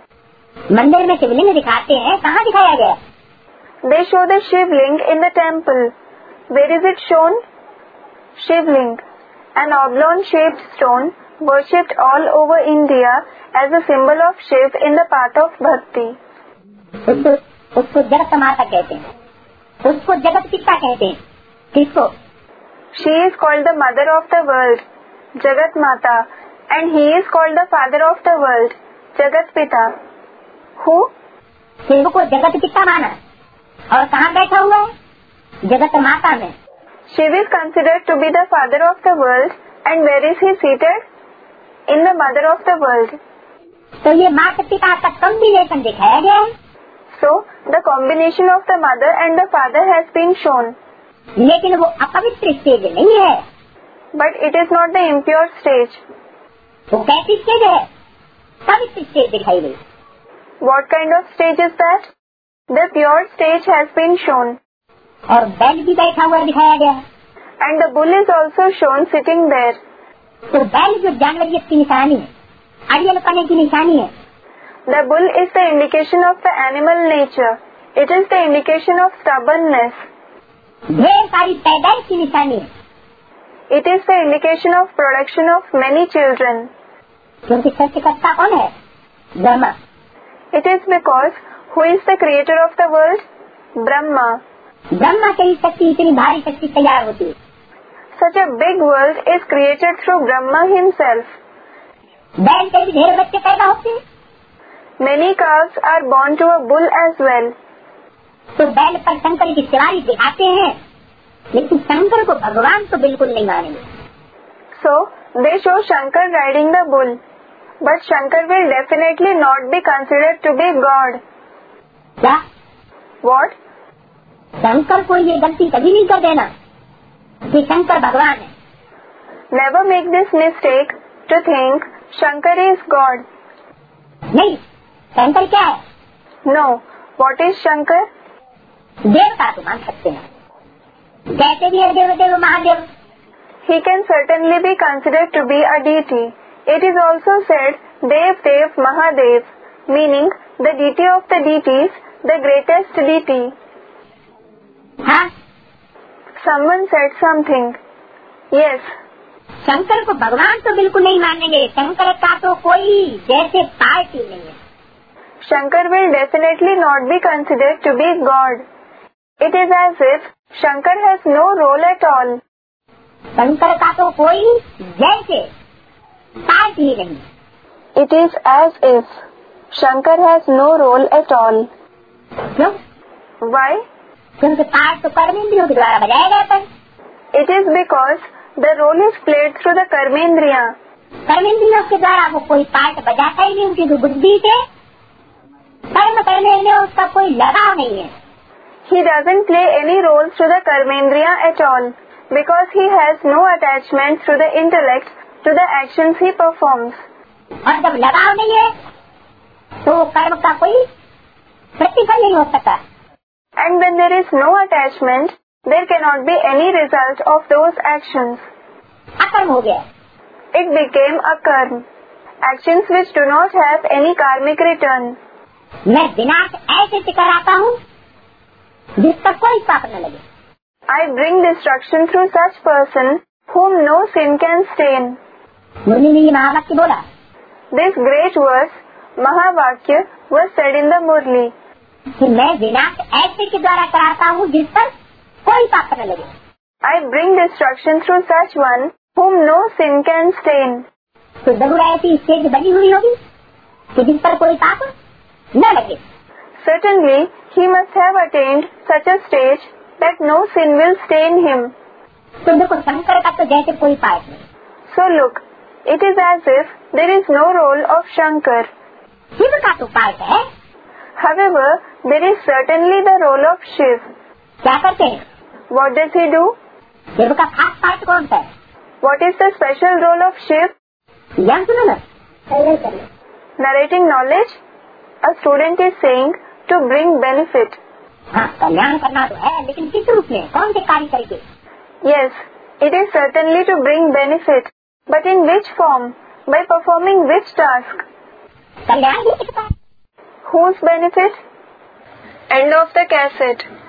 B: मंदिर में शिवलिंग दिखाते हैं, कहाँ दिखाया गया?
A: They show the Shivling in the temple. Where is it shown? Shivling, an oblong-shaped stone worshipped all over India as a symbol of Shiv in the path of bhakti.
B: उसको उसको जगत माता कहते हैं, उसको जगत पिता कहते हैं। किसको?
A: She is called the mother of the world, Jagat Mata, and he is called the father of the world, Jagat Pita. Who?
B: Shiv को जगत पिता माना और कहाँ बैठा हुआ है? जगत माता में।
A: Shiv is considered to be the father of the world, and where is he seated? In the mother of the world.
B: तो ये माता पिता का कॉम्बिनेशन दिखाया गया है।
A: So the combination of the mother and the father has been shown.
B: लेकिन वो अपवित्र स्टेज नहीं है।
A: But it is not the impure stage.
B: वो कैसी स्टेज है? पवित्र स्टेज दिखाई गई।
A: What kind of stage is that? The pure stage has been shown.
B: और बैल भी बैठा हुआ दिखाया गया।
A: And the bull is also shown sitting there.
B: तो बैल जो जानवरियत की निशानी है, अड़ियल पने की निशानी है।
A: The bull is the indication of the animal nature. It is the indication of stubbornness.
B: ढेर सारी पैदाइश की निशानी है।
A: It is the indication of production of many children.
B: क्योंकि सृष्टिकर्ता कौन है? Brahma.
A: It is because who is the creator of the world? Brahma.
B: Brahma से ही शक्ति इतनी भारी शक्ति तैयार होती है।
A: Such a big world is created through Brahma himself.
B: बैल से भी ढेर बच्चे पैदा होते हैं।
A: Many calves are born to a bull as well.
B: तो बैल पर शंकर की सवारी दिखाते हैं, लेकिन शंकर को भगवान तो बिल्कुल नहीं मानेंगे।
A: So they show Shankar riding the bull, but Shankar will definitely not be considered to be God.
B: क्या?
A: What?
B: शंकर को ये गलती कभी नहीं कर देना कि शंकर भगवान है।
A: Never make this mistake to think Shankar is God.
B: नहीं, शंकर क्या है?
A: No. What is Shankar?
B: देवता तो मान सकते हैं, कहते भी है देव देव Mahadev.
A: He can certainly be considered to be a deity. It is also said Dev Dev Mahadev, meaning the deity of the deities, the greatest deity.
B: हाँ,
A: Someone said something. Yes.
B: Shankar को भगवान तो बिल्कुल नहीं मानेंगे। शंकर का तो कोई जैसे पार्ट ही नहीं है।
A: Shankar will definitely not be considered to be God. It is as if Shankar has no role at all.
B: Shankar का तो कोई जैसे पार्ट ही नहीं।
A: It is as if Shankar has no role at all.
B: क्यों?
A: Why?
B: क्योंकि part तो कर्मेंद्रियों के द्वारा बजाया जाता है।
A: It is because the role is played through the Karmendriya.
B: कर्मेंद्रियों के द्वारा वो कोई पार्ट बजाता ही नहीं। उनकी जो बुद्धि से कर्म करने में उसका कोई लगाव नहीं है।
A: He doesn't play any role through the Karmendriya at all because he has no attachment through the intellect to the actions he performs.
B: और जब लगाव नहीं है तो कर्म का कोई प्रतिफल नहीं हो सकता।
A: And when there is no attachment, there cannot be any result of those actions.
B: अकर्म हो गया।
A: It became a karma. Actions which do not have any karmic return.
B: मैं विनाश ऐसे से कराता हूँ जिस पर कोई पाप न लगे।
A: I bring destruction through such person whom no sin can stain.
B: मुरली ने ये महावाक्य बोला।
A: This great verse, Mahavakya, was said in the Murli.
B: कि मैं विनाश ऐसे के द्वारा कराता हूँ जिस पर कोई पाप न लगे।
A: I bring destruction through such one whom no sin can stain.
B: तो जरूर ऐसी स्टेज बनी हुई होगी कि जिस पर कोई पाप न लगे।
A: Certainly, he must have attained such a stage that no sin will stain him.
B: तो देखो शंकर का तो जैसे कोई पाप नहीं।
A: So look, it is as if there is no role of Shankar.
B: Shiv का तो पाप है।
A: However, there is certainly the role of Shiv.
B: क्या करते हैं?
A: What does he do?
B: Shiv का खास पार्ट कौन सा है?
A: What is the special role of Shiv?
B: ज्ञान सुनो ना।
A: Narrating knowledge? A student is saying to bring benefit.
B: हाँ, कल्याण करना तो है, लेकिन किस रूप में, कौन से कार्य करके?
A: Yes, it is certainly to bring benefit. But in which form? By performing which task?
B: कल्याण ही किसका?
A: Whose benefit? End of the cassette.